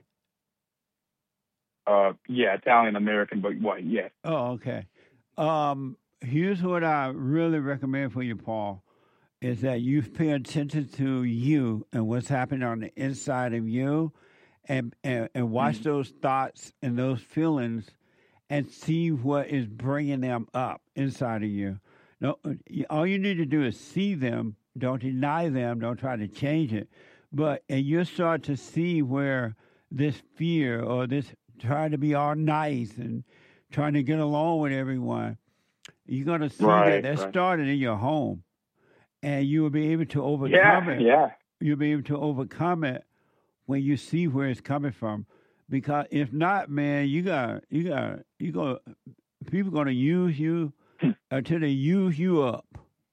Yeah, Italian American, but white. Yeah. Oh, okay. Here's what I really recommend for you, Paul, is that you pay attention to you and what's happening on the inside of you, and watch those thoughts and those feelings, and see what is bringing them up inside of you. No, all you need to do is see them. Don't deny them. Don't try to change it. And you'll start to see where this fear or this trying to be all nice and trying to get along with everyone, you're going to see that started in your home. And you will be able to overcome it. Yeah. You'll be able to overcome it when you see where it's coming from. Because if not, man, people going to use you until they use you up.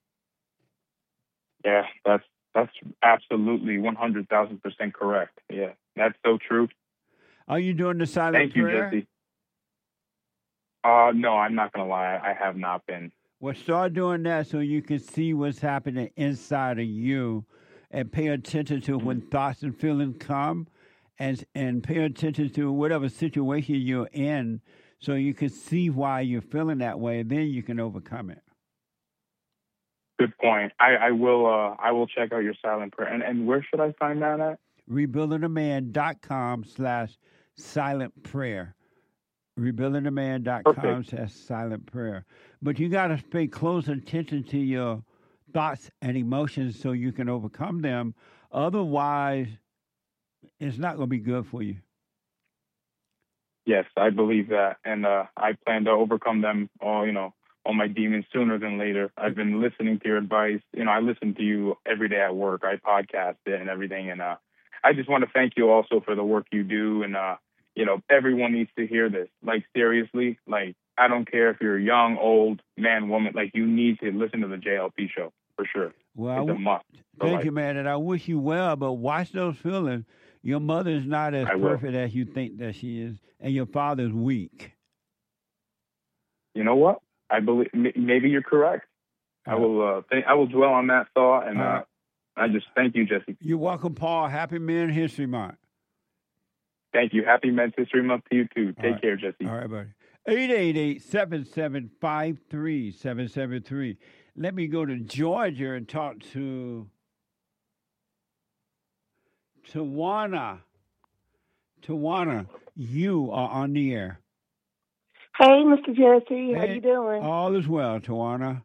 Yeah, that's absolutely 100,000% correct. Yeah, that's so true. Are you doing the silent Thank you, prayer? Jesse. No, I'm not going to lie. I have not been. Well, start doing that so you can see what's happening inside of you, and pay attention to when thoughts and feelings come, and pay attention to whatever situation you're in so you can see why you're feeling that way, and then you can overcome it. Good point. I will check out your silent prayer. And where should I find that at? rebuildingaman.com/silent prayer. rebuildingaman.com/silent prayer. But you got to pay close attention to your thoughts and emotions so you can overcome them. Otherwise, it's not going to be good for you. Yes, I believe that. And I plan to overcome them all my demons sooner than later. I've been listening to your advice. I listen to you every day at work. I podcast it and everything. And I just want to thank you also for the work you do. And, everyone needs to hear this. Like, seriously, like, I don't care if you're young, old, man, woman. Like, you need to listen to the JLP show for sure. Well, it's a must. Thank you, man. And I wish you well, but watch those feelings. Your mother is not as perfect as you think that she is, and your father's weak. You know what? I believe maybe you're correct. I will dwell on that thought, and I just thank you, Jesse. You're welcome, Paul. Happy Men's History Month. Thank you. Happy Men's History Month to you too. Take care, Jesse. All right, buddy. 888-775-3773. Let me go to Georgia and talk to Tawana. Tawana, you are on the air. Hey, Mr. Jesse, how you doing? All is well, Tawana.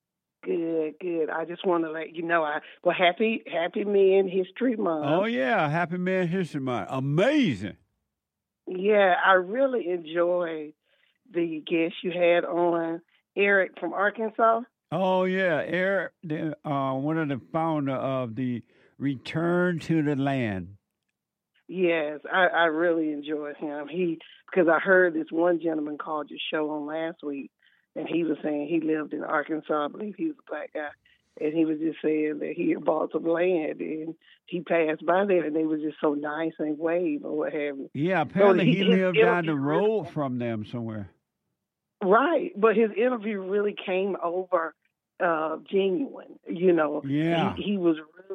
Good. I just want to let you know, happy Men History Month. Oh, yeah, Happy Men's History Month. Amazing. Yeah, I really enjoyed the guest you had on, Eric from Arkansas. Oh, yeah, Eric, one of the founder of the Return to the Land. Yes, I really enjoyed him. Because I heard this one gentleman called your show on last week, and he was saying he lived in Arkansas. I believe he was a black guy. And he was just saying that he had bought some land, and he passed by there, and they were just so nice and waved or what have you. Yeah, apparently he lived down the road from them somewhere. Right, but his interview really came over genuine. Yeah, he was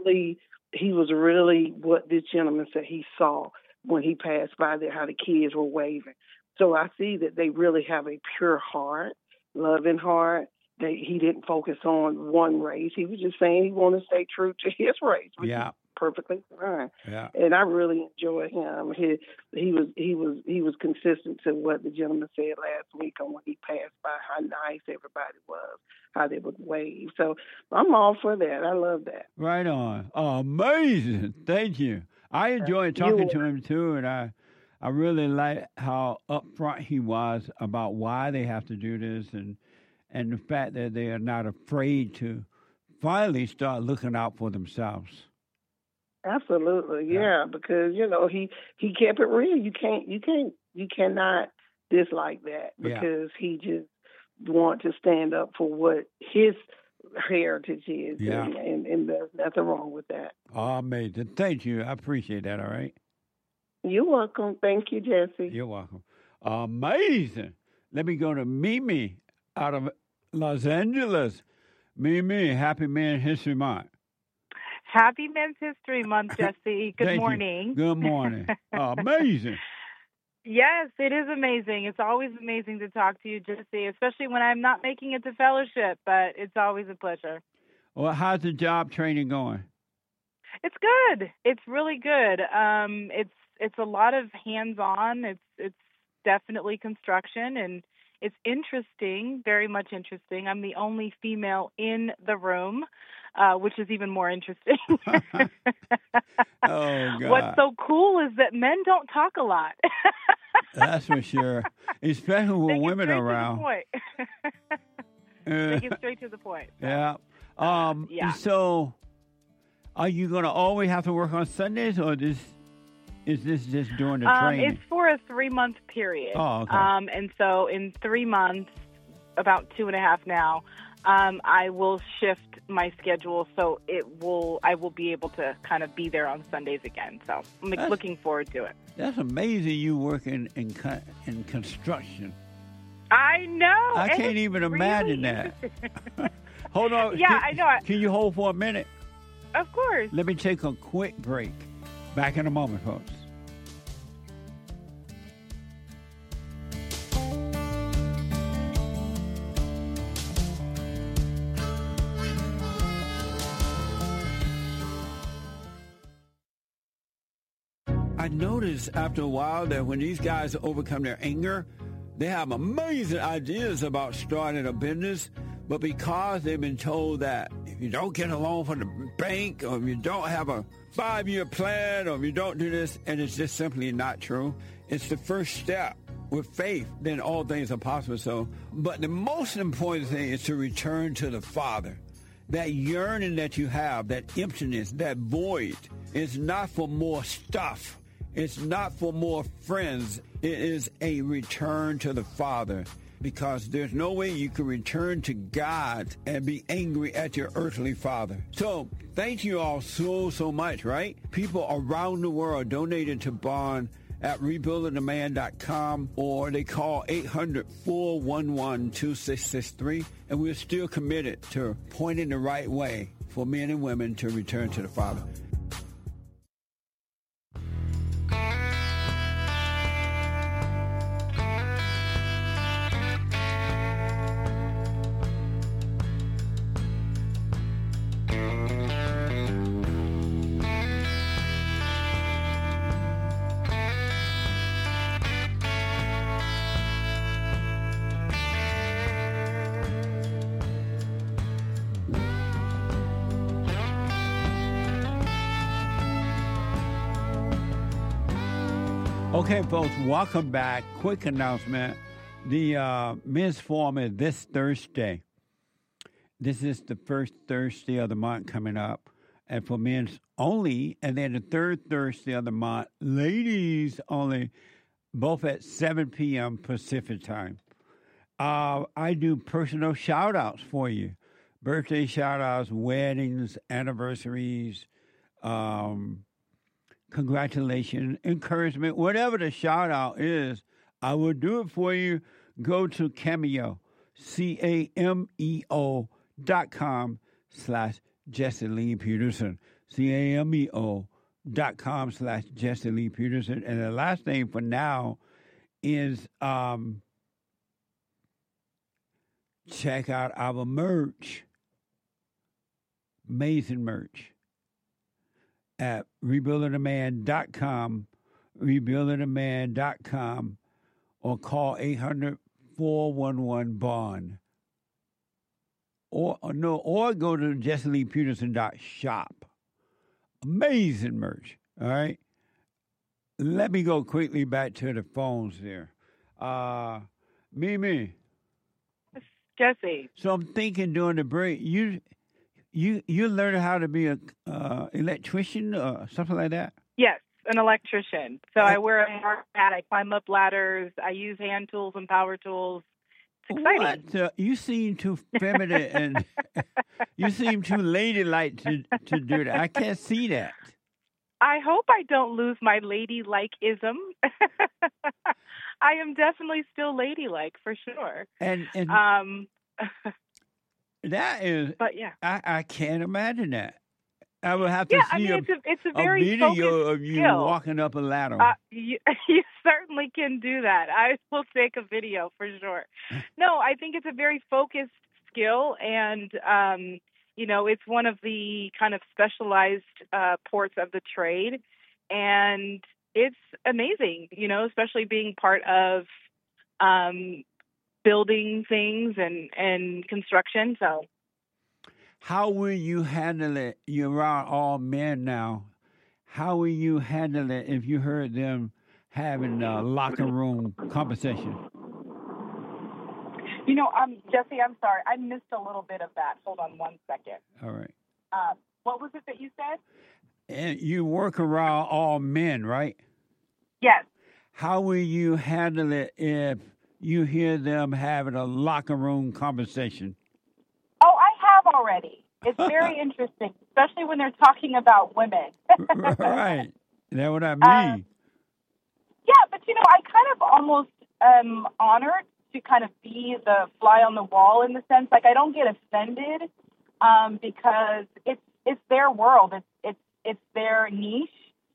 really what this gentleman said he saw when he passed by there, how the kids were waving. So I see that they really have a pure heart, loving heart. He didn't focus on one race. He was just saying he wanted to stay true to his race, which is perfectly fine. Yeah. And I really enjoyed him. He was consistent to what the gentleman said last week on when he passed by, how nice everybody was, how they would wave. So I'm all for that. I love that. Right on. Oh, amazing. Thank you. I enjoyed talking to him too, and I really like how upfront he was about why they have to do this, and the fact that they are not afraid to finally start looking out for themselves. Absolutely, yeah, because he kept it real. You cannot dislike that because he just want to stand up for what his heritage is, and there's nothing wrong with that. Oh, amazing! Thank you. I appreciate that. All right. You're welcome. Thank you, Jesse. You're welcome. Amazing. Let me go to Mimi out of Los Angeles. Mimi, Happy Men's History Month. Happy Men's History Month, Jesse. Good morning. You. Good morning. Amazing. Yes, it is amazing. It's always amazing to talk to you, Jesse, especially when I'm not making it to fellowship, but it's always a pleasure. Well, how's the job training going? It's good. It's really good. It's a lot of hands-on. It's definitely construction, and it's interesting, very much interesting. I'm the only female in the room, which is even more interesting. Oh, God. What's so cool is that men don't talk a lot. That's for sure, especially when women are around. They get straight to the point. Yeah. So, are you going to always have to work on Sundays, or is this just during the training? It's for a 3-month period. Oh, okay. And so in 3 months, about 2.5 now, I will shift my schedule so I will be able to kind of be there on Sundays again. So I'm looking forward to it. That's amazing. You work in construction. I know. I can't even imagine that. Hold on. Yeah, I know. Can you hold for a minute? Of course. Let me take a quick break. Back in a moment, folks. I noticed after a while that when these guys overcome their anger, they have amazing ideas about starting a business, but because they've been told that if you don't get a loan from the bank, or if you don't have a 5-year plan, or if you don't do this, and it's just simply not true, it's the first step. With faith, then all things are possible. So, but the most important thing is to return to the Father. That yearning that you have, that emptiness, that void, is not for more stuff. It's not for more friends. It is a return to the Father, because there's no way you can return to God and be angry at your earthly father. So thank you all so much, right? People around the world donated to Bond at rebuildingtheman.com, or they call 800-411-2663, and we're still committed to pointing the right way for men and women to return to the Father. Okay, folks, welcome back. Quick announcement. The men's forum is this Thursday. This is the first Thursday of the month coming up, and for men's only. And then the third Thursday of the month, ladies only, both at 7 p.m. Pacific time. I do personal shout-outs for you. Birthday shout-outs, weddings, anniversaries, congratulations, encouragement, whatever the shout-out is, I will do it for you. Go to Cameo, CAMEO.com/Jesse Lee Peterson, CAMEO.com/Jesse Lee Peterson. And the last thing for now is check out our merch, amazing merch, at rebuildingtheman.com, rebuildingtheman.com, or call 800-411-BOND. Or go to jesseleepeterson.shop. Amazing merch, all right? Let me go quickly back to the phones there. Mimi. Jesse. So I'm thinking during the break, you learned how to be a electrician or something like that? Yes, an electrician. So I wear a hard hat. I climb up ladders. I use hand tools and power tools. It's exciting. What? You seem too feminine and you seem too ladylike to do that. I can't see that. I hope I don't lose my ladylike-ism. I am definitely still ladylike for sure. And that is, but yeah, I can't imagine that. I would have to see it's a very video of you skill. walking up a ladder. You certainly can do that. I will take a video for sure. No, I think it's a very focused skill, and it's one of the kind of specialized ports of the trade, and it's amazing. Especially being part of building things and construction. So. How will you handle it? You're around all men now. How will you handle it if you heard them having a locker room conversation? Jesse, I'm sorry. I missed a little bit of that. Hold on one second. All right. What was it that you said? And you work around all men, right? Yes. How will you handle it if you hear them having a locker room conversation? Oh, I have already. It's very interesting, especially when they're talking about women. Right. That's what I mean. Yeah, but I kind of almost am honored to kind of be the fly on the wall in the sense, like I don't get offended because it's their world. It's their niche.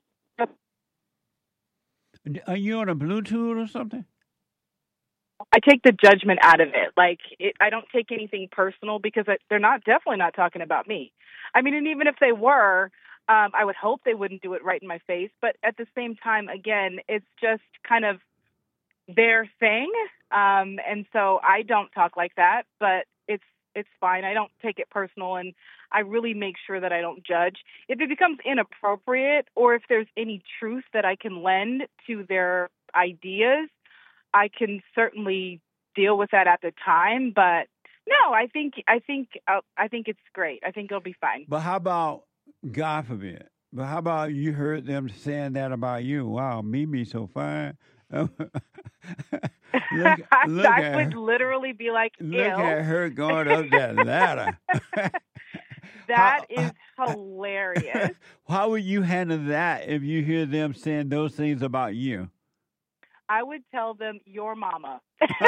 Are you on a Bluetooth or something? I take the judgment out of it. I don't take anything personal because they're definitely not talking about me. I mean, and even if they were, I would hope they wouldn't do it right in my face. But at the same time, again, it's just kind of their thing. And so I don't talk like that, but it's fine. I don't take it personal, and I really make sure that I don't judge. If it becomes inappropriate or if there's any truth that I can lend to their ideas, I can certainly deal with that at the time. But no, I think it's great. I think it'll be fine. But how about, God forbid, but how about you heard them saying that about you? Wow, Mimi so fine. I would literally be like, ew. Look at her going up that ladder. That is hilarious. How would you handle that if you hear them saying those things about you? I would tell them, your mama.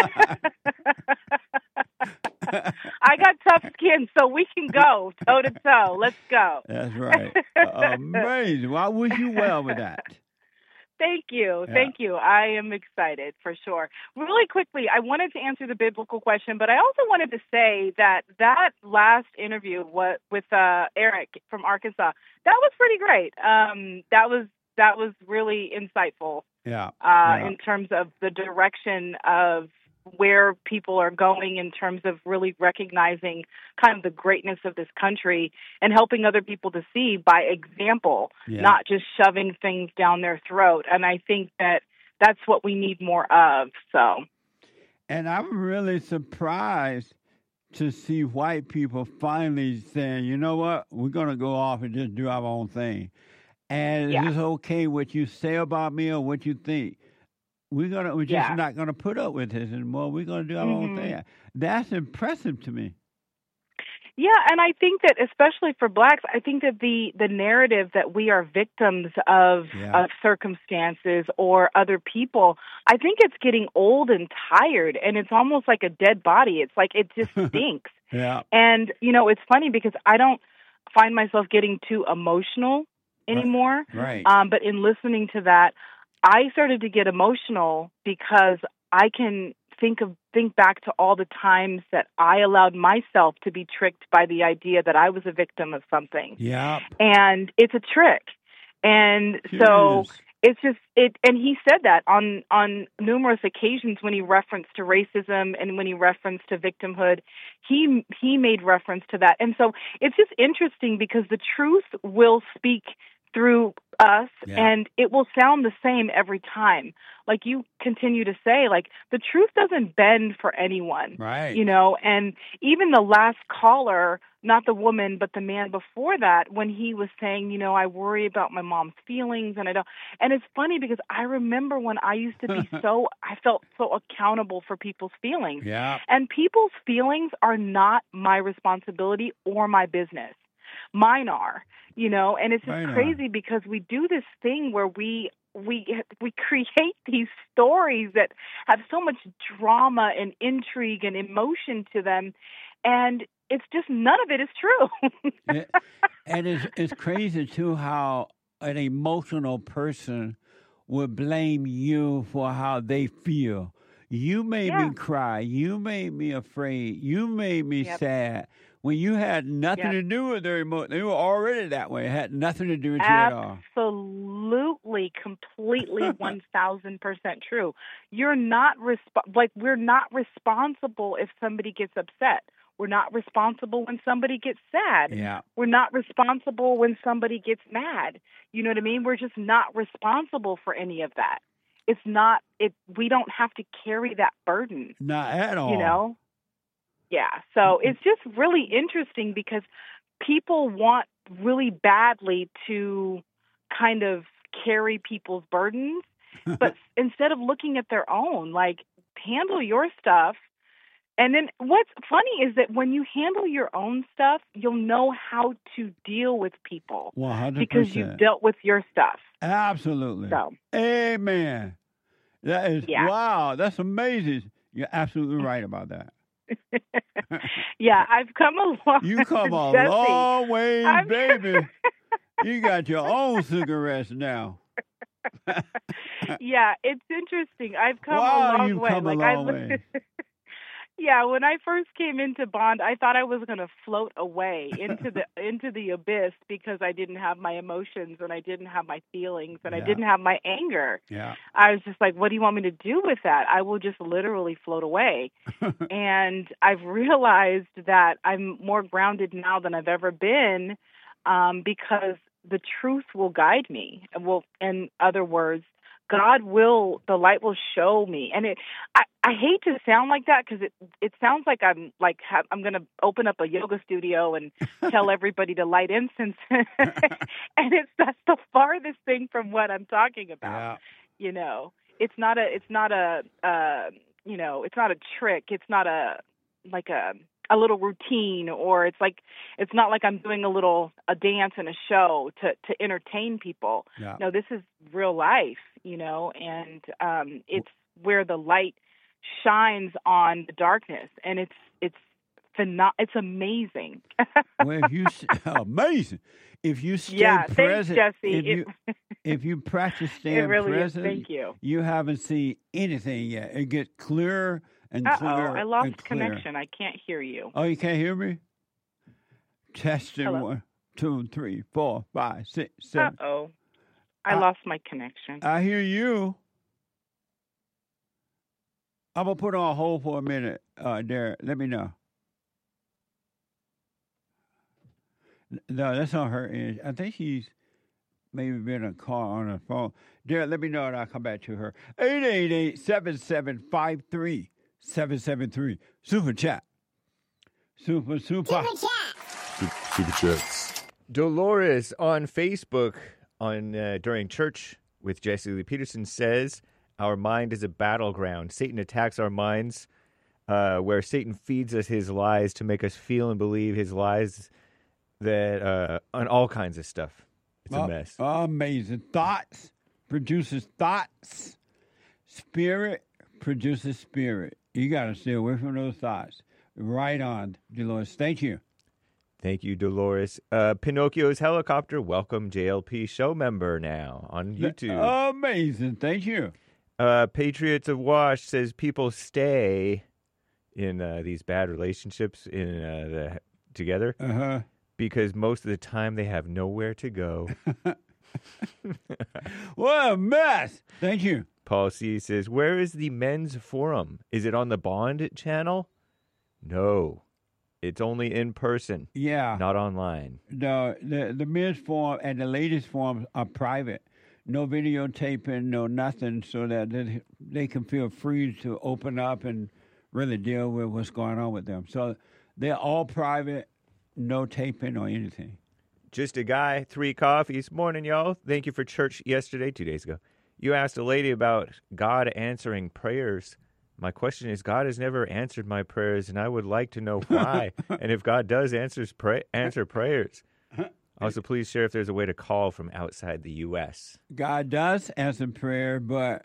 I got tough skin, so we can go toe to toe. Let's go. That's right. Amazing. Well, I wish you well with that. Thank you. Yeah. Thank you. I am excited for sure. Really quickly, I wanted to answer the biblical question, but I also wanted to say that last interview with Eric from Arkansas, that was pretty great. That was really insightful. Yeah. In terms of the direction of where people are going in terms of really recognizing kind of the greatness of this country and helping other people to see by example, not just shoving things down their throat. And I think that that's what we need more of. So, and I'm really surprised to see white people finally saying, you know what, we're going to go off and just do our own thing. And it's okay what you say about me or what you think. We're just not going to put up with this anymore. We're going to do our own thing. That's impressive to me. Yeah, and I think that especially for blacks, I think that the narrative that we are victims of circumstances or other people, I think it's getting old and tired, and it's almost like a dead body. It's like it just stinks. And, it's funny because I don't find myself getting too emotional anymore. Right. But in listening to that, I started to get emotional because I can think back to all the times that I allowed myself to be tricked by the idea that I was a victim of something. Yeah. And it's a trick. And so it's just and he said that on numerous occasions when he referenced to racism and when he referenced to victimhood, he made reference to that. And so it's just interesting because the truth will speak through us, and it will sound the same every time. Like you continue to say, like the truth doesn't bend for anyone, right? And even the last caller, not the woman, but the man before that, when he was saying, I worry about my mom's feelings, and I don't. And it's funny because I remember when I used to be I felt so accountable for people's feelings, and people's feelings are not my responsibility or my business. Mine are, and it's just crazy because we do this thing where we create these stories that have so much drama and intrigue and emotion to them, and it's just none of it is true. And it's crazy too how an emotional person would blame you for how they feel. You made me cry. You made me afraid. You made me sad. When you had nothing to do with their emotion, they were already that way. It had nothing to do with you at all. Absolutely, completely, 1,000% true. You're not we're not responsible if somebody gets upset. We're not responsible when somebody gets sad. Yeah. We're not responsible when somebody gets mad. You know what I mean? We're just not responsible for any of that. It's not. We don't have to carry that burden. Not at all. Yeah, so it's just really interesting because people want really badly to kind of carry people's burdens, but instead of looking at their own, like handle your stuff. And then what's funny is that when you handle your own stuff, you'll know how to deal with people 100%. Because you've dealt with your stuff. Absolutely. So. Amen. That is, wow, that's amazing. You're absolutely right about that. Yeah, I've come a long way. You come a long way, baby. You got your own cigarettes now. Yeah, it's interesting. I've come a long way. Come a long way. Yeah, when I first came into Bond, I thought I was going to float away into the abyss because I didn't have my emotions and I didn't have my feelings and I didn't have my anger. Yeah. I was just like, what do you want me to do with that? I will just literally float away. And I've realized that I'm more grounded now than I've ever been because the truth will guide me. In other words, the light will show me. And I hate to sound like that because it sounds like I'm going to open up a yoga studio and tell everybody to light incense. And that's the farthest thing from what I'm talking about. Yeah. It's not a trick. It's not a little routine, or it's not like I'm doing a dance and a show to entertain people. Yeah. No, this is real life, and it's where the light shines on the darkness, and it's amazing. Well, amazing. If you stay present, thanks, Jesse. if you practice staying really present, thank you. You haven't seen anything yet. It gets clearer and clearer. I lost and clearer. connection. I can't hear you. Oh, you can't hear me? Testing. Hello? 1, 2, 3, 4, 5, 6, 7. I lost my connection. I hear you. I'm gonna put on hold for a minute, Derek. Let me know. No, that's on her end. I think she's maybe been in a car on her phone. Derek, let me know and I'll come back to her. 888-7753-773. Super chat. Super chat. Super chats. Dolores on Facebook during church with Jesse Lee Peterson says, our mind is a battleground. Satan attacks our minds where Satan feeds us his lies to make us feel and believe his lies that on all kinds of stuff. It's a mess. Amazing. Thoughts produces thoughts. Spirit produces spirit. You got to stay away from those thoughts. Right on, Dolores. Thank you. Thank you, Dolores. Pinocchio's Helicopter. Welcome, JLP show member now on YouTube. Amazing. Thank you. Patriots of Wash says people stay in these bad relationships together. Uh-huh. Because most of the time they have nowhere to go. What a mess. Thank you. Paul C. says, where is the men's forum? Is it on the Bond channel? No. It's only in person. Yeah. Not online. The men's forum and the ladies' forums are private. No videotaping, no nothing, so that they can feel free to open up and really deal with what's going on with them. So they're all private. No taping or anything. Just a guy, 3 coffees. Morning, y'all. Thank you for church yesterday, 2 days ago. You asked a lady about God answering prayers. My question is, God has never answered my prayers, and I would like to know why. And if God does answer prayers. Also, please share if there's a way to call from outside the U.S. God does answer prayer, but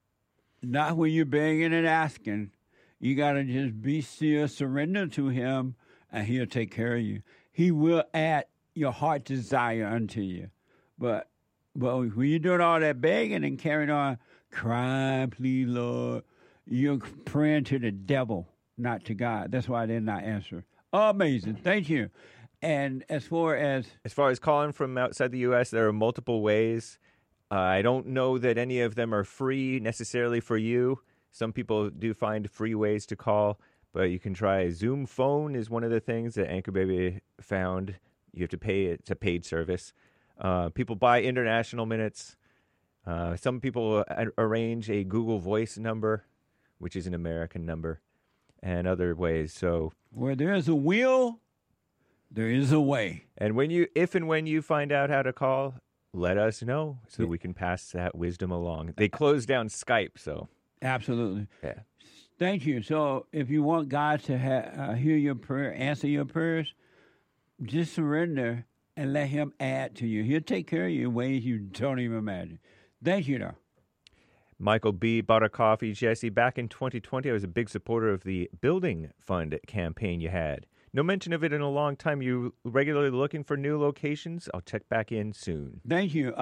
not when you're begging and asking. You got to just be still, surrender to him, and he'll take care of you. He will add your heart desire unto you. But when you're doing all that begging and carrying on, crying, please, Lord, you're praying to the devil, not to God. That's why they're not answering. Amazing. Thank you. And as far as calling from outside the U.S., there are multiple ways. I don't know that any of them are free necessarily for you. Some people do find free ways to call. But you can try Zoom Phone is one of the things that Anchor Baby found. You have to pay. It's a paid service. People buy international minutes. Some people arrange a Google Voice number, which is an American number, and other ways. So where there is a will, there is a way. And if and when you find out how to call, let us know so we can pass that wisdom along. They closed down Skype, so. Absolutely. Yeah. Thank you. So if you want God to hear your prayer, answer your prayers, just surrender and let him add to you. He'll take care of you in ways you don't even imagine. Thank you, though. Michael B. bought a coffee. Jesse, back in 2020, I was a big supporter of the Building Fund campaign you had. No mention of it in a long time. You regularly looking for new locations? I'll check back in soon. Thank you.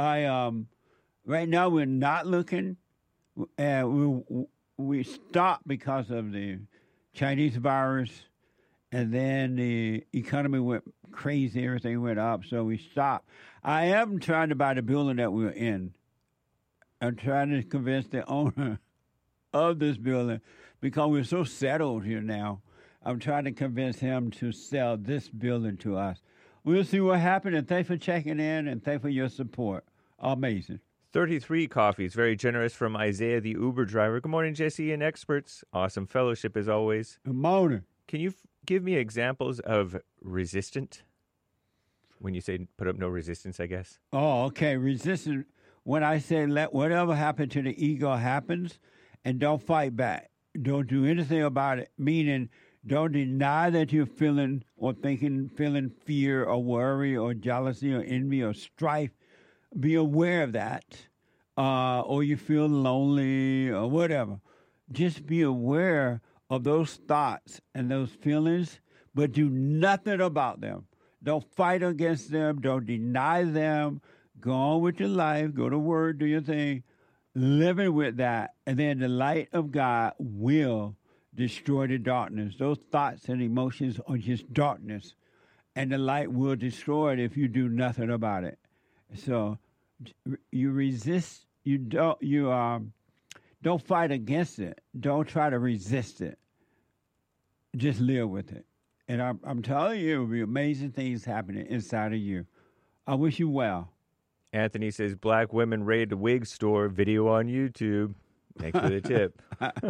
Right now we're not looking. We stopped because of the Chinese virus, and then the economy went crazy. Everything went up, so we stopped. I am trying to buy the building that we're in. I'm trying to convince the owner of this building because we're so settled here now. I'm trying to convince him to sell this building to us. We'll see what happens, and thanks for checking in, and thanks for your support. Amazing. 33 coffees, very generous from Isaiah, the Uber driver. Good morning, Jesse and experts. Awesome fellowship as always. Good morning. Can you give me examples of resistant? When you say put up no resistance, I guess. Oh, okay. Resistant. When I say let whatever happened to the ego happens, and don't fight back. Don't do anything about it. Meaning, don't deny that you're feeling or feeling fear or worry or jealousy or envy or strife. Be aware of that. Or you feel lonely or whatever. Just be aware of those thoughts and those feelings, but do nothing about them. Don't fight against them. Don't deny them. Go on with your life. Go to work. Do your thing. Living with that. And then the light of God will destroy the darkness. Those thoughts and emotions are just darkness. And the light will destroy it if you do nothing about it. So you resist. You don't fight against it. Don't try to resist it. Just live with it. And I'm telling you, there will be amazing things happening inside of you. I wish you well. Anthony says, black women raid a wig store, video on YouTube. Thanks for the tip.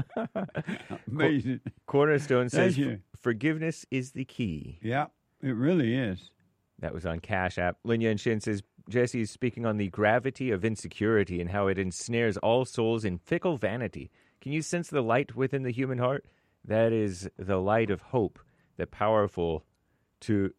Amazing. Cornerstone says, Thank you. Forgiveness is the key. Yeah, it really is. That was on Cash App. Lin Yan Shin says, Jesse is speaking on the gravity of insecurity and how it ensnares all souls in fickle vanity. Can you sense the light within the human heart? That is the light of hope, the power to,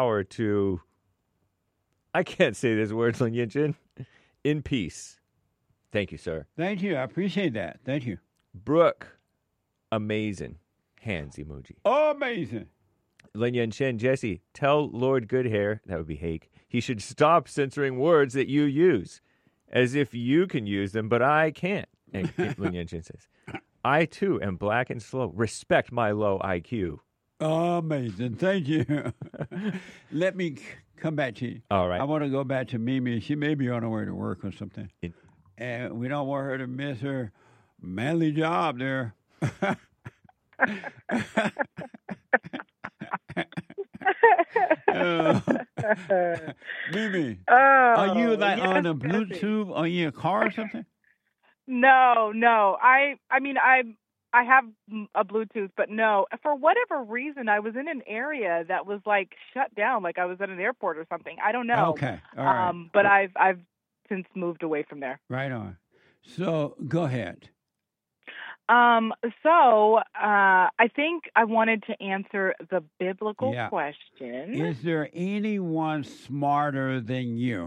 I can't say this word, Lin Yan Shin, in peace. Thank you, sir. Thank you. I appreciate that. Thank you. Brooke, amazing. Hands emoji. Amazing. Lin Yan Shin, Jesse, tell Lord Goodhair, that would be Hake, he should stop censoring words that you use, as if you can use them, but I can't. And Lin Yan Shin says, I too am black and slow. Respect my low IQ. Amazing. Thank you. Let me come back to you. All right. I want to go back to Mimi. She may be on her way to work or something. And we don't want her to miss her manly job there. Mimi, are you like on a Bluetooth on your car or something? No. I mean, I have a Bluetooth, but no. For whatever reason, I was in an area that was like shut down, like I was at an airport or something. I don't know. Okay, all right. But I've since moved away from there. Right on. So go ahead. I think I wanted to answer the biblical question. Is there anyone smarter than you?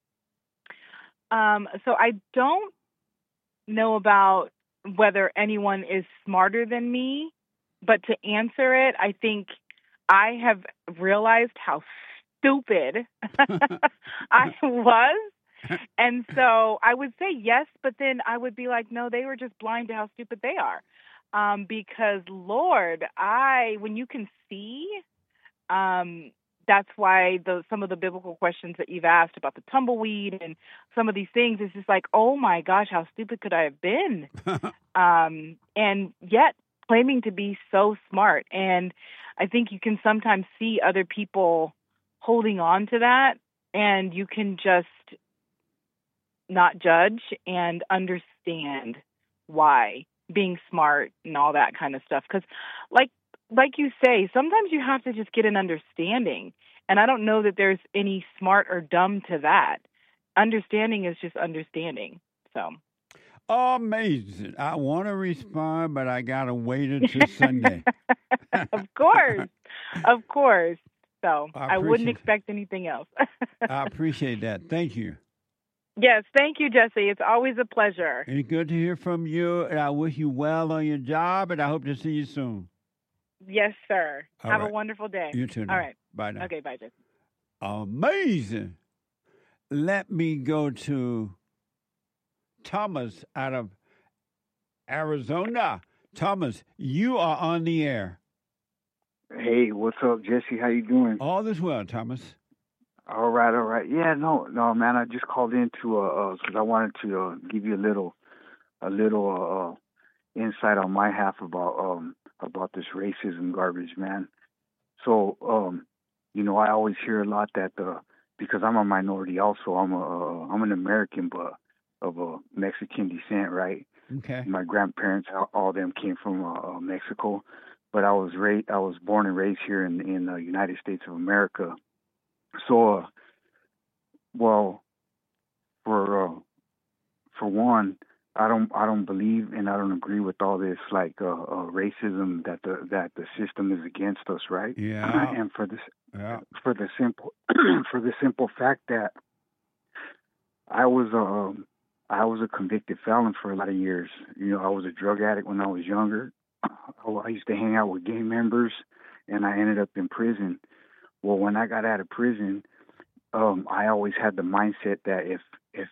So I don't know about whether anyone is smarter than me, but to answer it, I think I have realized how stupid I was. And so I would say yes, but then I would be like, no, they were just blind to how stupid they are. Because, Lord, when you can see, that's why some of the biblical questions that you've asked about the tumbleweed and some of these things is just like, oh, my gosh, how stupid could I have been? And yet claiming to be so smart. And I think you can sometimes see other people holding on to that, and you can just not judge and understand why being smart and all that kind of stuff. Because like you say, sometimes you have to just get an understanding. And I don't know that there's any smart or dumb to that. Understanding is just understanding. So amazing. I want to respond, but I got to wait until Sunday. Of course. So I wouldn't expect anything else. I appreciate that. Thank you. Yes, thank you, Jesse. It's always a pleasure. It's good to hear from you, and I wish you well on your job, and I hope to see you soon. Yes, sir. All Have right. a wonderful day. You too now. All right. Bye now. Okay, bye, Jesse. Amazing. Let me go to Thomas out of Arizona. Thomas, you are on the air. Hey, what's up, Jesse? How you doing? All is well, Thomas. All right. Yeah, no, man. I just called in to because I wanted to give you a little insight on my half about this racism garbage, man. So, I always hear a lot that because I'm a minority, also I'm an American, but of Mexican descent, right? Okay. My grandparents, all of them came from Mexico, but I was born and raised here in the United States of America. So, for one, I don't believe and I don't agree with all this racism that the system is against us, right? Yeah. And for the simple fact that I was a convicted felon for a lot of years. I was a drug addict when I was younger. I used to hang out with gang members, and I ended up in prison. Well, when I got out of prison, I always had the mindset that if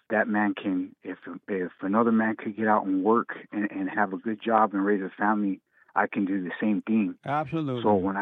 another man could get out and work and have a good job and raise a family, I can do the same thing. Absolutely. So when I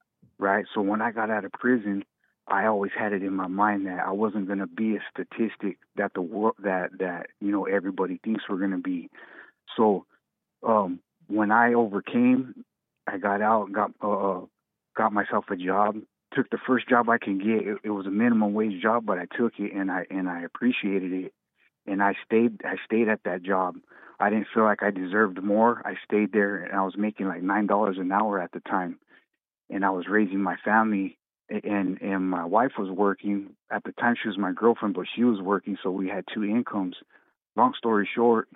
got out of prison, I always had it in my mind that I wasn't going to be a statistic that the world that everybody thinks we're going to be. So when I overcame, I got out, got myself a job. Took the first job I can get. It was a minimum wage job, but I took it and I appreciated it. And I stayed at that job. I didn't feel like I deserved more. I stayed there, and I was making like $9 an hour at the time. And I was raising my family, and my wife was working. At the time, she was my girlfriend, but she was working, so we had two incomes. Long story short,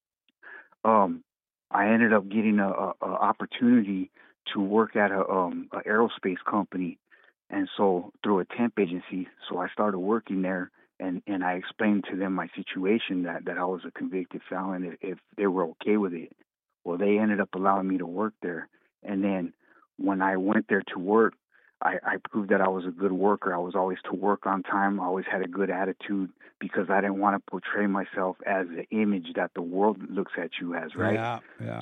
I ended up getting a opportunity to work at a aerospace company. And so through a temp agency, so I started working there, and I explained to them my situation, that I was a convicted felon, if they were okay with it. Well, they ended up allowing me to work there. And then when I went there to work, I proved that I was a good worker. I was always to work on time. I always had a good attitude because I didn't want to portray myself as the image that the world looks at you as, right? Yeah.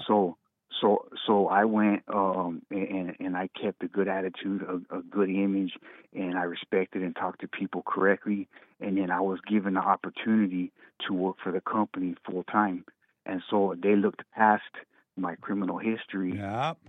So I went and I kept a good attitude, a good image, and I respected and talked to people correctly. And then I was given the opportunity to work for the company full time. And so they looked past my criminal history,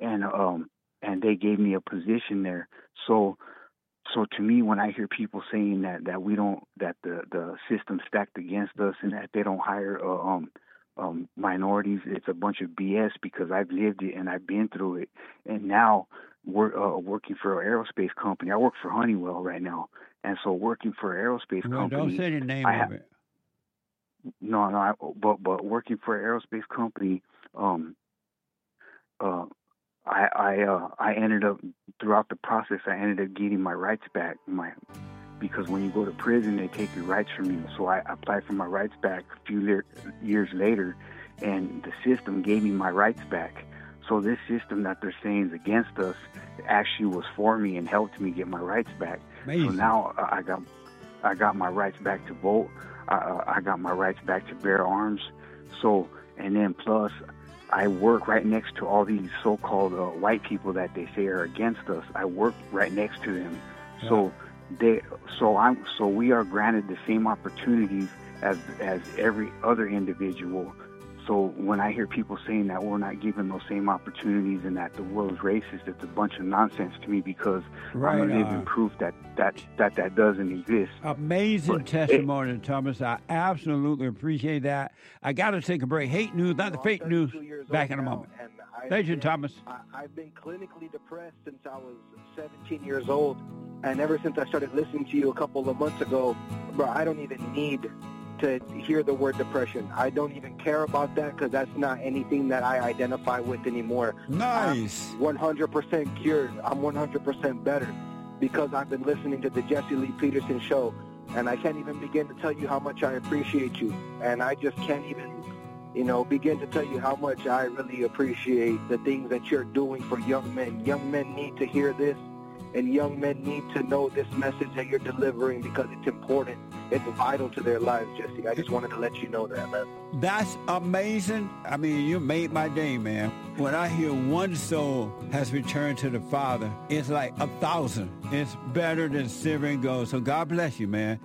and they gave me a position there. So to me, when I hear people saying that the system's stacked against us and that they don't hire minorities, it's a bunch of BS, because I've lived it and I've been through it. And now we're working for an aerospace company. I work for Honeywell right now, and so working for an aerospace company. Don't say the name of it. No, but working for an aerospace company, I ended up, throughout the process, I ended up getting my rights back. Because when you go to prison, they take your rights from you. So I applied for my rights back a few years later, and the system gave me my rights back. So this system that they're saying is against us actually was for me and helped me get my rights back. Amazing. So now I got my rights back to vote. I got my rights back to bear arms. So, and then plus, I work right next to all these so-called white people that they say are against us. I work right next to them. Yeah. So we are granted the same opportunities as every other individual. So when I hear people saying that we're not given those same opportunities and that the world is racist, it's a bunch of nonsense to me, because I'm a living proof that doesn't exist. Amazing testimony, Thomas. I absolutely appreciate that. I got to take a break. Hate news, not the fake news. Back in a moment. Thank you, Thomas. I've been clinically depressed since I was 17 years old. And ever since I started listening to you a couple of months ago, bro, I don't even need to hear the word depression. I don't even care about that, because that's not anything that I identify with anymore. Nice. I'm 100% cured. I'm 100% better, because I've been listening to the Jesse Lee Peterson show, and I can't even begin to tell you how much I appreciate you. And I just can't even, begin to tell you how much I really appreciate the things that you're doing for young men. Young men need to hear this, and young men need to know this message that you're delivering, because it's important. it's vital to their lives, Jesse. I just wanted to let you know that, man. That's amazing. I mean, you made my day, man. When I hear one soul has returned to the Father, it's like 1,000. It's better than silver and gold. So God bless you, man.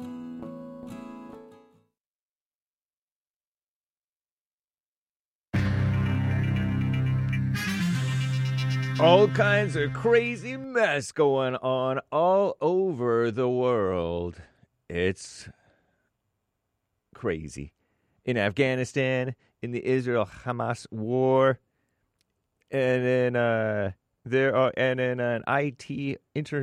All kinds of crazy mess going on all over the world. It's crazy. In Afghanistan, in the Israel-Hamas war, and in an IT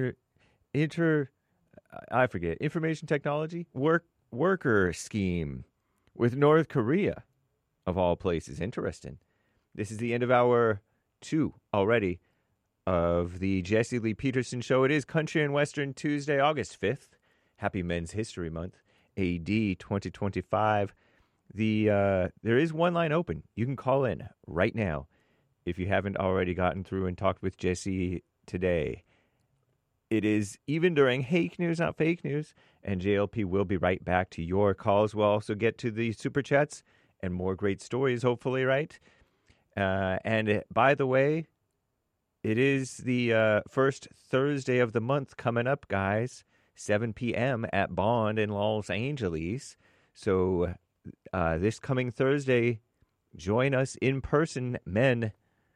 information technology worker scheme with North Korea, of all places. Interesting. This is the end of hour 2 already of the Jesse Lee Peterson Show. It is Country and Western Tuesday, August 5th. Happy Men's History Month, AD 2025. There is one line open. You can call in right now if you haven't already gotten through and talked with Jesse today. It is even during Hake News, Not Fake News, and JLP will be right back to your calls. We'll also get to the Super Chats and more great stories, hopefully, right? And by the way, it is the first Thursday of the month coming up, guys, 7 p.m. at Bond in Los Angeles. So this coming Thursday, join us in person, men,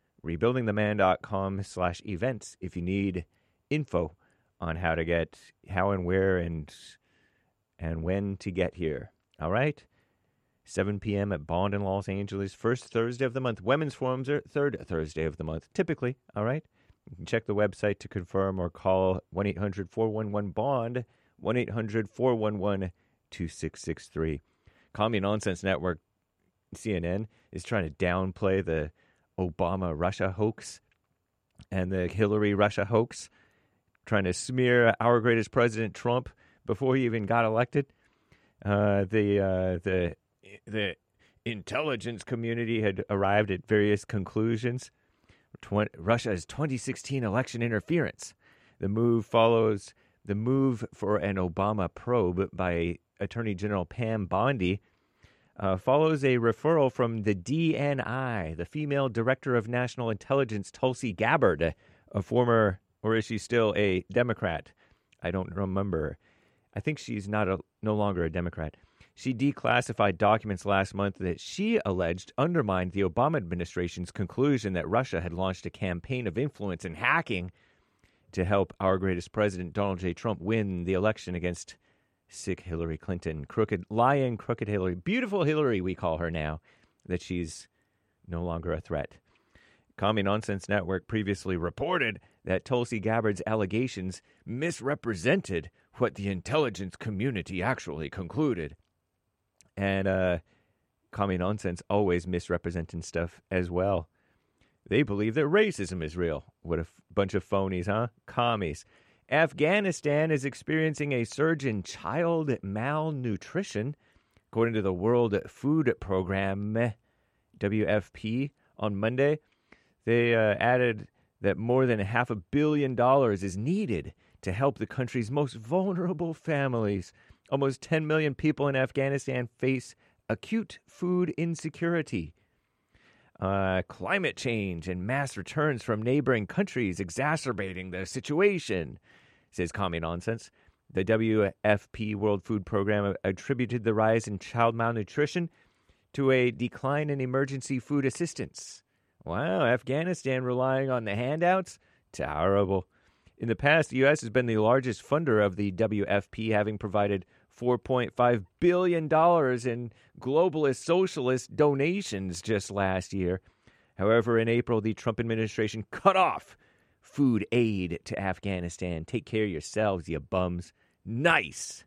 rebuildingtheman.com/events if you need info on how and where and when to get here. All right? 7 p.m. at Bond in Los Angeles, first Thursday of the month. Women's forums are third Thursday of the month, typically, all right? You can check the website to confirm or call 1-800-411-BOND, 1-800-411-2663. Commie Nonsense Network, CNN, is trying to downplay the Obama-Russia hoax and the Hillary-Russia hoax, trying to smear our greatest president, Trump, before he even got elected. The intelligence community had arrived at various conclusions. Russia's 2016 election interference. The move follows the move for an Obama probe by Attorney General Pam Bondi, follows a referral from the DNI, the female director of national intelligence, Tulsi Gabbard, a former, or is she still a Democrat? I don't remember. I think she's no longer a Democrat. She declassified documents last month that she alleged undermined the Obama administration's conclusion that Russia had launched a campaign of influence and hacking to help our greatest president, Donald J. Trump, win the election against sick Hillary Clinton. Crooked Hillary. Beautiful Hillary, we call her now, that she's no longer a threat. Commie Nonsense Network previously reported that Tulsi Gabbard's allegations misrepresented what the intelligence community actually concluded. And Commie Nonsense always misrepresenting stuff as well. They believe that racism is real. What a bunch of phonies, huh? Commies. Afghanistan is experiencing a surge in child malnutrition, according to the World Food Program, WFP, on Monday. They added that more than $500 million is needed to help the country's most vulnerable families. Almost 10 million people in Afghanistan face acute food insecurity. Climate change and mass returns from neighboring countries exacerbating the situation, says Commie Nonsense. The WFP World Food Program attributed the rise in child malnutrition to a decline in emergency food assistance. Wow, Afghanistan relying on the handouts? Terrible. In the past, the U.S. has been the largest funder of the WFP, having provided $4.5 billion in globalist socialist donations just last year. However, in April, the Trump administration cut off food aid to Afghanistan. Take care of yourselves, you bums. Nice.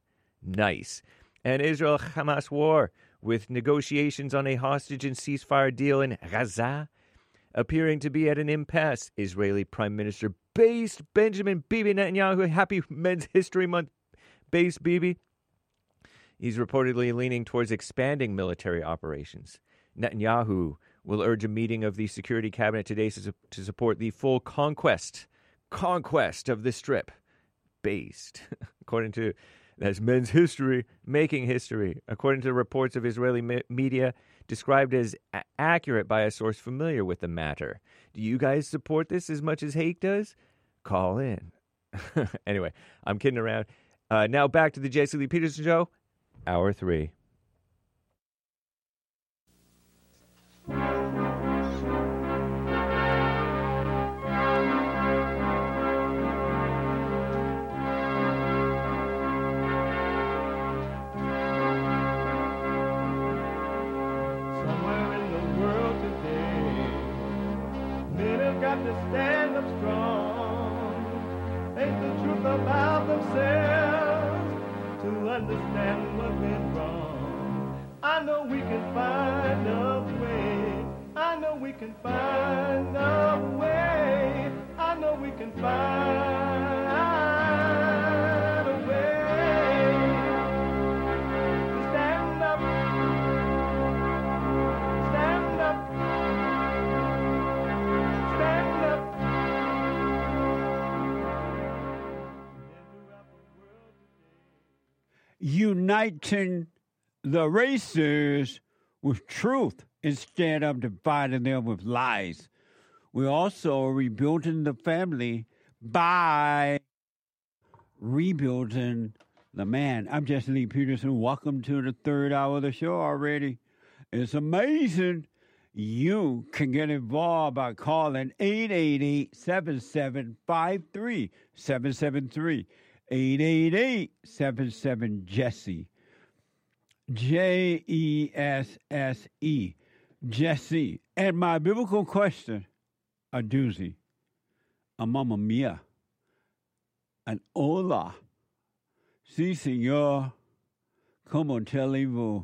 And Israel-Hamas war, with negotiations on a hostage and ceasefire deal in Gaza appearing to be at an impasse. Israeli Prime Minister based Benjamin Bibi Netanyahu, happy Men's History Month, based Bibi. He's reportedly leaning towards expanding military operations. Netanyahu will urge a meeting of the Security Cabinet today to support the full conquest of the Strip, based. According to That's men's history making history, according to reports of Israeli media described as accurate by a source familiar with the matter. Do you guys support this as much as Hake does? Call in. Anyway, I'm kidding around. Now back to the Jesse Lee Peterson Show, Hour 3. Got to stand up strong, think the truth about themselves, to understand what's been wrong. I know we can find a way. I know we can find a way. I know we can find a way to stand up, stand up. Uniting the races with truth instead of dividing them with lies. We're also rebuilding the family by rebuilding the man. I'm Jesse Lee Peterson. Welcome to the third hour of the show already. It's amazing. You can get involved by calling 888-7753-773. 888-77-JESSE. Jesse. Jesse. And my biblical question, a doozy, a mamma mia, an hola. Si, señor, como te levo?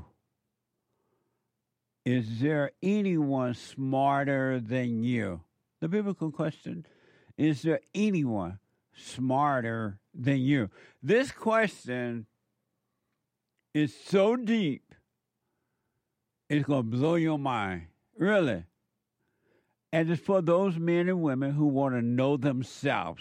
Is there anyone smarter than you? The biblical question, is there anyone smarter than you? This question is so deep, it's going to blow your mind. Really. And it's for those men and women who want to know themselves.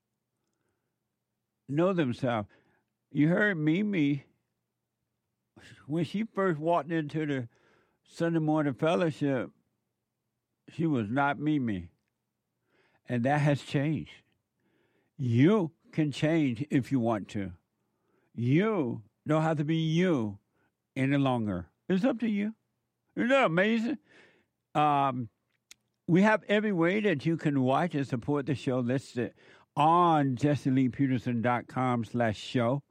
Know themselves. You heard Mimi, when she first walked into the Sunday morning fellowship, she was not Mimi. And that has changed. You can change if you want to. You don't have to be you any longer. It's up to you. Isn't that amazing? We have every way that you can watch and support the show listed on JesseLeePeterson.com/show.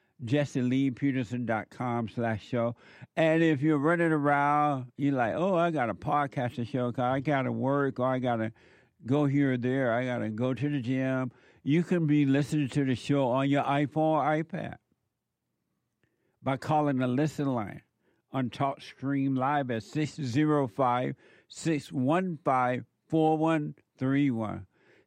JesseLeePeterson.com/show. And if you're running around, you're like, oh, I got a podcast to show, I got to work, or I got to go here or there, I got to go to the gym. You can be listening to the show on your iPhone or iPad by calling the listen line on TalkStream Live at 605-615-4131.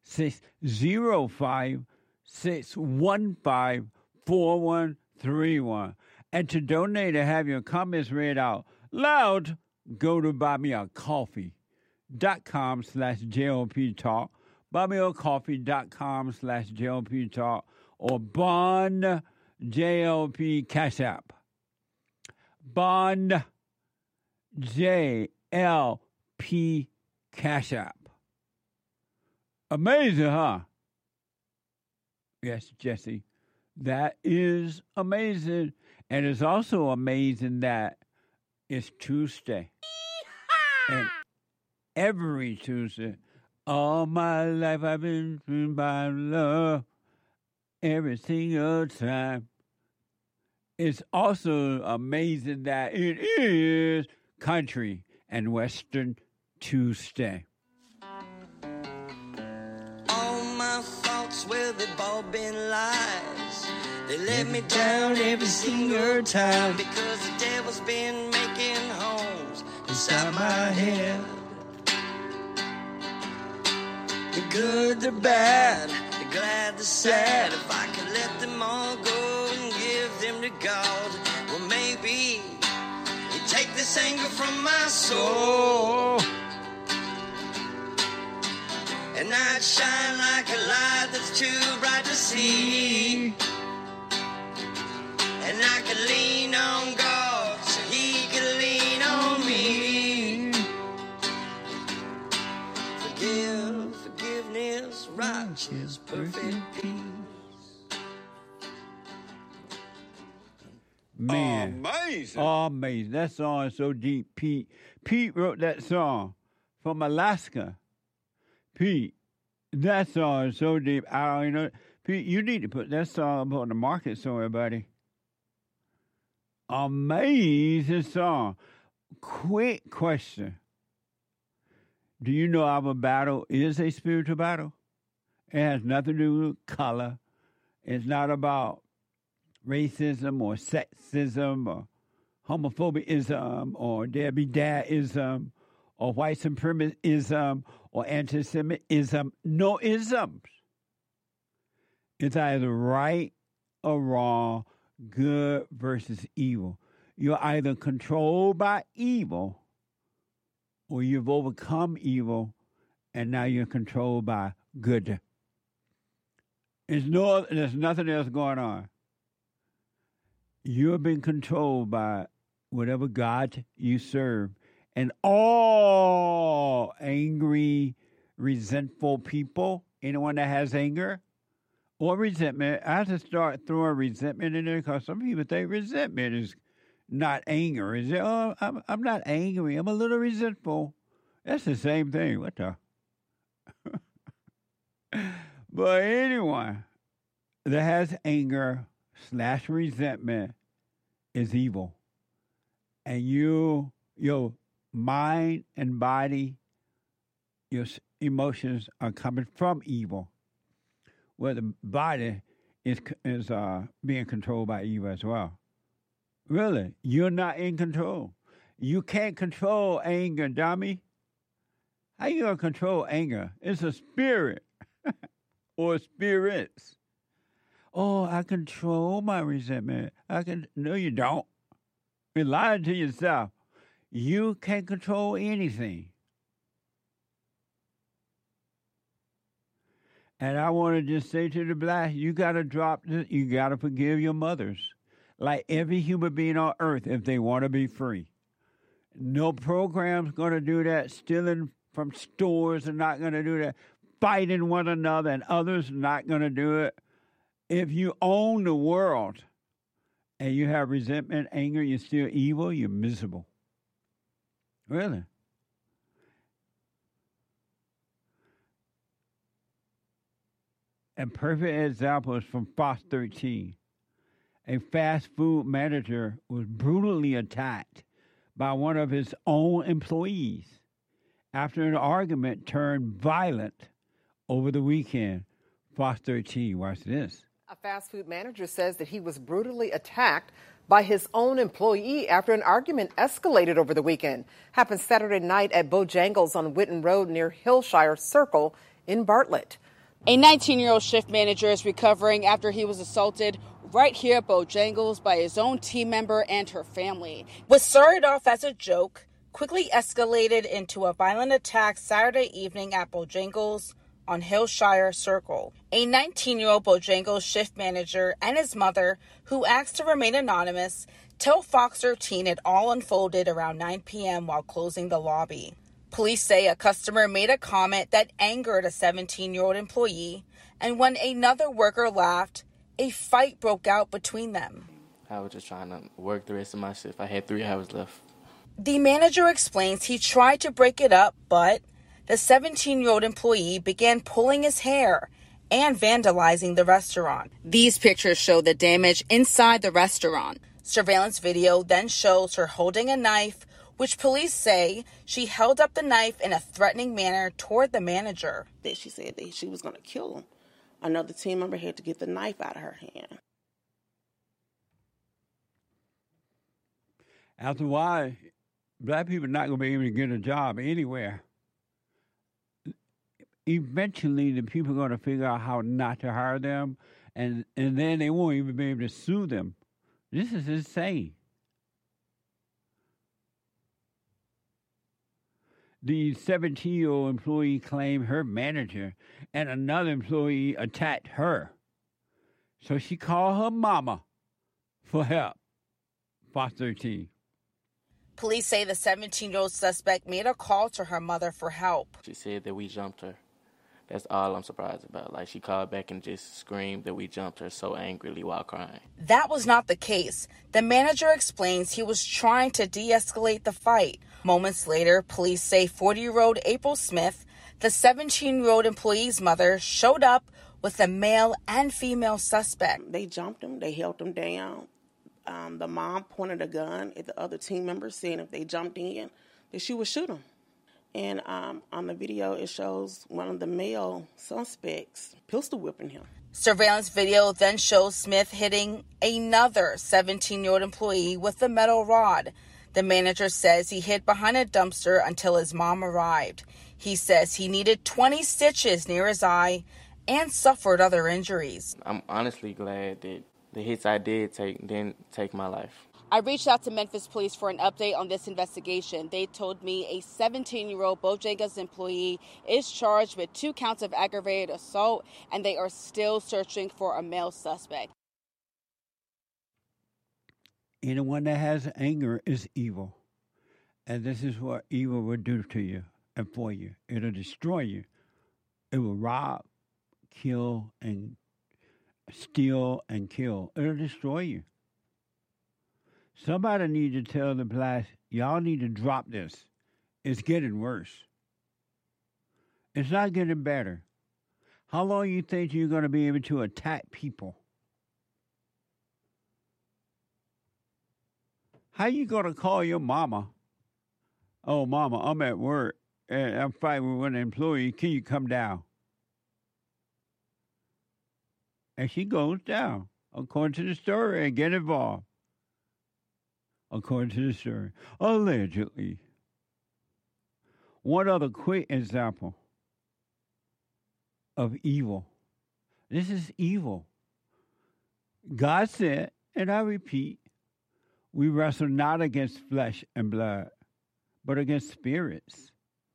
605-615-4131. And to donate and have your comments read out loud, go to buymeacoffee.com/JLP Talk, buymeacoffee.com/JLP Talk, or Bond JLP Cash App. Bond JLP Cash App. Amazing, huh? Yes, Jesse. That is amazing. And it's also amazing that it's Tuesday. And every Tuesday, all my life I've been through by love. Every single time. It's also amazing that it is Country and Western Tuesday. All my thoughts, well, they've all been lies. They let me down every single time because the devil's been making homes inside my head. The good, the bad, the glad, the sad. If I could let them all go and give them to God, well, maybe he'd take this anger from my soul, and I'd shine like a light that's too bright to see. I could lean on God so he could lean on me. Forgiveness, righteous, perfect peace. Man, amazing! That song is so deep. Pete wrote that song from Alaska. Pete, that song is so deep. I don't know. Pete, you need to put that song up on the market somewhere, buddy. Amazing song. Quick question. Do you know our battle is a spiritual battle? It has nothing to do with color. It's not about racism or sexism or homophobiaism or Debbie Dadism or white supremacism or anti-Semitism. No isms. It's either right or wrong, good versus evil. You're either controlled by evil or you've overcome evil and now you're controlled by good. There's nothing else going on. You've been controlled by whatever God you serve. And all angry, resentful people, anyone that has anger or resentment, I have to start throwing resentment in there because some people think resentment is not anger. Is it? Oh, I'm not angry. I'm a little resentful. That's the same thing. What the? But anyone that has anger / resentment is evil. And your mind and body, your emotions are coming from evil. Well, the body is being controlled by evil as well. Really, you're not in control. You can't control anger, dummy. How you gonna control anger? It's a spirit or spirits. Oh, I control my resentment. No, you don't. You're lying to yourself. You can't control anything. And I want to just say to the black, you got to drop this. You got to forgive your mothers. Like every human being on earth, if they want to be free. No program's going to do that. Stealing from stores are not going to do that. Fighting one another and others are not going to do it. If you own the world and you have resentment, anger, you're still evil, you're miserable. Really. A perfect example is from Fox 13. A fast food manager was brutally attacked by one of his own employees after an argument turned violent over the weekend. Fox 13, watch this. A fast food manager says that he was brutally attacked by his own employee after an argument escalated over the weekend. Happened Saturday night at Bojangles on Whitten Road near Hillshire Circle in Bartlett. A 19-year-old shift manager is recovering after he was assaulted right here at Bojangles by his own team member and her family. What started off as a joke quickly escalated into a violent attack Saturday evening at Bojangles on Hillshire Circle. A 19-year-old Bojangles shift manager and his mother, who asked to remain anonymous, tell Fox 13 it all unfolded around 9 p.m. while closing the lobby. Police say a customer made a comment that angered a 17-year-old employee, and when another worker laughed, a fight broke out between them. I was just trying to work the rest of my shift. I had 3 hours left. The manager explains he tried to break it up, but the 17-year-old employee began pulling his hair and vandalizing the restaurant. These pictures show the damage inside the restaurant. Surveillance video then shows her holding a knife, which police say she held up the knife in a threatening manner toward the manager. That she said that she was going to kill him. Another team member had to get the knife out of her hand. After a while, black people are not going to be able to get a job anywhere. Eventually, the people are going to figure out how not to hire them, and then they won't even be able to sue them. This is insane. The 17-year-old employee claimed her manager and another employee attacked her. So she called her mama for help. Fox 13. Police say the 17-year-old suspect made a call to her mother for help. She said that we jumped her. That's all I'm surprised about. Like, she called back and just screamed that we jumped her so angrily while crying. That was not the case. The manager explains he was trying to de-escalate the fight. Moments later, police say 40-year-old April Smith, the 17-year-old employee's mother, showed up with a male and female suspect. They jumped him. They held him down. The mom pointed a gun at the other team members, saying if they jumped in, that she would shoot them. And on the video, it shows one of the male suspects pistol whipping him. Surveillance video then shows Smith hitting another 17-year-old employee with a metal rod. The manager says he hid behind a dumpster until his mom arrived. He says he needed 20 stitches near his eye and suffered other injuries. I'm honestly glad that the hits I did take didn't take my life. I reached out to Memphis police for an update on this investigation. They told me a 17-year-old Bojangles employee is charged with 2 counts of aggravated assault, and they are still searching for a male suspect. Anyone that has anger is evil. And this is what evil will do to you and for you. It'll destroy you. It will rob, kill, and steal and kill. It'll destroy you. Somebody need to tell the blacks, y'all need to drop this. It's getting worse. It's not getting better. How long you think you're going to be able to attack people? How you going to call your mama? Oh, mama, I'm at work and I'm fighting with one employee. Can you come down? And she goes down, according to the story, and get involved. According to the story, allegedly. One other quick example of evil. This is evil. God said, and I repeat, we wrestle not against flesh and blood, but against spirits.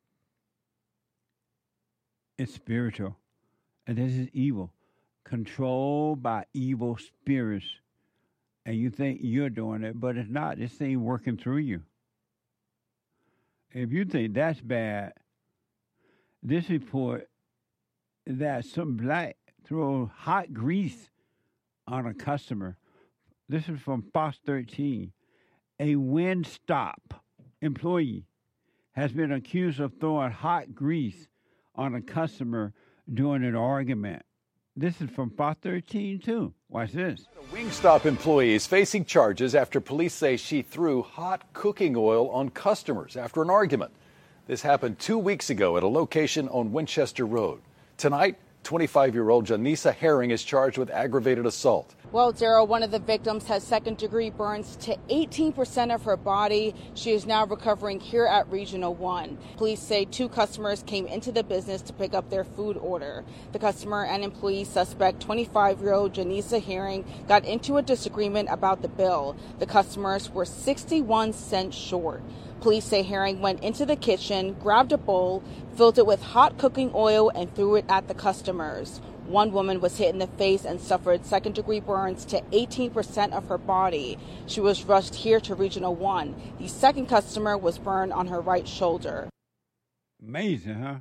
It's spiritual. And this is evil. Controlled by evil spirits. And you think you're doing it, but it's not. This thing working through you. If you think that's bad, this report that some black throw hot grease on a customer. This is from Fox 13. A Wingstop employee has been accused of throwing hot grease on a customer during an argument. This is from Fox 13, too. Watch this. A Wingstop employee is facing charges after police say she threw hot cooking oil on customers after an argument. This happened 2 weeks ago at a location on Winchester Road. Tonight, 25-year-old Janisa Herring is charged with aggravated assault. Well, Daryl, one of the victims has second-degree burns to 18% of her body. She is now recovering here at Regional 1. Police say 2 customers came into the business to pick up their food order. The customer and employee suspect, 25-year-old Janisa Herring, got into a disagreement about the bill. The customers were 61 cents short. Police say Herring went into the kitchen, grabbed a bowl, filled it with hot cooking oil, and threw it at the customers. One woman was hit in the face and suffered second-degree burns to 18% of her body. She was rushed here to Regional 1. The second customer was burned on her right shoulder. Amazing, huh?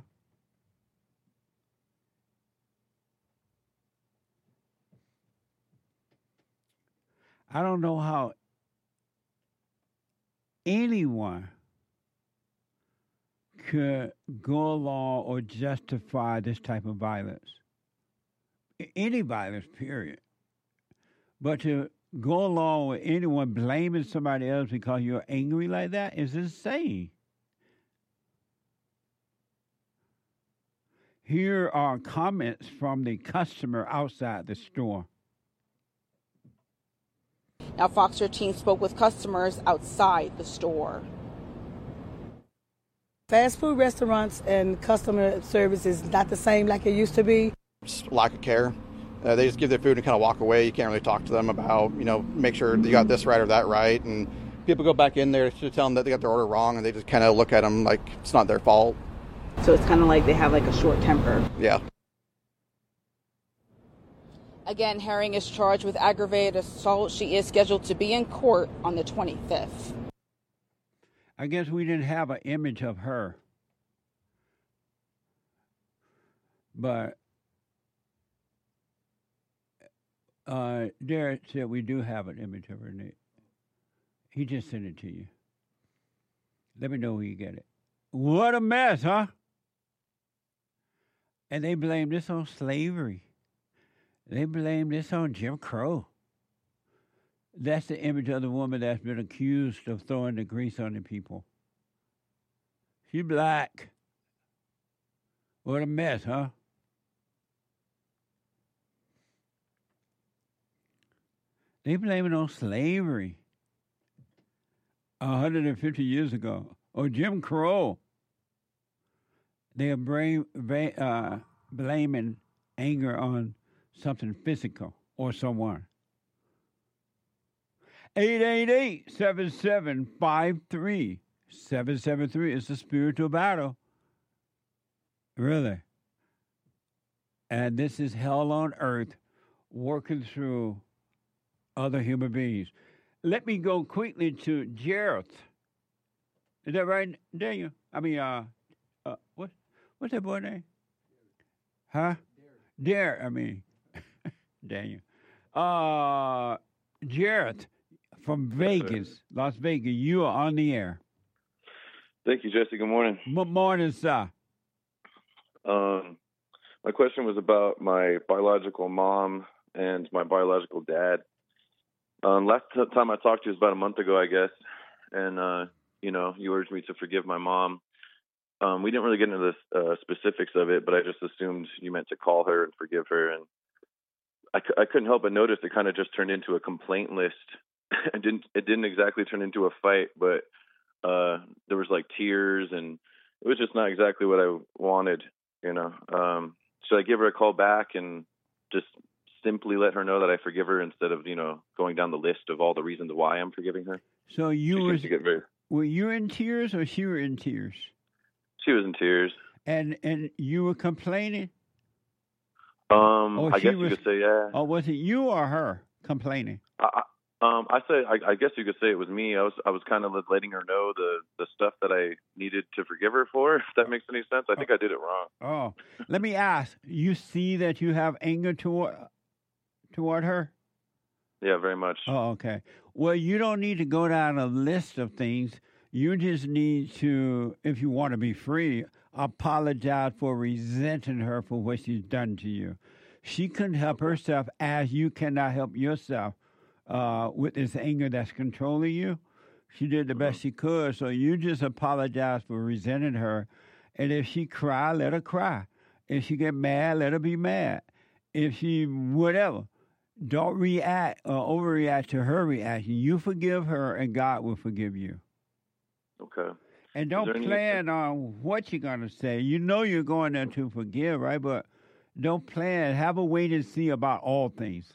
I don't know how anyone could go along or justify this type of violence. Any violence, period. But to go along with anyone blaming somebody else because you're angry like that is insane. Here are comments from the customer outside the store. Now, Fox 13 spoke with customers outside the store. Fast food restaurants and customer service is not the same like it used to be. Just lack of care. They just give their food and kind of walk away. You can't really talk to them about, make sure you got this right or that right. And people go back in there to tell them that they got their order wrong, and they just kind of look at them like it's not their fault. So it's kind of like they have like a short temper. Yeah. Again, Herring is charged with aggravated assault. She is scheduled to be in court on the 25th. I guess we didn't have an image of her. But Derek said we do have an image of her, Nick. He just sent it to you. Let me know when you get it. What a mess, huh? And they blame this on slavery. They blame this on Jim Crow. That's the image of the woman that's been accused of throwing the grease on the people. She black. What a mess, huh? They blame it on slavery. 150 years ago. Or Jim Crow. They are blaming anger on something physical or someone. 888-7753. 773 is the spiritual battle. Really. And this is hell on earth working through other human beings. Let me go quickly to Jareth. Is that right, Daniel? I mean, what's that boy name? Huh? Dare. I mean, Daniel. Jareth from Vegas, Las Vegas. You are on the air. Thank you, Jesse. Good morning. Good morning, sir. My question was about my biological mom and my biological dad. Last time I talked to you was about a month ago, I guess. And, you urged me to forgive my mom. We didn't really get into the specifics of it, but I just assumed you meant to call her and forgive her. And I couldn't help but notice it kind of just turned into a complaint list. It didn't exactly turn into a fight, but there was like tears, and it was just not exactly what I wanted, Should I give her a call back and just simply let her know that I forgive her instead of, going down the list of all the reasons why I'm forgiving her? So were you in tears or she were in tears? She was in tears. And you were complaining? I guess you could say, yeah. Or was it you or her complaining? I guess you could say it was me. I was kind of letting her know the stuff that I needed to forgive her for, if that makes any sense. I think I did it wrong. Oh, let me ask. You see that you have anger toward her? Yeah, very much. Oh, okay. Well, you don't need to go down a list of things. You just need to, if you want to be free, apologize for resenting her for what she's done to you. She couldn't help herself as you cannot help yourself with this anger that's controlling you. She did the best she could, so you just apologize for resenting her. And if she cry, let her cry. If she get mad, let her be mad. If she, whatever, don't react or overreact to her reaction. You forgive her, and God will forgive you. Okay. And don't plan on what you're going to say. You know you're going there to forgive, right? But don't plan. Have a wait and see about all things.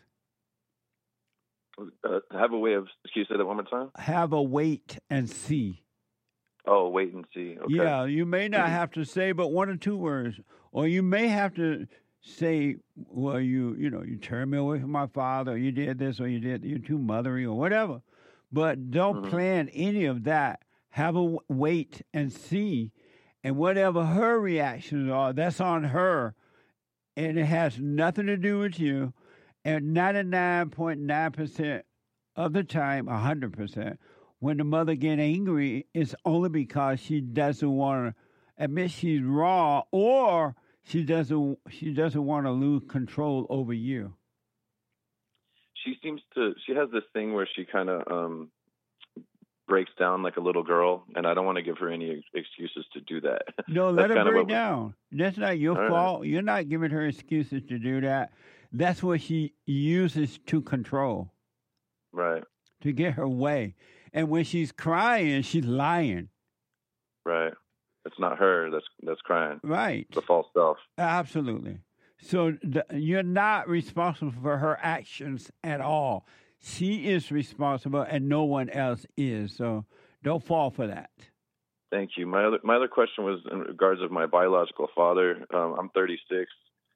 Have a way of, can you say that one more time? Have a wait and see. Oh, wait and see. Okay. Yeah, you may not have to say but one or two words. Or you may have to say, well, you turned me away from my father, or you did this, or you're too mothery, or whatever. But don't plan any of that. Have a wait and see. And whatever her reactions are, that's on her. And it has nothing to do with you. And 99.9% of the time, 100%, when the mother gets angry, it's only because she doesn't want to admit she's wrong, or she doesn't want to lose control over you. She has this thing where she kind of breaks down like a little girl, and I don't want to give her any excuses to do that. No, let her break down. That's not your fault. Right. You're not giving her excuses to do that. That's what she uses to control. Right. To get her way. And when she's crying, she's lying. Right. It's not her that's crying. Right. The false self. Absolutely. So you're not responsible for her actions at all. She is responsible, and no one else is. So don't fall for that. Thank you. My other question was in regards of my biological father. I'm 36.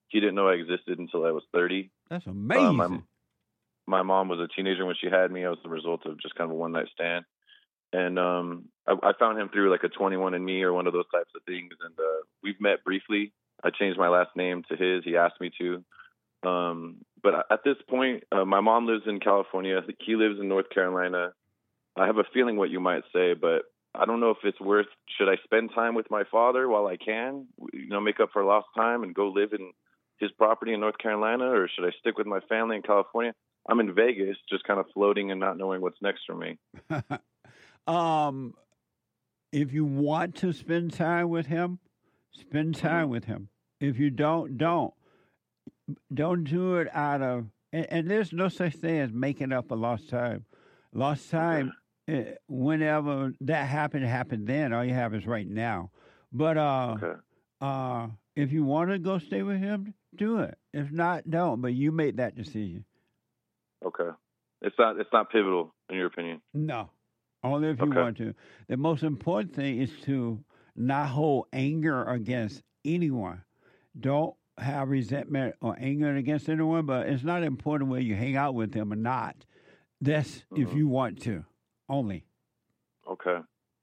He didn't know I existed until I was 30. That's amazing. My mom was a teenager when she had me. I was the result of just kind of a one-night stand. And I found him through like a 21andMe or one of those types of things. And we've met briefly. I changed my last name to his. He asked me to. But at this point, my mom lives in California. He lives in North Carolina. I have a feeling what you might say, but I don't know if it's worth. Should I spend time with my father while I can, make up for lost time and go live in his property in North Carolina, or should I stick with my family in California? I'm in Vegas, just kind of floating and not knowing what's next for me. If you want to spend time with him, spend time with him. If you don't do it out of, and there's no such thing as making up for lost time. Lost time, whenever that happened then. All you have is right now. But if you want to go stay with him, do it. If not, don't. But you made that decision. Okay. It's not pivotal in your opinion. No. Only if you want to. The most important thing is to not hold anger against anyone. Don't have resentment or anger against anyone, but it's not important whether you hang out with them or not. That's if you want to, only. Okay.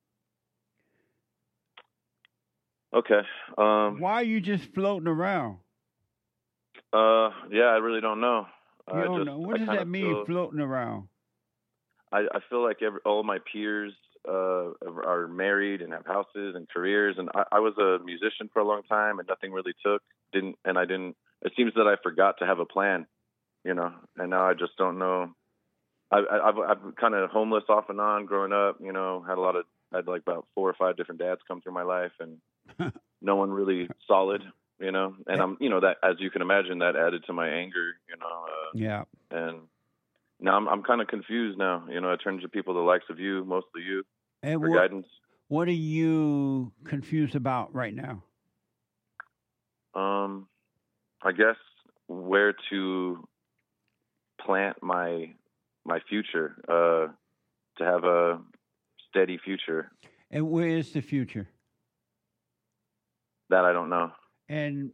Okay. Why are you just floating around? Yeah, I really don't know. You don't know. What does that mean, floating around? I feel like all my peers are married and have houses and careers, and I was a musician for a long time, and nothing really took. It seems that I forgot to have a plan, and now I just don't know. I've kind of homeless off and on growing up. Had like about 4 or 5 different dads come through my life, and no one really solid. And I'm, that, as you can imagine, that added to my anger. Yeah. And now I'm kind of confused now. I turn to people the likes of you, mostly you, for guidance. What are you confused about right now? I guess where to plant my future, to have a steady future. And where is the future? That I don't know. And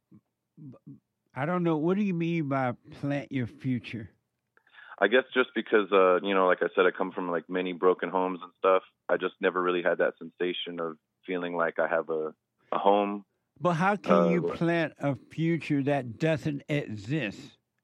I don't know. What do you mean by plant your future? I guess just because, like I said, I come from like many broken homes and stuff. I just never really had that sensation of feeling like I have a home. But how can you plant a future that doesn't exist?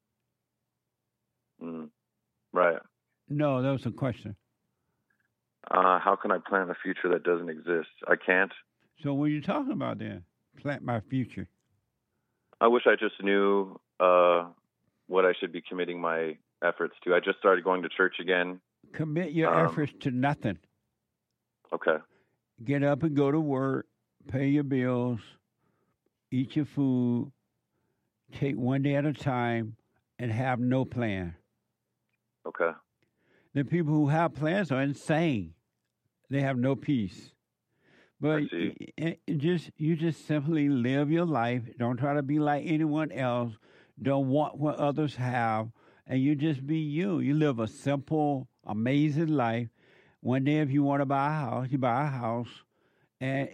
Right. No, that was a question. How can I plant a future that doesn't exist? I can't. So what are you talking about then? Plant my future. I wish I just knew what I should be committing my efforts to. I just started going to church again. Commit your efforts to nothing. Okay. Get up and go to work, pay your bills, eat your food, take one day at a time, and have no plan. Okay. The people who have plans are insane. They have no peace. But you just simply live your life. Don't try to be like anyone else. Don't want what others have. And you just be you. You live a simple, amazing life. One day if you want to buy a house, you buy a house. And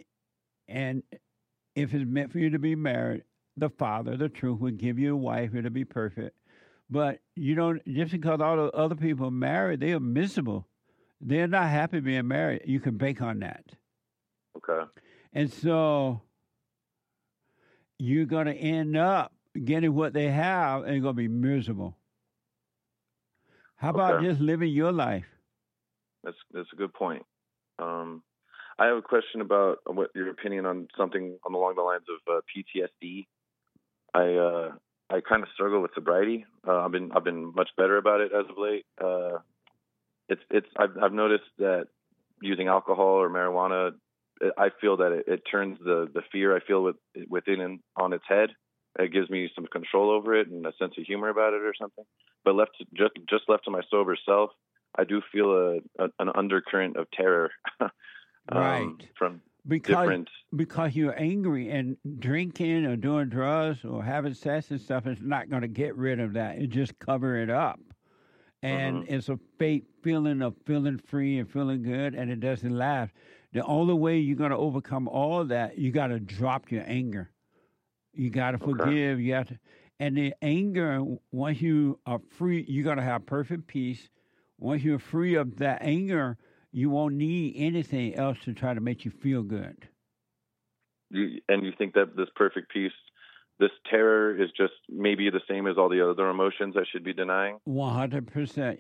if it's meant for you to be married, the Father, the truth, will give you a wife who will be perfect. But you don't, just because all the other people are married, they are miserable. They're not happy being married. You can bank on that. Okay. And so you're going to end up getting what they have and you're going to be miserable. How about just living your life? That's a good point. I have a question about what your opinion on something along the lines of PTSD. I kind of struggle with sobriety. I've been much better about it as of late. I've noticed that using alcohol or marijuana, I feel that it turns the fear I feel within and on its head. It gives me some control over it and a sense of humor about it or something. But left to my sober self, I do feel an undercurrent of terror. Right. From because you're angry, and drinking or doing drugs or having sex and stuff is not going to get rid of that. It just cover it up. And it's a fake feeling of feeling free and feeling good, and it doesn't last. The only way you're going to overcome all of that, you got to drop your anger. You got to forgive. You have to, and the anger. Once you are free, you're gonna have perfect peace. Once you're free of that anger, you won't need anything else to try to make you feel good. And you think that this perfect peace, this terror, is just maybe the same as all the other emotions I should be denying? 100%.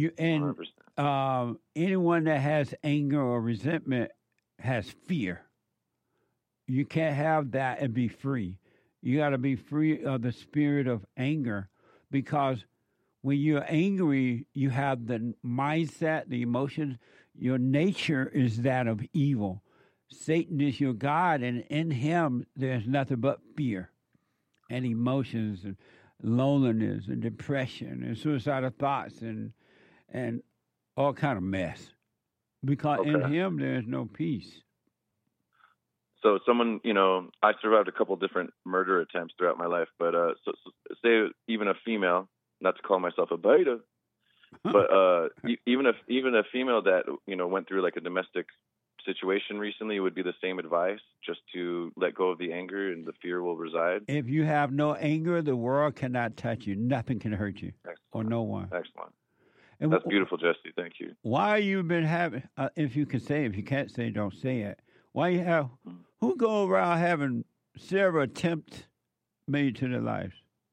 Anyone that has anger or resentment has fear. You can't have that and be free. You got to be free of the spirit of anger, because when you're angry, you have the mindset, the emotions. Your nature is that of evil. Satan is your God, and in him there's nothing but fear and emotions and loneliness and depression and suicidal thoughts and all kind of mess. Because in him there's no peace. So someone, I survived a couple different murder attempts throughout my life, but so say even a female, not to call myself a beta, but even a female that went through like a domestic situation recently, would be the same advice, just to let go of the anger and the fear will reside. If you have no anger, the world cannot touch you. Nothing can hurt you. Excellent. Or no one. Excellent. And that's beautiful, Jesse. Thank you. Why you been having? If you can say, if you can't say, don't say it. Why you have? Who go around having several attempts made to their lives?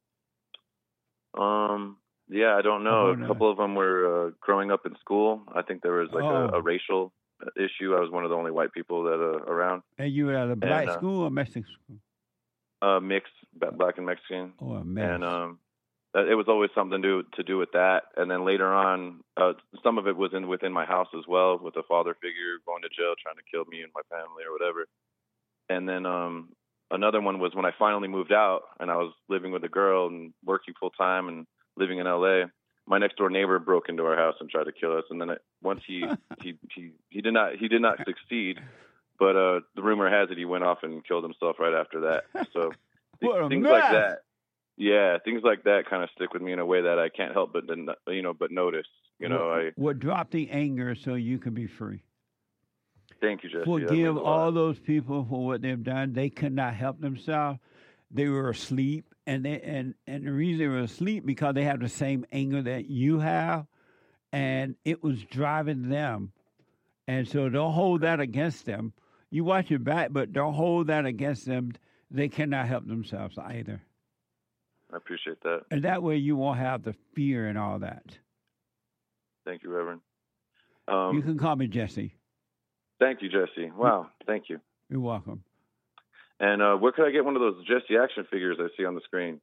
Yeah, I don't know. A couple of them were growing up in school. I think there was like a racial issue. I was one of the only white people that around. And you were at a black school or Mexican school? Mixed, black and Mexican. Oh, a mix. And it was always something to do with that. And then later on, some of it was within my house as well, with a father figure going to jail, trying to kill me and my family or whatever. And then another one was when I finally moved out and I was living with a girl and working full time and living in LA. My next door neighbor broke into our house and tried to kill us. And then once he did not succeed, but the rumor has it he went off and killed himself right after that. So things like that. Yeah, things like that kind of stick with me in a way that I can't help but notice. Drop the anger so you can be free. Thank you, Jesse. Forgive all those people for what they've done. They could not help themselves. They were asleep, and the reason they were asleep because they have the same anger that you have, and it was driving them. And so don't hold that against them. You watch your back, but don't hold that against them. They cannot help themselves either. I appreciate that. And that way you won't have the fear and all that. Thank you, Reverend. You can call me Jesse. Thank you, Jesse. Wow, thank you. You're welcome. And where could I get one of those Jesse action figures I see on the screen?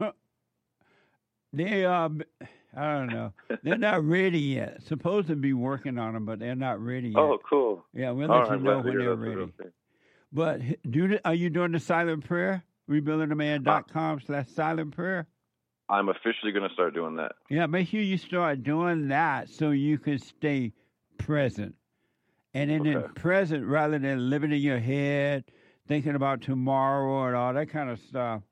They I don't know. They're not ready yet. Supposed to be working on them, but they're not ready yet. Oh, cool. Yeah, we'll let you know when they're ready. But are you doing the silent prayer? RebuildingTheMan.com/silent prayer? I'm officially going to start doing that. Yeah, make sure you start doing that so you can stay present. And in the present, rather than living in your head, thinking about tomorrow and all that kind of stuff,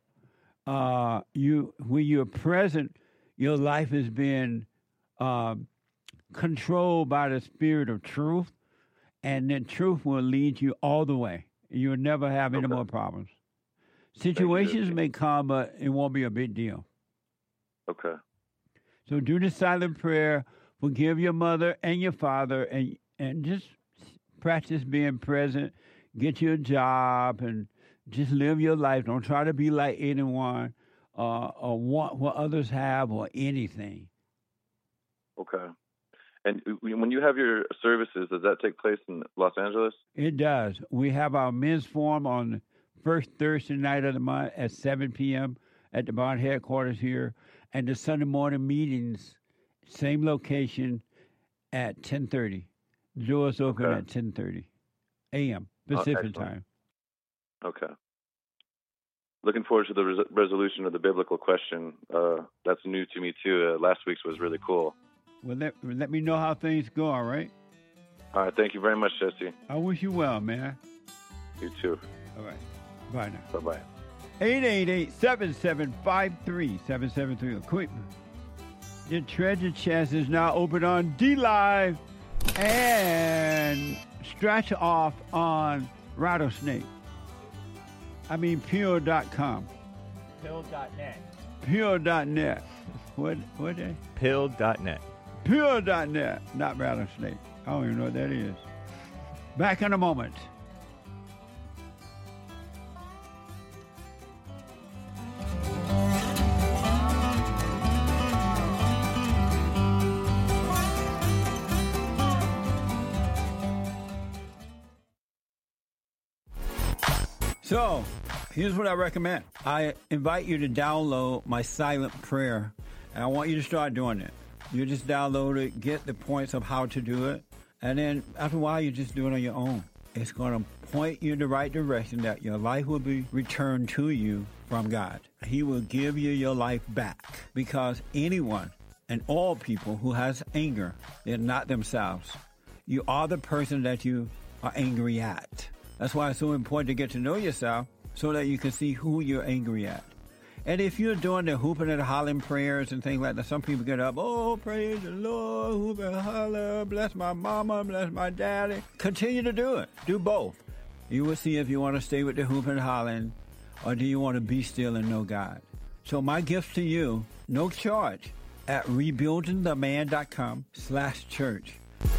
when you're present, your life is being controlled by the spirit of truth, and then truth will lead you all the way. You'll never have any more problems. Situations may come, but it won't be a big deal. Okay. So do the silent prayer, forgive your mother and your father, and just practice being present. Get you a job and just live your life. Don't try to be like anyone or want what others have or anything. Okay. And when you have your services, does that take place in Los Angeles? It does. We have our men's forum on the first Thursday night of the month at 7 p.m. at the Bond headquarters here, and the Sunday morning meetings, same location, at 10:30. The doors open at 10:30 a.m. Pacific time. Okay. Looking forward to the resolution of the biblical question. That's new to me, too. Last week's was really cool. Well, let me know how things go, all right? All right. Thank you very much, Jesse. I wish you well, man. You too. All right. Bye now. Bye-bye. 888-7753-773. Equipment. The treasure chest is now open on D-Live and scratch off on Rattlesnake. Pure.com. Pill.net. Pure.net. What day? Pill.net. Pure.net. Not rattlesnake. I don't even know what that is. Back in a moment. So, here's what I recommend. I invite you to download my silent prayer, and I want you to start doing it. You just download it, get the points of how to do it, and then after a while, you just do it on your own. It's going to point you in the right direction that your life will be returned to you from God. He will give you your life back, because anyone and all people who has anger, they're not themselves. You are the person that you are angry at. That's why it's so important to get to know yourself so that you can see who you're angry at. And if you're doing the hooping and hollering prayers and things like that, some people get up, oh, praise the Lord, hoop and holler, bless my mama, bless my daddy. Continue to do it. Do both. You will see if you want to stay with the hooping and hollering, or do you want to be still and know God. So my gift to you, no charge, at rebuildingtheman.com/church.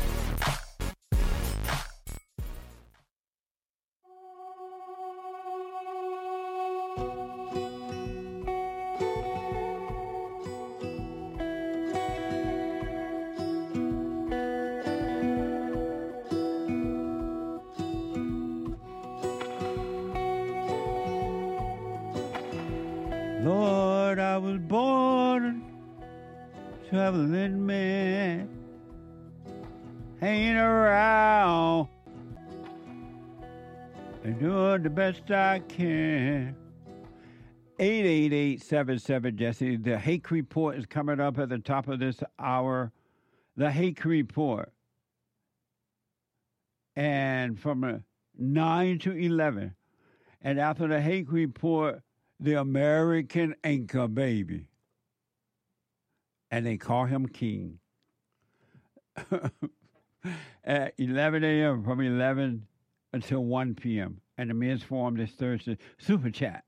Lord, I was born a traveling man, hanging around and doing the best I can. 888-77-JESSE. The Hake Report is coming up at the top of this hour. The Hake Report. And from 9 to 11. And after the Hake Report, the American Anchor Baby. And they call him King. At 11 a.m., from 11 until 1 p.m. And the men's forum this Thursday. Super Chat.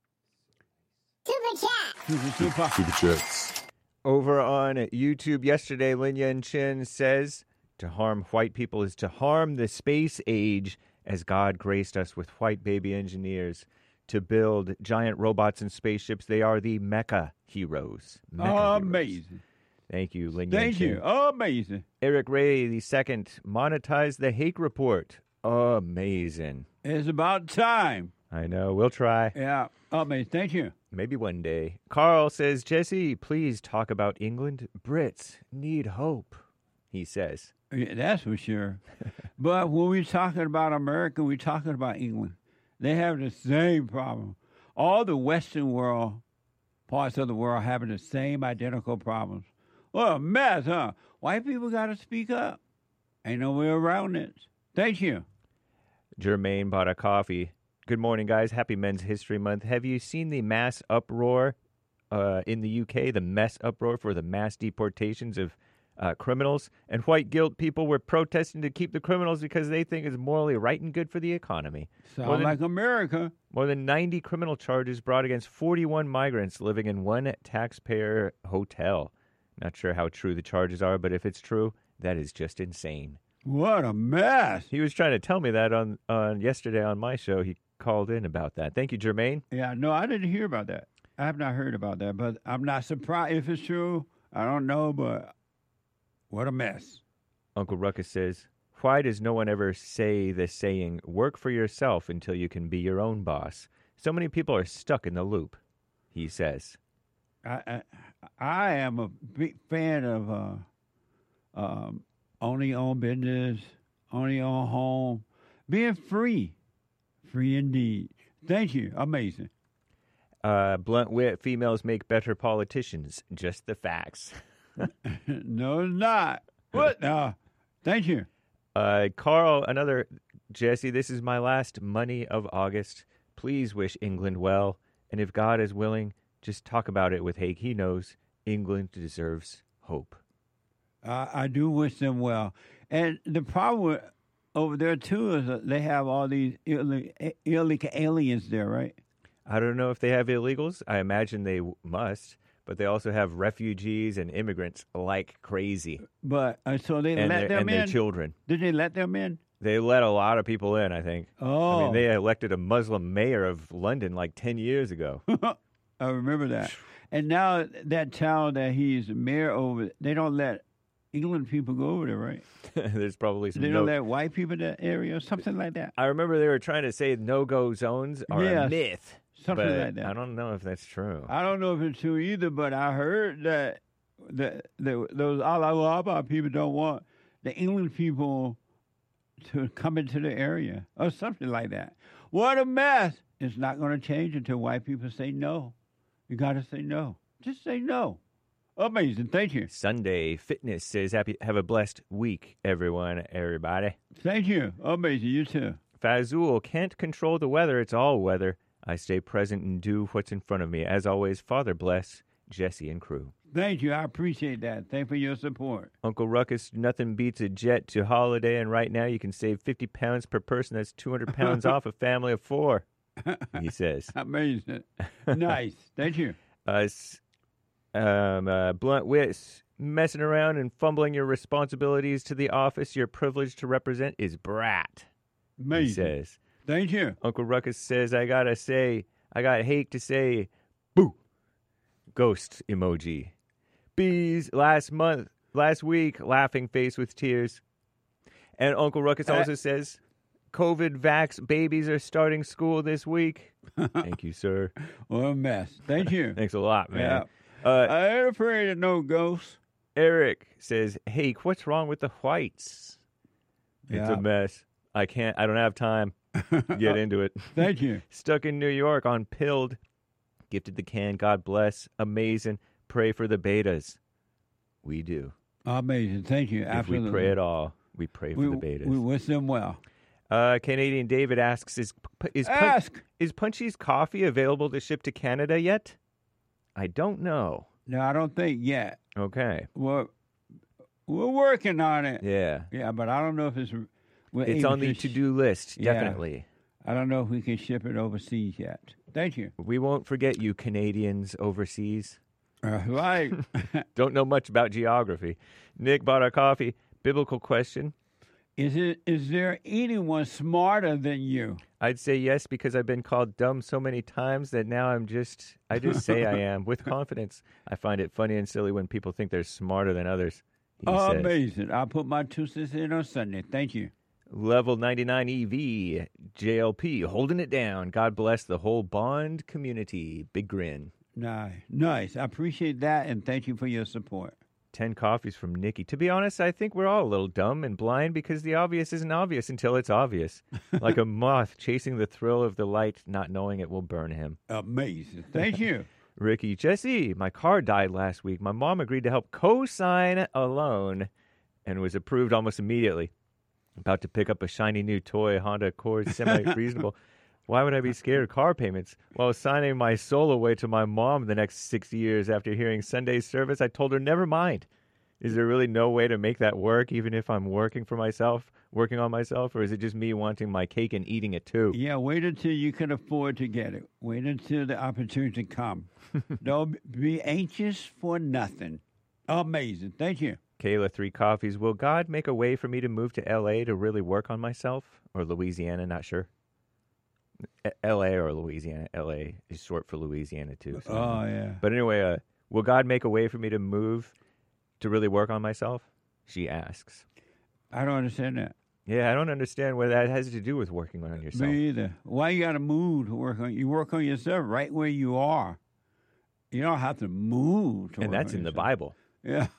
Super Chat. Super Chats. Over on YouTube yesterday, Lin Yan Chin says, to harm white people is to harm the space age, as God graced us with white baby engineers to build giant robots and spaceships. They are the Mecha heroes. Amazing. Heroes. Thank you, Lin Yan Thank Chin. you. Amazing. Eric Ray II monetized the Hake Report. Amazing. It's about time. I know. We'll try. Yeah. Amazing. Thank you. Maybe one day. Carl says, Jesse, please talk about England. Brits need hope, he says. Yeah, that's for sure. But when we're talking about America, we're talking about England. They have the same problem. All the Western world, parts of the world, having the same identical problems. What a mess, huh? White people got to speak up. Ain't no way around it. Thank you. Jermaine bought a coffee. Good morning, guys. Happy Men's History Month. Have you seen the mass uproar in the UK, the mess uproar for the mass deportations of criminals? And white guilt people were protesting to keep the criminals because they think it's morally right and good for the economy. Sound like America. More than 90 criminal charges brought against 41 migrants living in one taxpayer hotel. Not sure how true the charges are, but if it's true, that is just insane. What a mess. He was trying to tell me that on yesterday on my show. He called in about that. Thank you, Jermaine. Yeah, no, I didn't hear about that. I have not heard about that, but I'm not surprised if it's true. I don't know, but what a mess. Uncle Ruckus says, why does no one ever say the saying, work for yourself until you can be your own boss? So many people are stuck in the loop, he says. I am a big fan of only own business, only own home, being free. Free indeed. Thank you. Amazing. Blunt wit, females make better politicians. Just the facts. No, it's not. What? Thank you. Carl, another Jesse, this is my last money of August. Please wish England well. And if God is willing, just talk about it with Hake. He knows England deserves hope. I do wish them well. And the problem with over there, too, is that they have all these illegal aliens there, right? I don't know if they have illegals. I imagine they must, but they also have refugees and immigrants like crazy. But so they let them and in? their children. Did they let them in? They let a lot of people in, I think. Oh. I mean, they elected a Muslim mayor of London like 10 years ago. I remember that. And now that town that he's mayor over, they don't let England people go over there, right? There's probably some They don't let white people in that area or something like that. I remember they were trying to say no-go zones are a myth. Something but like that. I don't know if that's true. I don't know if it's true either, but I heard that those Alawaba people don't want the England people to come into the area or something like that. What a mess. It's not going to change until white people say no. You got to say no. Just say no. Amazing. Thank you. Sunday Fitness says, have a blessed week, everybody. Thank you. Amazing. You too. Fazul, can't control the weather. It's all weather. I stay present and do what's in front of me. As always, Father bless Jesse and crew. Thank you. I appreciate that. Thank you for your support. Uncle Ruckus, nothing beats a jet to Holiday, and right now you can save 50 pounds per person. That's 200 pounds off a family of 4, he says. Amazing. Nice. Thank you. Blunt wits, messing around and fumbling your responsibilities to the office you're privileged to represent is brat, Amazing. He says. Thank you. Uncle Ruckus says, I got hate to say, boo, ghost emoji. Bees, last week, laughing face with tears. And Uncle Ruckus also says, COVID vax babies are starting school this week. Thank you, sir. What a mess. Thank you. Thanks a lot, man. Yeah. I ain't afraid of no ghosts. Eric says, hey, what's wrong with the whites? It's a mess. I don't have time to get into it. Thank you. Stuck in New York on Pilled. Gifted the can. God bless. Amazing. Pray for the betas. We do. Amazing. Thank you. Absolutely. If we pray at all, we pray for the betas. We wish them well. Canadian David asks, is Punchy's coffee available to ship to Canada yet? I don't know. No, I don't think yet. Okay. Well, we're working on it. Yeah. Yeah, but I don't know if it's on the to-do list, definitely. I don't know if we can ship it overseas yet. Thank you. We won't forget you Canadians overseas. Right. Don't know much about geography. Nick bought our coffee. Biblical question. Is there anyone smarter than you? I'd say yes, because I've been called dumb so many times that now I just say I am with confidence. I find it funny and silly when people think they're smarter than others. Amazing. I'll put my 2 cents in on Sunday. Thank you. Level 99 EV, JLP, holding it down. God bless the whole Bond community. Big grin. Nice. I appreciate that, and thank you for your support. 10 coffees from Nikki. To be honest, I think we're all a little dumb and blind because the obvious isn't obvious until it's obvious. Like a moth chasing the thrill of the light, not knowing it will burn him. Amazing. Thank you. Ricky, Jesse, my car died last week. My mom agreed to help co-sign a loan and was approved almost immediately. About to pick up a shiny new toy Honda Accord, semi-reasonable. Why would I be scared of car payments? While signing my soul away to my mom the next 6 years after hearing Sunday's service, I told her, never mind. Is there really no way to make that work, even if I'm working on myself, or is it just me wanting my cake and eating it too? Yeah, wait until you can afford to get it. Wait until the opportunity comes. Don't be anxious for nothing. Amazing. Thank you. Kayla, 3 coffees. Will God make a way for me to move to L.A. to really work on myself? Or Louisiana, not sure. L.A. or Louisiana. L.A. is short for Louisiana, too. So. Oh, yeah. But anyway, will God make a way for me to move to really work on myself? She asks. I don't understand that. Yeah, I don't understand what that has to do with working on yourself. Me either. Why you got to move to work on? You work on yourself right where you are. You don't have to move to and work that's on in yourself. the Bible. Yeah.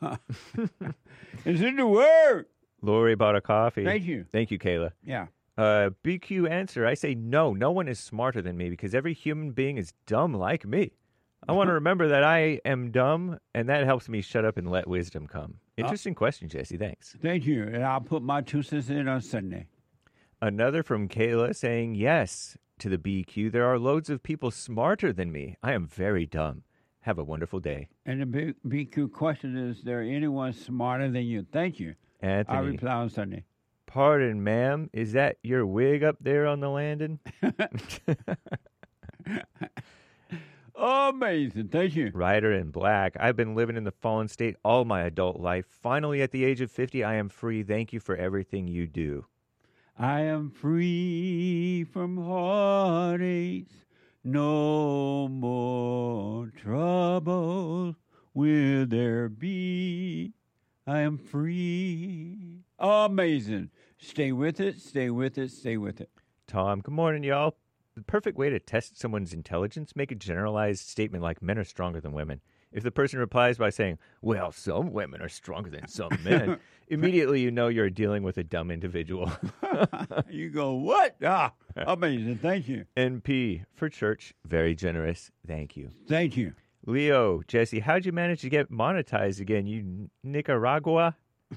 It's in the Word. Lori bought a coffee. Thank you. Thank you, Kayla. Yeah. BQ answer. I say no. No one is smarter than me because every human being is dumb like me. I want to remember that I am dumb, and that helps me shut up and let wisdom come. Interesting question, Jesse. Thanks. Thank you. And I'll put my 2 cents in on Sunday. Another from Kayla saying yes to the BQ. There are loads of people smarter than me. I am very dumb. Have a wonderful day. And the BQ question is there anyone smarter than you? Thank you. Anthony. I'll reply on Sunday. Pardon, ma'am. Is that your wig up there on the landing? Amazing. Thank you. Rider in black. I've been living in the fallen state all my adult life. Finally, at the age of 50, I am free. Thank you for everything you do. I am free from heartaches. No more trouble will there be. I am free. Amazing. Stay with it, stay with it, stay with it. Tom, good morning, y'all. The perfect way to test someone's intelligence, make a generalized statement like men are stronger than women. If the person replies by saying, well, some women are stronger than some men, immediately you know you're dealing with a dumb individual. You go, what? Amazing. Thank you. NP for church, very generous. Thank you. Thank you. Leo, Jesse, how'd you manage to get monetized again, you Nicaragua?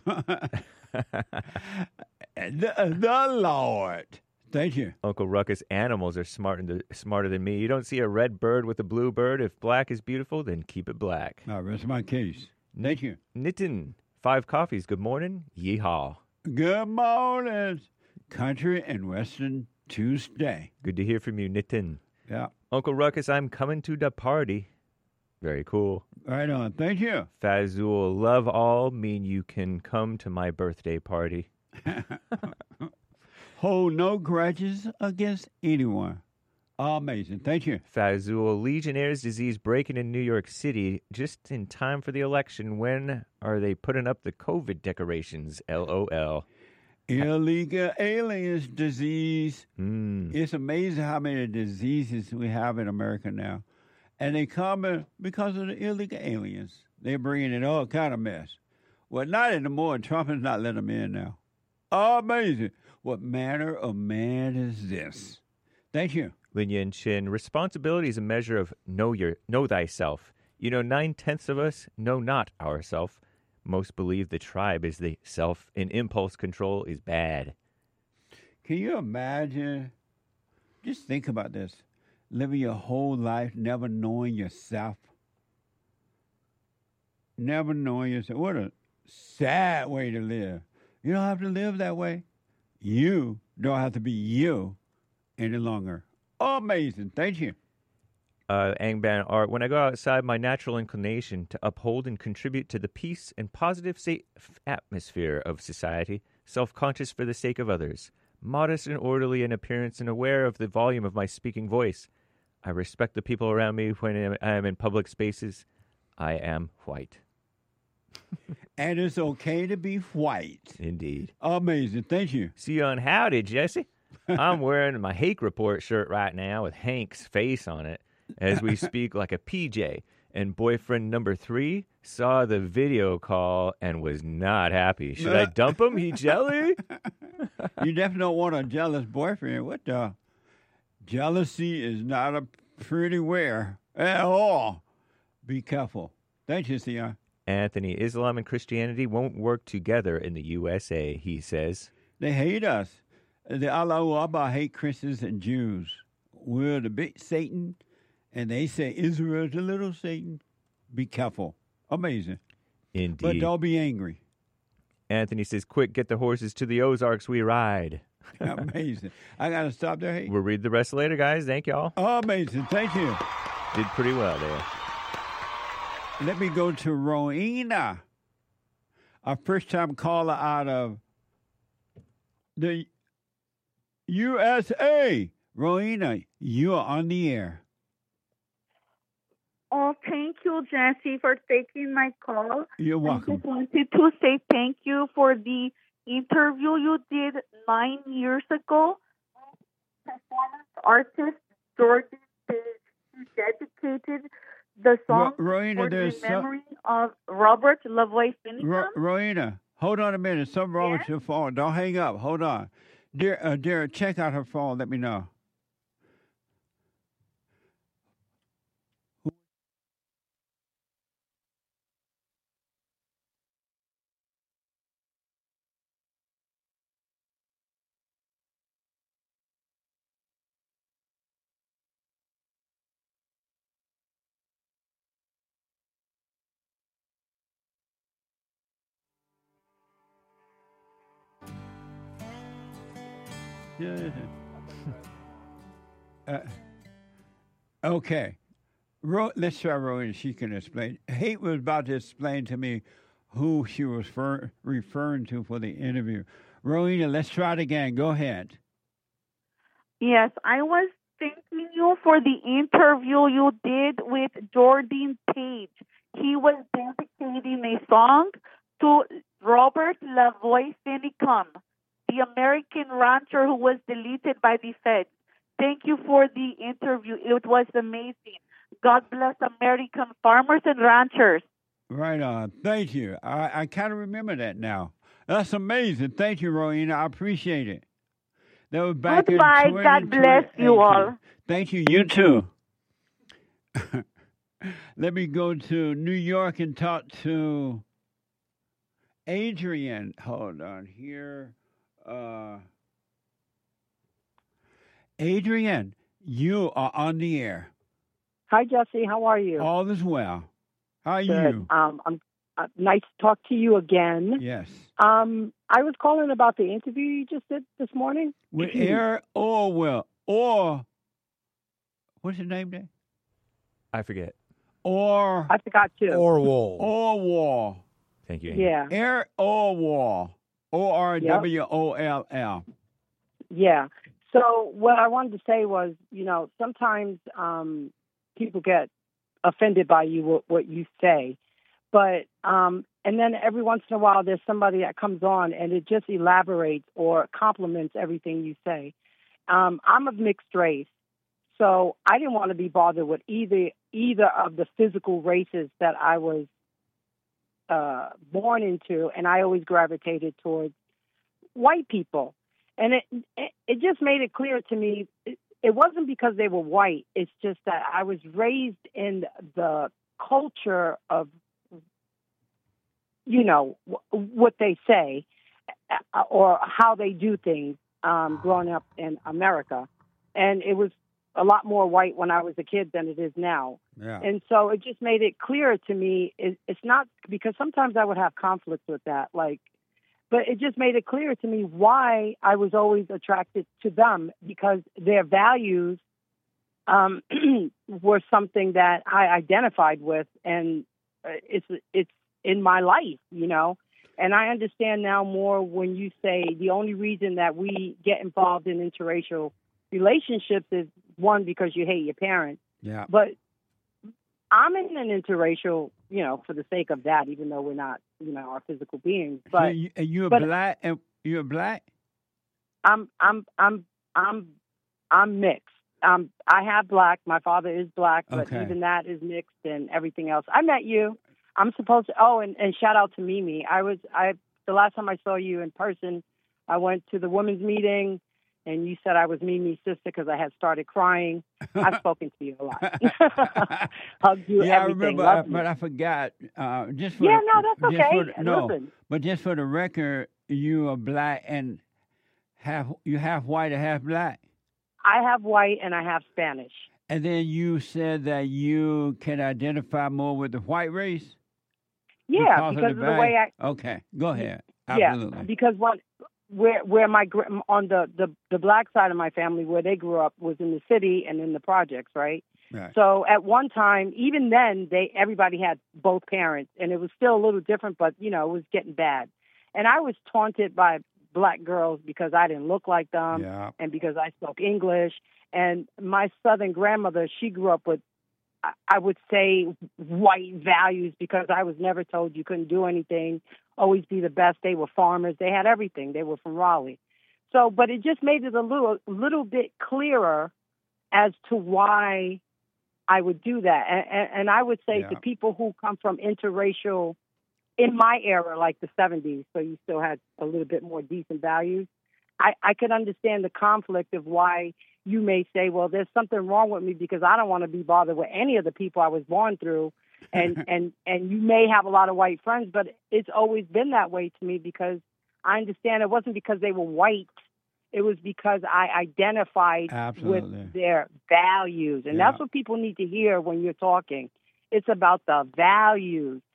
The Lord. Thank you. Uncle Ruckus, animals are smarter than me. You don't see a red bird with a blue bird. If black is beautiful, then keep it black. Rest my case. Thank you. Nitin, 5 coffees. Good morning. Yeehaw. Good morning. Country and Western Tuesday. Good to hear from you, Nitin. Yeah. Uncle Ruckus, I'm coming to the party. Very cool. Right on. Thank you. Fazul, love all mean you can come to my birthday party. Hold no grudges against anyone. Amazing. Thank you. Fazul, Legionnaire's disease breaking in New York City just in time for the election. When are they putting up the COVID decorations? LOL. Illegal aliens disease. It's amazing how many diseases we have in America now. And they come because of the illegal aliens. They're bringing in all kind of mess. Well, not anymore. Trump is not letting them in now. Amazing. What manner of man is this? Thank you. Lin Yin Chin, responsibility is a measure of know thyself. 9/10 of us know not ourself. Most believe the tribe is the self, and impulse control is bad. Can you imagine? Just think about this. Living your whole life never knowing yourself. Never knowing yourself. What a sad way to live. You don't have to live that way. You don't have to be you any longer. Amazing. Thank you. Angban Art, when I go outside, my natural inclination to uphold and contribute to the peace and positive atmosphere of society, self-conscious for the sake of others, modest and orderly in appearance and aware of the volume of my speaking voice. I respect the people around me when I am in public spaces. I am white. And it's okay to be white. Indeed. Amazing. Thank you. See you on Howdy, Jesse. I'm wearing my Hake Report shirt right now with Hank's face on it as we speak like a PJ. And boyfriend number 3 saw the video call and was not happy. Should I dump him? He jelly? You definitely don't want a jealous boyfriend. What the? Jealousy is not a pretty wear at all. Be careful. Thank you, Sion. Anthony, Islam and Christianity won't work together in the USA, he says. They hate us. The Allahu Akbar hate Christians and Jews. We're the big Satan, and they say Israel is the little Satan. Be careful. Amazing. Indeed. But don't be angry. Anthony says, quick, get the horses to the Ozarks, we ride. Amazing. I got to stop there. Hey. We'll read the rest later, guys. Thank y'all. Amazing. Thank you. Did pretty well there. Let me go to Rowena, a first-time caller out of the USA. Rowena, you are on the air. Oh, thank you, Jesse, for taking my call. You're welcome. I just wanted to say thank you for the interview you did 9 years ago. Performance artist George Page, he dedicated the song Rowena, for the memory of Robert LaVoy Finnegan. Rowena, hold on a minute. Something wrong with your phone. Don't hang up. Hold on. Dear, check out her phone. Let me know. Okay. Let's try Rowena. She can explain. Hate was about to explain to me who she was referring to for the interview. Rowena, let's try it again. Go ahead. Yes, I was thanking you for the interview you did with Jordan Page. He was dedicating a song to Robert Lavoie Finicum, the American rancher who was deleted by the feds. Thank you for the interview. It was amazing. God bless American farmers and ranchers. Right on. Thank you. I kind of remember that now. That's amazing. Thank you, Rowena. I appreciate it. That was back Goodbye. in God bless you all. Thank you. You too. Let me go to New York and talk to Adrian. Hold on here. Adrian, you are on the air. Hi, Jesse. How are you? All is well. How are Good. you? I'm nice to talk to you again. Yes. I was calling about the interview you just did this morning. With Eric Orwell. Or, what's his name there? I forget. I forgot too. Orwell. Thank you, Amy. Yeah. Eric Orwell. Orwll. Yeah. So what I wanted to say was, sometimes people get offended by what you say, but and then every once in a while there's somebody that comes on and it just elaborates or compliments everything you say. I'm of mixed race, so I didn't want to be bothered with either of the physical races that I was born into, and I always gravitated towards white people. And it just made it clear to me, it wasn't because they were white. It's just that I was raised in the culture of, what they say or how they do things growing up in America. And it was a lot more white when I was a kid than it is now. Yeah. And so it just made it clear to me, it's not, because sometimes I would have conflicts with that, but it just made it clear to me why I was always attracted to them, because their values were something that I identified with, and it's in my life, And I understand now more when you say the only reason that we get involved in interracial relationships is, one, because you hate your parents. Yeah. But I'm in an interracial, for the sake of that, even though we're not, our physical beings. But you're black. You're black. I'm mixed. I have black. My father is black, but Okay. even that is mixed and everything else. I met you. I'm supposed to. Oh, and shout out to Mimi. The last time I saw you in person, I went to the women's meeting. And you said I was Mimi's sister because I had started crying. I've spoken to you a lot. Hugged you, Yeah, everything. I remember, but I forgot. Just for that's okay. No, but just for the record, you are black and half white and half black. I have white and I have Spanish. And then you said that you can identify more with the white race? Yeah, because of the way I... Okay, go ahead. Yeah, Absolutely. because where my on the black side of my family, where they grew up, was in the city and in the projects, right? Right. So at one time, even then, everybody had both parents, and it was still a little different, but it was getting bad. And I was taunted by black girls because I didn't look like them, and because I spoke English. And my Southern grandmother, she grew up with, I would say, white values, because I was never told you couldn't do anything, always be the best. They were farmers. They had everything. They were from Raleigh. So, but it just made it a little bit clearer as to why I would do that. And I would say to people who come from interracial, in my era, like the 70s, so you still had a little bit more decent values, I could understand the conflict of why you may say, well, there's something wrong with me because I don't want to be bothered with any of the people I was born through. And you may have a lot of white friends, but it's always been that way to me, because I understand it wasn't because they were white. It was because I identified with their values. And that's what people need to hear when you're talking. It's about the values.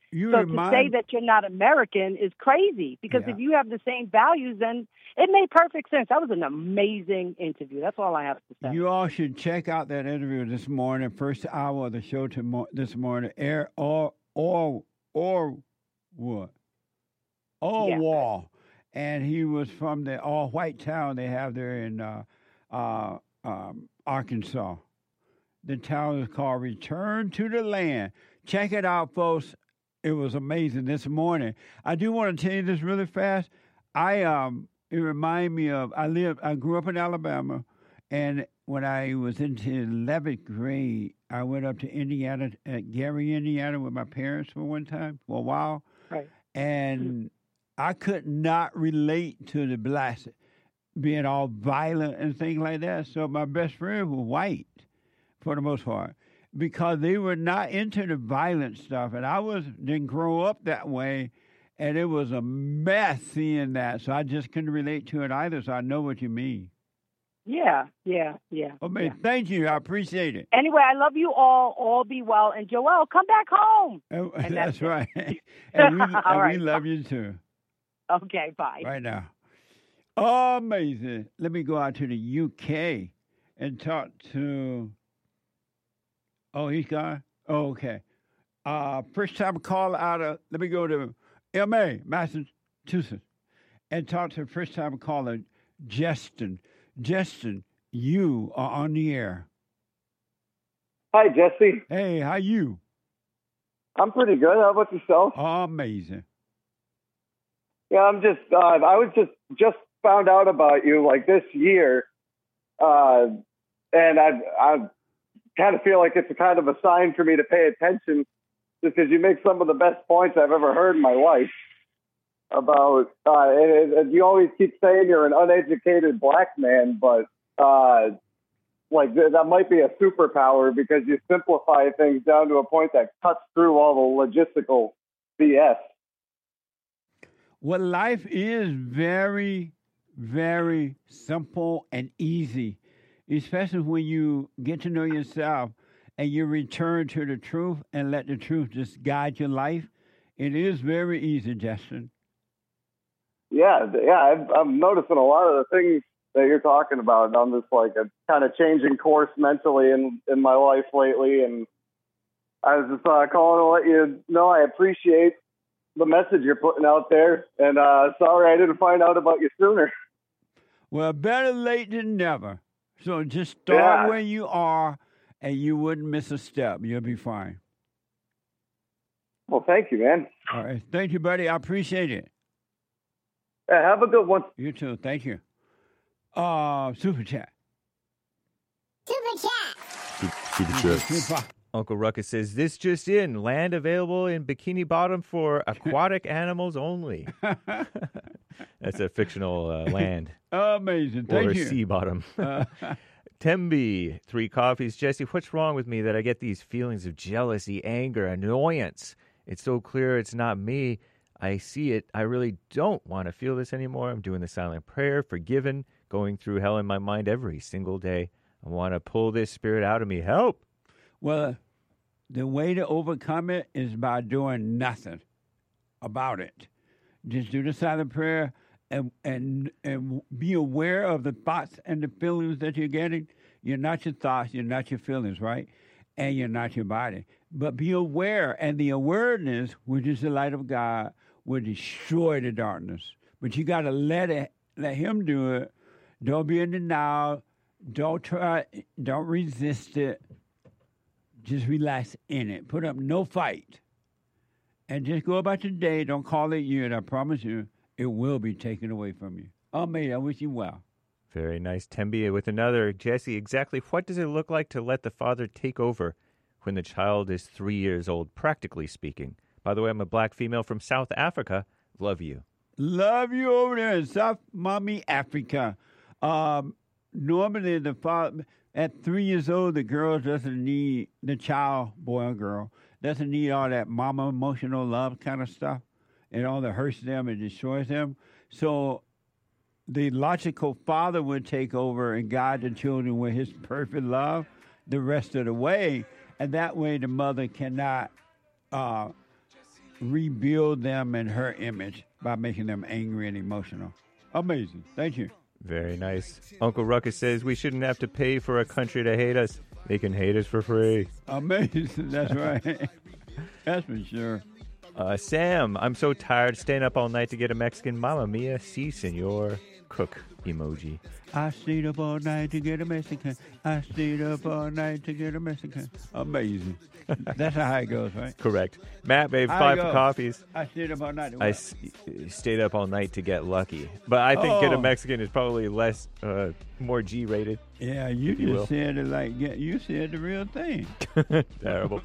You So to say that you're not American is crazy, because if you have the same values, then it made perfect sense. That was an amazing interview. That's all I have to say. You all should check out that interview this morning, first hour of the show this morning. Wall. And he was from the all-white town they have there in Arkansas. The town is called Return to the Land. Check it out, folks. It was amazing this morning. I do want to tell you this really fast. It reminded me of I grew up in Alabama, and when I was into 11th grade, I went up to Indiana, at Gary, Indiana, with my parents for a while. Right. And I could not relate to the blacks being all violent and things like that. So my best friend was white, for the most part, because they were not into the violent stuff, and didn't grow up that way, and it was a mess seeing that. So I just couldn't relate to it either. So I know what you mean. Yeah. Oh, man, thank you. I appreciate it. Anyway, I love you all. All be well. And Joel, come back home. And that's right. And we love you too. Okay, bye. Right now. Amazing. Let me go out to the UK and talk to... Oh, he's gone? Oh, okay. First time caller let me go to M.A., Massachusetts, and talk to first time caller, Justin. Justin, you are on the air. Hi, Jesse. Hey, how you? I'm pretty good. How about yourself? Amazing. Yeah, I'm just, I was just found out about you like this year. And I kind of feel like it's a kind of a sign for me to pay attention, just because you make some of the best points I've ever heard in my life about, and you always keep saying you're an uneducated black man, but like that might be a superpower, because you simplify things down to a point that cuts through all the logistical BS. Well, life is very, very simple and easy, especially when you get to know yourself and you return to the truth and let the truth just guide your life. It is very easy, Justin. Yeah, I'm noticing a lot of the things that you're talking about. I'm just like a kind of changing course mentally in my life lately, and I was just calling to let you know I appreciate the message you're putting out there, and sorry I didn't find out about you sooner. Well, better late than never. So just start where you are, and you wouldn't miss a step. You'll be fine. Well, thank you, man. All right. Thank you, buddy. I appreciate it. Yeah, have a good one. You too. Thank you. Super chat. Super chat. Uncle Ruckus says, this just in, land available in Bikini Bottom for aquatic animals only. That's a fictional land. Amazing. Thank you. Or sea bottom. Temby, 3 coffees. Jesse, what's wrong with me that I get these feelings of jealousy, anger, annoyance? It's so clear it's not me. I see it. I really don't want to feel this anymore. I'm doing the silent prayer, forgiven, going through hell in my mind every single day. I want to pull this spirit out of me. Help. Well, the way to overcome it is by doing nothing about it. Just do the silent prayer and be aware of the thoughts and the feelings that you're getting. You're not your thoughts, you're not your feelings, right? And you're not your body. But be aware, and the awareness, which is the light of God, will destroy the darkness. But you got to let him do it. Don't be in denial. Don't resist it. Just relax in it. Put up no fight. And just go about your day. Don't call it you, and I promise you, it will be taken away from you. Oh, man, I wish you well. Very nice. Tembi with another. Jesse, exactly what does it look like to let the father take over when the child is 3 years old, practically speaking? By the way, I'm a black female from South Africa. Love you. Love you over there in South Mommy, Africa. Normally, the father, at 3 years old, the girl doesn't need, the child, boy or girl, doesn't need all that mama emotional love kind of stuff. It all that hurts them and destroys them. So the logical father would take over and guide the children with his perfect love the rest of the way. And that way the mother cannot rebuild them in her image by making them angry and emotional. Amazing. Thank you. Very nice. Uncle Ruckus says we shouldn't have to pay for a country to hate us. They can hate us for free. Amazing. That's right. That's for sure. Sam, I'm so tired staying up all night to get a Mexican Mamma Mia, si, senor. Cook emoji. I stayed up all night to get a Mexican. I stayed up all night to get a Mexican. Amazing. That's how it goes, right? Correct. Matt made 5 coffees. I stayed up all night. I stayed up all night to get lucky. But I think get a Mexican is probably less, more G-rated. Yeah, you just said it like, you said the real thing. Terrible.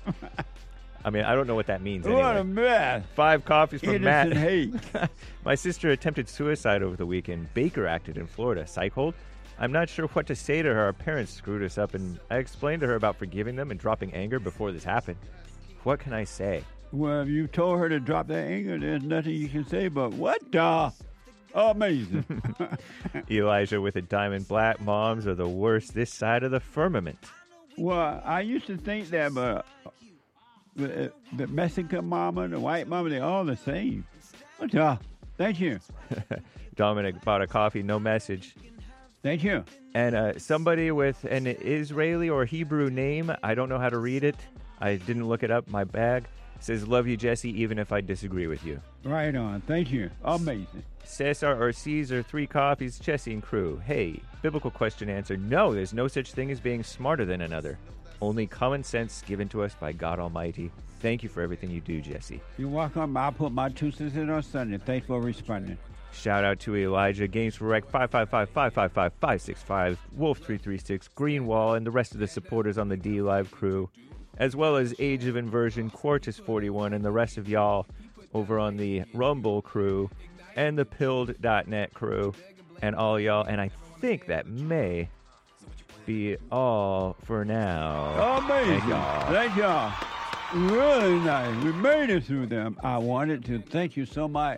I mean, I don't know what that means anyway. What a mess. 5 coffees from Matt. Hate. My sister attempted suicide over the weekend. Baker acted in Florida. Psych hold. I'm not sure what to say to her. Our parents screwed us up, and I explained to her about forgiving them and dropping anger before this happened. What can I say? Well, if you told her to drop that anger, there's nothing you can say but, what the? Amazing. Elijah with a diamond black. Moms are the worst this side of the firmament. Well, I used to think that, but the Mexican mama, the white mama, they're all the same. What the? Thank you. Dominic bought a coffee, no message. Thank you. And somebody with an Israeli or Hebrew name, I don't know how to read it. I didn't look it up. My bag says, love you, Jesse, even if I disagree with you. Right on. Thank you. Amazing. Cesar or Caesar, 3 coffees, Jesse and crew. Hey, biblical question answer. No, there's no such thing as being smarter than another. Only common sense given to us by God Almighty. Thank you for everything you do, Jesse. You're welcome. I'll put my 2 cents in on Sunday. Thanks for responding. Shout out to Elijah, Games for Rec 555-555-565, Wolf 336, Greenwall, and the rest of the supporters on the D Live crew, as well as Age of Inversion, Quartus 41, and the rest of y'all over on the Rumble crew and the Pilled.net crew, and all y'all. And I think that may be all for now. Amazing. Thank y'all. Really nice. We made it through them. I wanted to thank you so much.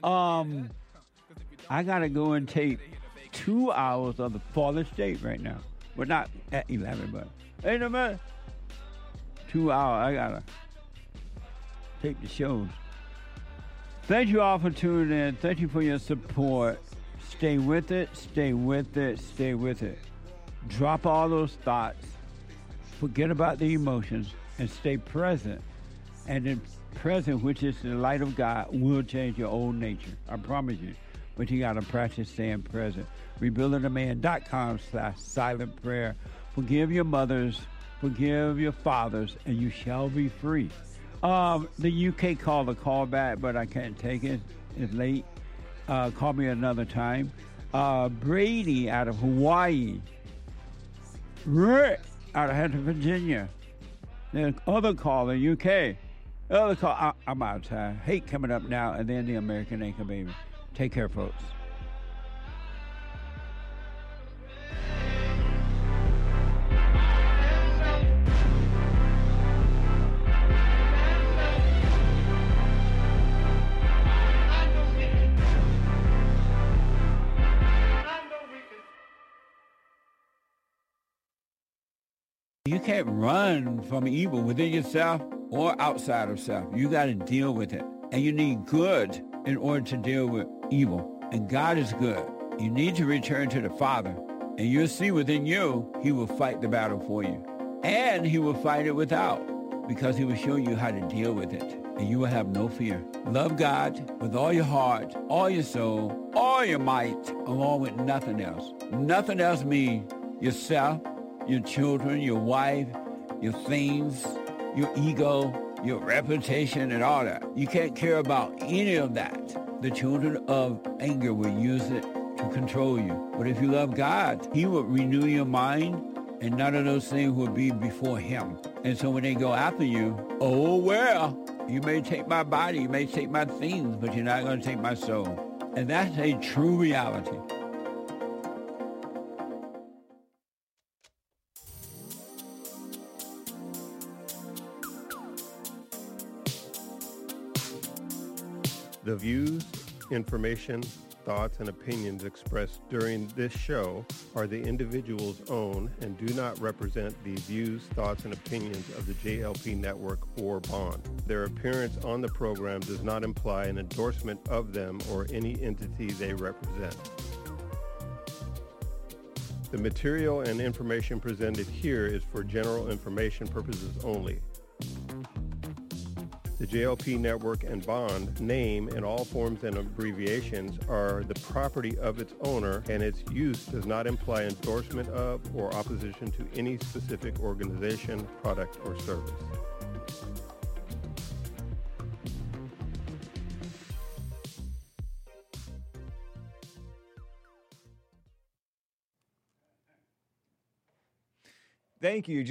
I got to go and tape 2 hours of the Father's Day right now. Well, not at 11, but ain't no matter. 2 hours. I got to tape the shows. Thank you all for tuning in. Thank you for your support. Stay with it. Stay with it. Stay with it. Drop all those thoughts. Forget about the emotions and stay present. And the present, which is the light of God, will change your old nature. I promise you. But you got to practice staying present. RebuildingTheMan.com/silent prayer. Forgive your mothers. Forgive your fathers. And you shall be free. The UK called a call back, but I can't take it. It's late. Call me another time. Brady out of Hawaii. Rick out of Hampton, Virginia. The other call, the UK. The other call, I'm out of time. Hate coming up now, and then the American Anchor Baby. Take care, folks. You can't run from evil within yourself or outside of self. You got to deal with it. And you need good in order to deal with evil. And God is good. You need to return to the Father. And you'll see within you, he will fight the battle for you. And he will fight it without, because he will show you how to deal with it. And you will have no fear. Love God with all your heart, all your soul, all your might, along with nothing else. Nothing else means yourself, your children, your wife, your things, your ego, your reputation, and all that. You can't care about any of that. The children of anger will use it to control you. But if you love God, he will renew your mind, and none of those things will be before him. And so when they go after you, oh, well, you may take my body, you may take my things, but you're not going to take my soul. And that's a true reality. The views, information, thoughts and opinions expressed during this show are the individual's own and do not represent the views, thoughts, and opinions of the JLP Network or Bond. Their appearance on the program does not imply an endorsement of them or any entity they represent. The material and information presented here is for general information purposes only. The JLP Network and Bond name and all forms and abbreviations are the property of its owner, and its use does not imply endorsement of or opposition to any specific organization, product, or service. Thank you,